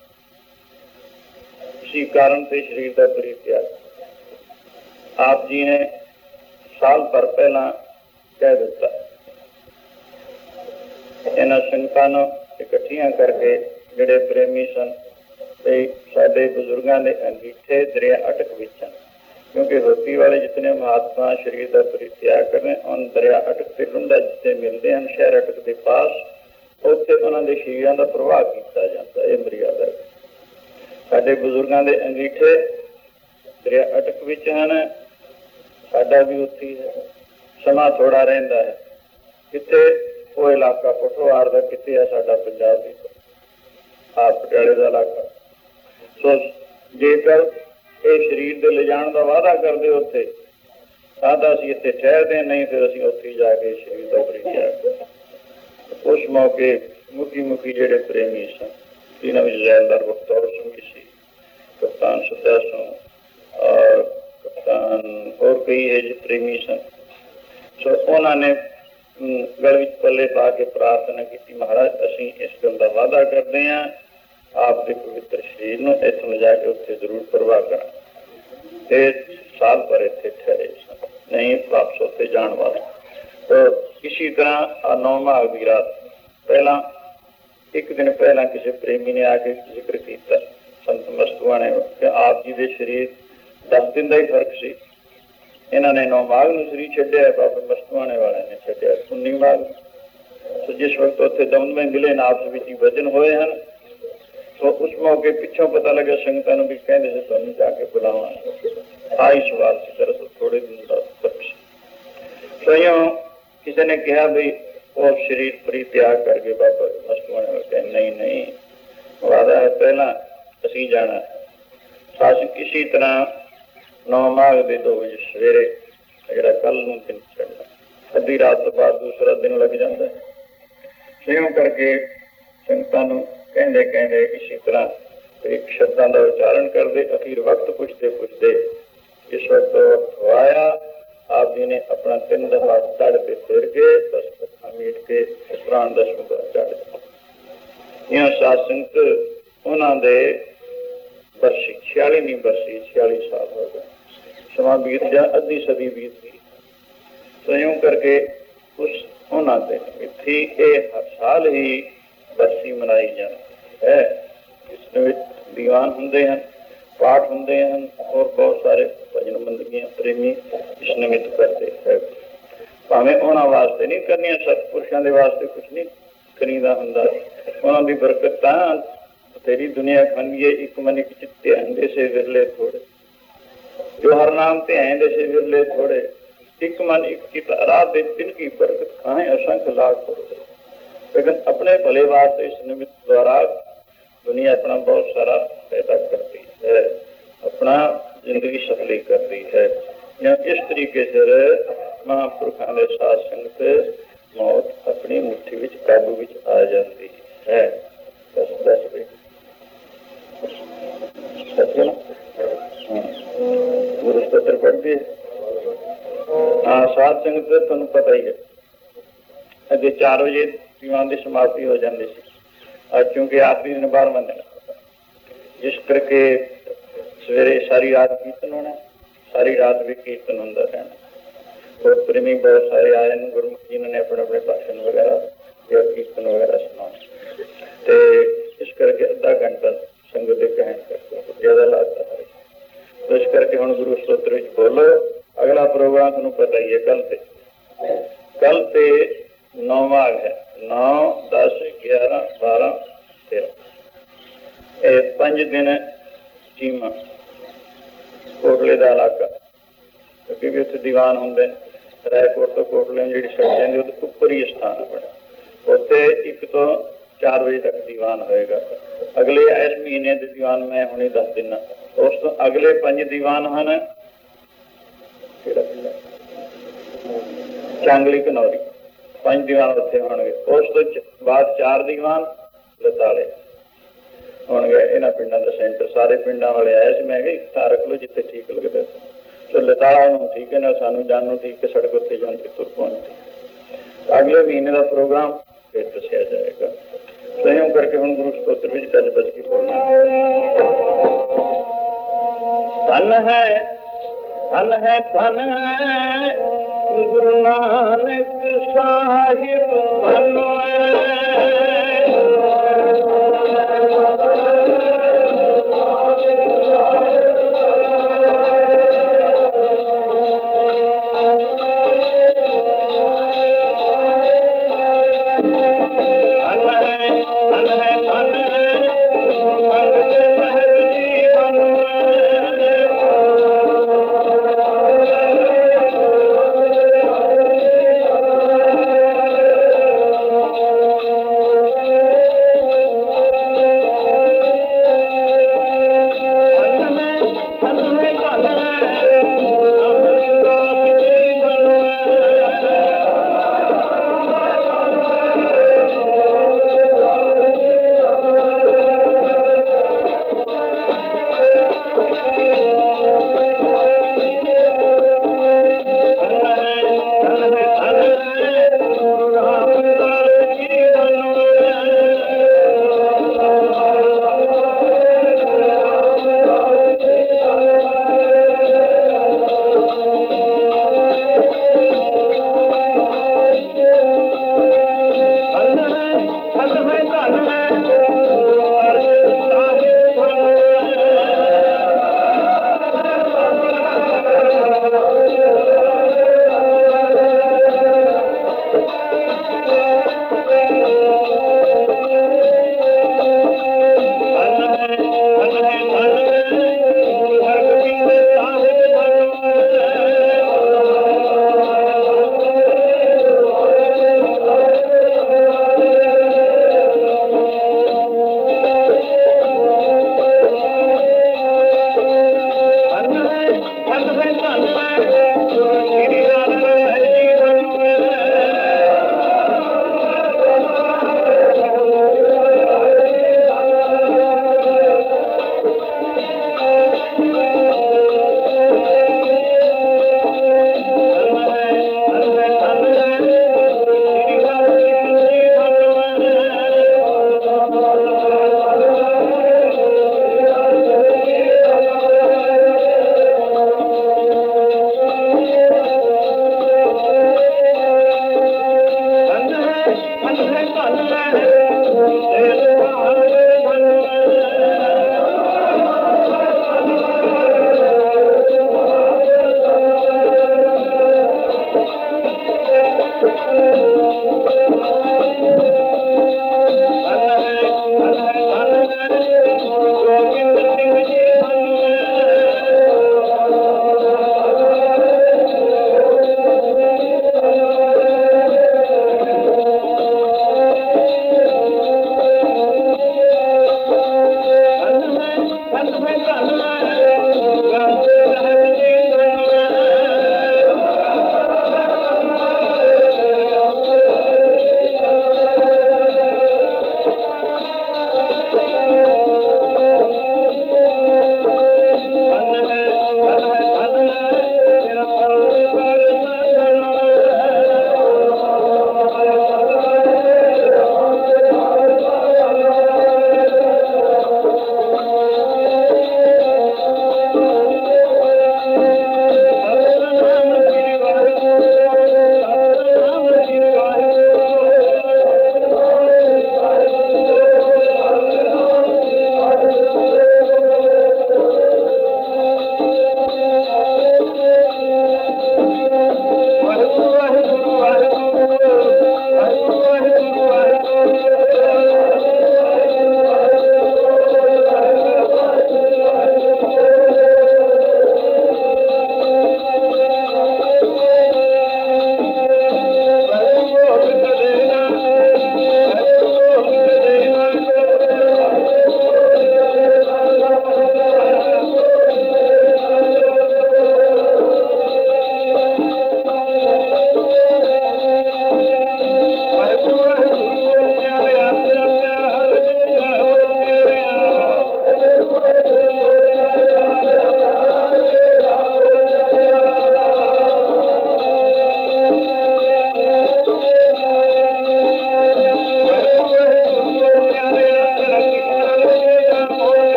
किसी कारण से शरीर का परित्याग आप जी ने साल भर पहला कह दिता। इन्हां संगतां नूं इकट्ठियां करके जिहड़े प्रेमी सन ते साडे बुजुर्गां दे अंगीठे दरिया अटक विच हन, क्योंकि होती वाले जितने महात्मा शरीर का परित्याग करें उन दरिया अटक के लुंडा जितने मिलते हैं शहर अटक के पास, उत्थे उन्होंने शरीरों का प्रवाह किया जाता है। मर्यादा साडे बुजुर्गों के अंगीठे दरिया अटक विच हन, साडा भी उत्थे है। समा थोड़ा रहिंदा है, किते वो इलाका पठवार का, किते है साडा पंजाब भी आप पटियाले का इलाका। सो जेकर ये शरीर के ले जाने का वादा करते उत्थे तां असीं इत्थे ठहरदे, नहीं फिर असीं उत्थे जाके शरीर का परित्याग। उस मौके मुखी मुखी जिहड़े प्रेमी सन, जिन्हां विच जैलदार बख्तौर सिंह भी सी, कप्तान सदा सिंह और कप्तान और कई है जो प्रेमी सन। सो उन्होंने गल विच पल्ले पा के प्रार्थना की, महाराज असीं इस गल का वादा करते हैं आपके पवित्र शरीर में इत्थों जाके उत्थे जरूर प्रवाह करा। साल भर इत्थे ठहरे सन, नहीं वापस उत्थे जाण वाले। तो इसी तरह 9 माघ की रात पहला एक दिन पहला किसी प्रेमी ने आके जिक्र किया संत मस्तूआ ने कि आप जी के शरीर 10 दिन का ही फर्क सी। इन्होंने 9 माघ में शरीर छड्या, बाबा मस्तूआने वाले ने छड्या 19 माघ। तो जिस वक्त उत्थे दम में मिले ना आपस में वजन होए हैं, तो उस मौके पिछों पता लगे संगतां नूं भी कहंदे सी तुहानूं जाके बुलावां। आई सवाल सी दरअसल थोड़े दिन का फर्क सी। स्वयं किसी ने कहा भी वो शरीर परित्याग करके बाबा मस्तूआने वाले कहे नहीं नहीं वादा है पहला असीं जाना है। शासन इसी तरह 9 माघ के 2 बजे सवेरे जिहड़ा कल नूं दिन चढ़ना, अद्धी रात तो बाद दूसरा दिन लग जाता है। स्वयं करके संगतां नूं कहते कहते इसी तरह एक शब्दों का उच्चारण करते अखीर वक्त पुछते पुछते जिस वक्त आया आप जी ने अपना 3 दफा चढ़ के फिर के 10 दफा मीट के प्राण दसवें पर चढ़ दिया। यह साध संगत उन्होंने बरसी 46 बरसी 46 साल हो गए, समा बीत जा अद्धी सदी बीत गई। स्वयं करके उस उन्होंने इत्थे हर साल ही बरसी मनाई जाती है। इसमें दीवान होंगे हैं, पाठ होंगे हैं और बहुत सारे भजन बंदगियां प्रेमी इस निमित्त करते हैं। भावें उन्होंने वास्ते नहीं करनी, सतपुरुषों के वास्ते कुछ नहीं करीदा होंदा। उन्होंने बरकत तेरी दुनिया खंडिए एक मन एक चित्ते आंदे से विरले थोड़े, जो हर नाम ते आंदे से विरले थोड़े, एक मन एक चित रात दिन की बरकत खाए असंख्य लाख थोड़े। लेकिन अपने भले वास्ते इस निमित्त द्वारा दुनिया अपना बहुत सारा पैदा करती है, अपना जिंदगी सफली करती है। या इस तरीके से महापुरुषों के साथ संगत मौत अपनी मुट्ठी विच काबू विच आ जाती है। दस गुरु स्तोत्र पढ़ती है। हाँ, साध संगत तुहानूं पता ही है अगे 4 बजे दीवान की समाप्ति हो जाती सी, क्योंकि आखिरी दिन 12वां दिन, जिस करके सवेरे सारी रात कीर्तन होना, सारी रात भी कीर्तन होंदा रहना। और प्रेमी बहुत सारे आए हैं, गुरमुख जी ने अपने अपने भाषण वगैरह या कीर्तन वगैरह सुनाए, तो इस करके अद्धा घंटा संगत के कहन करके ज्यादा लगता है। तो इस करके हम गुरु स्तोत्र बोलो। अगला प्रोग्राम तुहानूं पता ही है, कल ते 9 माघ है, 9, 10, 11, 12, 13 5 दिन चीमा कोटले का इलाका, क्योंकि उत्थे दीवान होंगे। रायकोट तो कोटले जी सड़क उस उपर ही स्थान बने, उत्थे 1 तो 4 बजे तक दीवान होएगा। अगले इस महीने के दीवान मैं हुणे 10 दिन, उस तो अगले 5 दीवान हैं ਚਾਂਗਲੀ ਘਨੌਰੀ 5 ਦੀਵਾਨ ਉੱਥੇ ਹੋਣਗੇ। ਉਸ ਤੋਂ ਬਾਅਦ 4 ਦੀਵਾਨ ਲਤਾਲੇ ਹੋਣਗੇ। ਇਹਨਾਂ ਪਿੰਡਾਂ ਦਾ ਸੈਂਟਰ ਸਾਰੇ ਪਿੰਡਾਂ ਵਾਲੇ ਆਏ ਸੀ। ਮੈਂ ਕਿਹਾ ਤਾਂ ਰੱਖ ਲਓ ਜਿੱਥੇ ਠੀਕ ਲੱਗਦਾ। ਸੋ ਲਤਾਲਾ ਨੂੰ ਠੀਕ ਹੈ ਨਾ, ਸਾਨੂੰ ਜਾਣੋ ਠੀਕ ਹੈ, ਸੜਕ ਉੱਤੇ ਜਾਂਦੀ ਤੁਰ ਪਹੁੰਚਦੀ। ਅਗਲੇ ਮਹੀਨੇ ਦਾ ਪ੍ਰੋਗਰਾਮ ਫਿਰ ਦੱਸਿਆ ਜਾਏਗਾ। ਸੰਯਮ ਕਰਕੇ ਹੁਣ ਗੁਰੂ ਸਤੋਤਰ ਵਿੱਚ ਗੱਲ ਬਸ ਕੀ ਬੋਲਣਾ। ਧਨ ਹੈ ਧਨ ਹੈ ਧਨ ਹੈ ਗੁਰੂ ਨਾਨਕ ਸਾਹਿਬ ਧਨ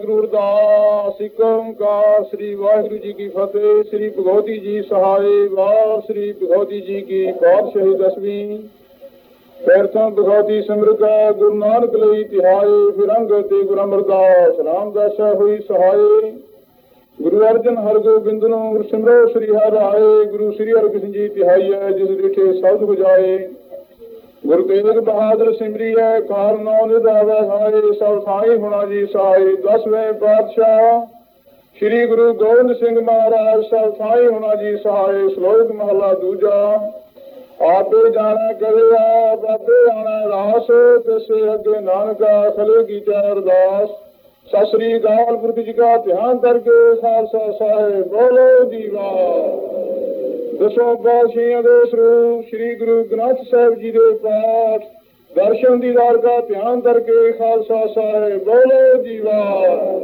ਵਾਹਿਗੁਰੂ ਅਰਦਾਸ। ਏਕ ਓਂਕਾਰ ਸ੍ਰੀ ਵਾਹਿਗੁਰੂ ਜੀ ਕੀ ਫਤਿਹ। ਸ੍ਰੀ ਭਗਵਤੀ ਜੀ ਸਹਾਏ। ਵਾਰ ਸ੍ਰੀ ਭਗਵਤੀ ਜੀ ਕੀ ਪਾਤਸ਼ਾਹੀ ਦਸਵੀਂ। ਫਿਰ ਤੋਂ ਭਗਵਤੀ ਸਿਮਰਤ ਗੁਰੂ ਨਾਨਕ ਲਈ ਤਿਹਾਏ। ਫਿਰ ਅੰਗਦ ਤੇ ਗੁਰੂ ਅਮਰਦਾਸ ਰਾਮਦਾਸ ਹੋਈ ਸਹਾਏ। ਗੁਰੂ ਅਰਜਨ ਹਰਗੋਬਿੰਦ ਨੂੰ ਸਿਮਰੋ ਸ੍ਰੀ ਹਰਿ ਰਾਏ। ਗੁਰੂ ਸ੍ਰੀ ਹਰਿਕ੍ਰਿਸ਼ਨ ਜੀ ਤਿਹਾਈ ਹੈ ਜਿਸ ਡਿਠੇ ਸਬਦ ਬੁਝਾਏ। ਗੁਰੂ ਤੇਗ ਬਹਾਦਰ ਸਿਮਰੀ ਹੈ ਕਾਰ ਨੌ ਨਿਧਾਵੇ ਹਾਏ। ਸਭ ਸਾਈ ਹੋਣਾ ਜੀ ਸਹਾਈ। 10ਵੇਂ ਪਾਤਸ਼ਾਹ ਸ੍ਰੀ ਗੁਰੂ ਗੋਬਿੰਦ ਸਿੰਘ ਮਹਾਰਾਜ ਸਭ ਸਾਈ ਹੋਣਾ ਜੀ ਸਹਾਏ। ਸ਼ਲੋਕ ਮਹਲਾ ਦੂਜਾ। ਆਪੇ ਜਾਣਾ ਕਰਿਆ ਬਾਬੇ ਆਣਾ ਰਾਸ। ਤਿਸੇ ਅੱਗੇ ਨਾਨਕਾ ਖਲੇਗੀ ਚਾਰ ਅਰਦਾਸ। ਸਤਿ ਸ੍ਰੀ ਅਕਾਲ। ਗੁਰੂ ਜੀ ਦਾ ਧਿਆਨ ਕਰਕੇ ਖਾਲਸਾ ਸਾਹਿਬ ਬੋਲੋ ਜੀ ਵਾਹ। ਦਸੋਂ ਪਾਤਸ਼ਾਹੀਆਂ ਦੇ ਸਰੂਪ ਸ੍ਰੀ ਗੁਰੂ ਗ੍ਰੰਥ ਸਾਹਿਬ ਜੀ ਦੇ ਪਾਠ ਦਰਸ਼ਨ ਦੀਦਾਰ ਦਾ ਧਿਆਨ ਕਰਕੇ ਖਾਲਸਾ ਸਾਹਿਬ ਬੋਲੋ ਜੀ ਵਾਹ।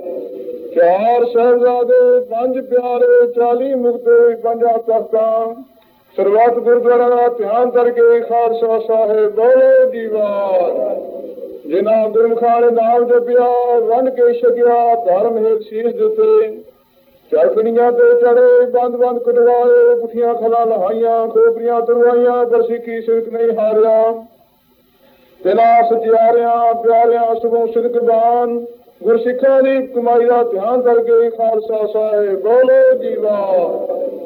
ਚਾਰ ਸਾਹਿਬਜ਼ਾਦੇ 5 ਪਿਆਰੇ 40 ਮੁਕਤੇ 50 ਤਖਤਾਂ ਸਰਬੱਤ ਗੁਰਦੁਆਰਾ ਦਾ ਧਿਆਨ ਕਰਕੇ ਖਾਲਸਾ ਸਾਹਿਬ ਬੋਲੋ ਜੀ ਵਾਹ। ਜਿਨ੍ਹਾਂ ਗੁਰਮੁਖਾਂ ਨੇ ਨਾਮ ਜਪਿਆ ਵੰਡ ਕੇ ਛਕਿਆ ਧਰਮ ਹੇਠ ਸੀਸ ਦਿੱਤੇ। ਚੜਕਣੀਆਂ ਤੇ ਚੜੇ ਬੰਦ ਬੰਦ ਕਟਵਾਏ। ਪੁੱਠੀਆਂ ਖਲਾਂ ਲਹਾਈਆਂ ਖੋਪਰੀਆਂ ਤੁਰਵਾਈਆਂ ਪਰ ਸਿੱਖੀ ਸਿਰਕ ਨਹੀਂ ਹਾਰਿਆ। ਦਿਲਾਂ ਸਚਿਆਰਿਆਂ ਪਿਆਰਿਆਂ ਸਭੋਂ ਸਿਦਕਦਾਨ ਗੁਰਸਿੱਖਾਂ ਦੀ ਕਮਾਈ ਦਾ ਧਿਆਨ ਕਰਕੇ ਖਾਲਸਾ ਸਾਹਿਬ ਬੋਲੋ ਜੀ ਵਾਹ।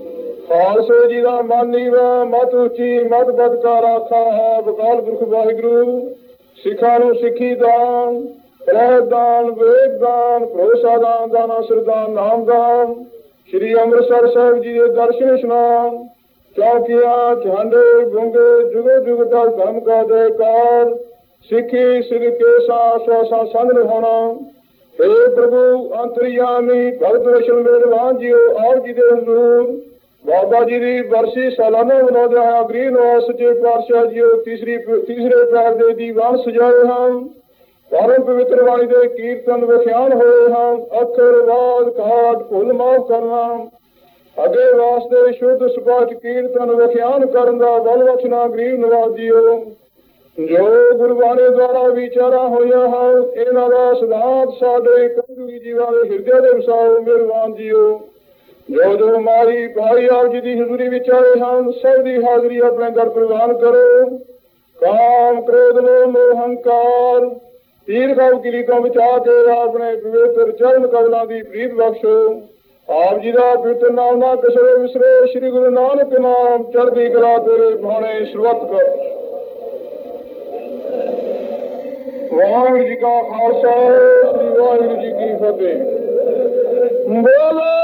ਖਾਲਸੇ ਜੀ ਦਾ ਮਨ ਨੀਵਾਂ ਮਤ ਉੱਚੀ ਮਤ ਬਦਕਾ ਰਾਖਾ ਹੈ। ਬਕਾਲ ਪੁਰਖ ਵਾਹਿਗੁਰੂ ਸਿੱਖਾਂ ਨੂੰ ਸਿੱਖੀ ਦਾਨ ਰਹਿਤ ਦਾਨ ਵੇਦ ਦਾਨ ਭਰੋਸਾ ਦਾਨ ਦਾਨਾ ਸਰਦਾਨ ਨਾਮ ਦਾਨ। ਸ੍ਰੀ ਅੰਮ੍ਰਿਤਸਰ ਸਾਹਿਬ ਜੀ ਦੇ ਦਰਸ਼ਨ ਇਸ਼ਨਾਨ ਚੌਕੀਆਂ ਝਾਂਡੇ ਗੁੰਗੇ ਜੁਗੇ ਜੁਗ ਦਾ ਧਰਮ ਕਾ ਦੇਕਾਰ। ਸਿੱਖੀ ਸਿਰਕੇ ਸਾ ਸੰਗ ਨਿਭਾਉਣਾ। हे ਪ੍ਰਭੂ ਅੰਤਰਯਾਮੀ ਭਗਤ ਰਸ਼ਨ ਮੇਲਵਾਨ ਜੀਓ ਆਪ ਜੀ ਦੇ ਹਜ਼ੂਰ ਬਾਬਾ ਜੀ ਦੀ ਵਰਸੀ ਸਾਲਾਨਾ ਮਨਾਉਂਦੇ ਹੋਇਆ ਗ੍ਰੀਨ ਨਿਵਾਸ ਸੱਚੇ ਪਾਤਸ਼ਾਹ ਜੀਓ ਤੀਸਰੇ ਪ੍ਰਹਿਰ ਦੇ ਦੀਵਾਨ ਸਜਾਏ ਹਨ। ਪਰਮ ਪਵਿੱਤਰ ਬਾਣੀ ਦੇ ਕੀਰਤਨ ਵਿਖਿਆਨ ਹੋਏ ਹਨ। ਅੱਖਰ ਵਾਦ ਘਾਟ ਭੁੱਲ ਮਾਫ ਕਰਨਾ ਅੱਗੇ ਵਾਸਤੇ ਸ਼ੁੱਧ ਸਪਸ਼ਟ ਕੀਰਤਨ ਵਿਖਿਆਨ ਕਰਨ ਦਾ ਬਲ ਬਖਸ਼ਣਾ ਗਰੀਬ ਨਿਵਾਸ ਜੀਓ। ਜੋ ਗੁਰਬਾਣੀ ਦੁਆਰਾ ਵਿਚਾਰਾਂ ਹੋਈਆਂ ਹਨ ਇਹਨਾਂ ਦਾ ਸਿਧਾਂਤ ਸਾਡੇ ਕਲਯੁਗੀ ਜੀਵਾਂ ਦੇ ਹਿਰਦੇ ਦੇ ਵਸਾਓ ਮਿਹਰਬਾਨ ਜੀਓ। ਜੋ ਜੋ ਮਾਰੀ ਭਾਈ ਆਪ ਜੀ ਦੀ ਹਜ਼ੂਰੀ ਵਿੱਚ ਆਏ ਹਨ ਸਭ ਦੀ ਹਾਜ਼ਰੀ ਆਪਣੇ ਦਰ ਪ੍ਰਵਾਨ ਕਰੋ। ਕਾਮ ਕ੍ਰੋਧ ਮੋਹ ਹੰਕਾਰ ਈਰਖਾ ਵਕੀਲੀ ਤੋਂ ਬਚਾ ਕੇ ਆਪਣੇ ਪਵਿੱਤਰ ਚਰਨ ਕਮਲਾਂ ਦੀ ਪ੍ਰੀਤ ਬਖਸ਼ੋ। ਆਪ ਜੀ ਦਾ ਪਵਿੱਤਰ ਨਾਮ ਨਾ ਕਿਸੇ ਵਿਸਰੇ। ਸ੍ਰੀ ਗੁਰੂ ਨਾਨਕ ਨਾਮ ਚੜ੍ਹਦੀ ਕਲਾ ਤੇਰੇ ਭਾਣੇ ਸਰਬੱਤ ਕਰ। ਵਾਹਿਗੁਰੂ ਜੀ ਕਾ ਖਾਲਸਾ ਸ੍ਰੀ ਵਾਹਿਗੁਰੂ ਜੀ ਕੀ ਫਤਿਹ। ਬੋਲੋ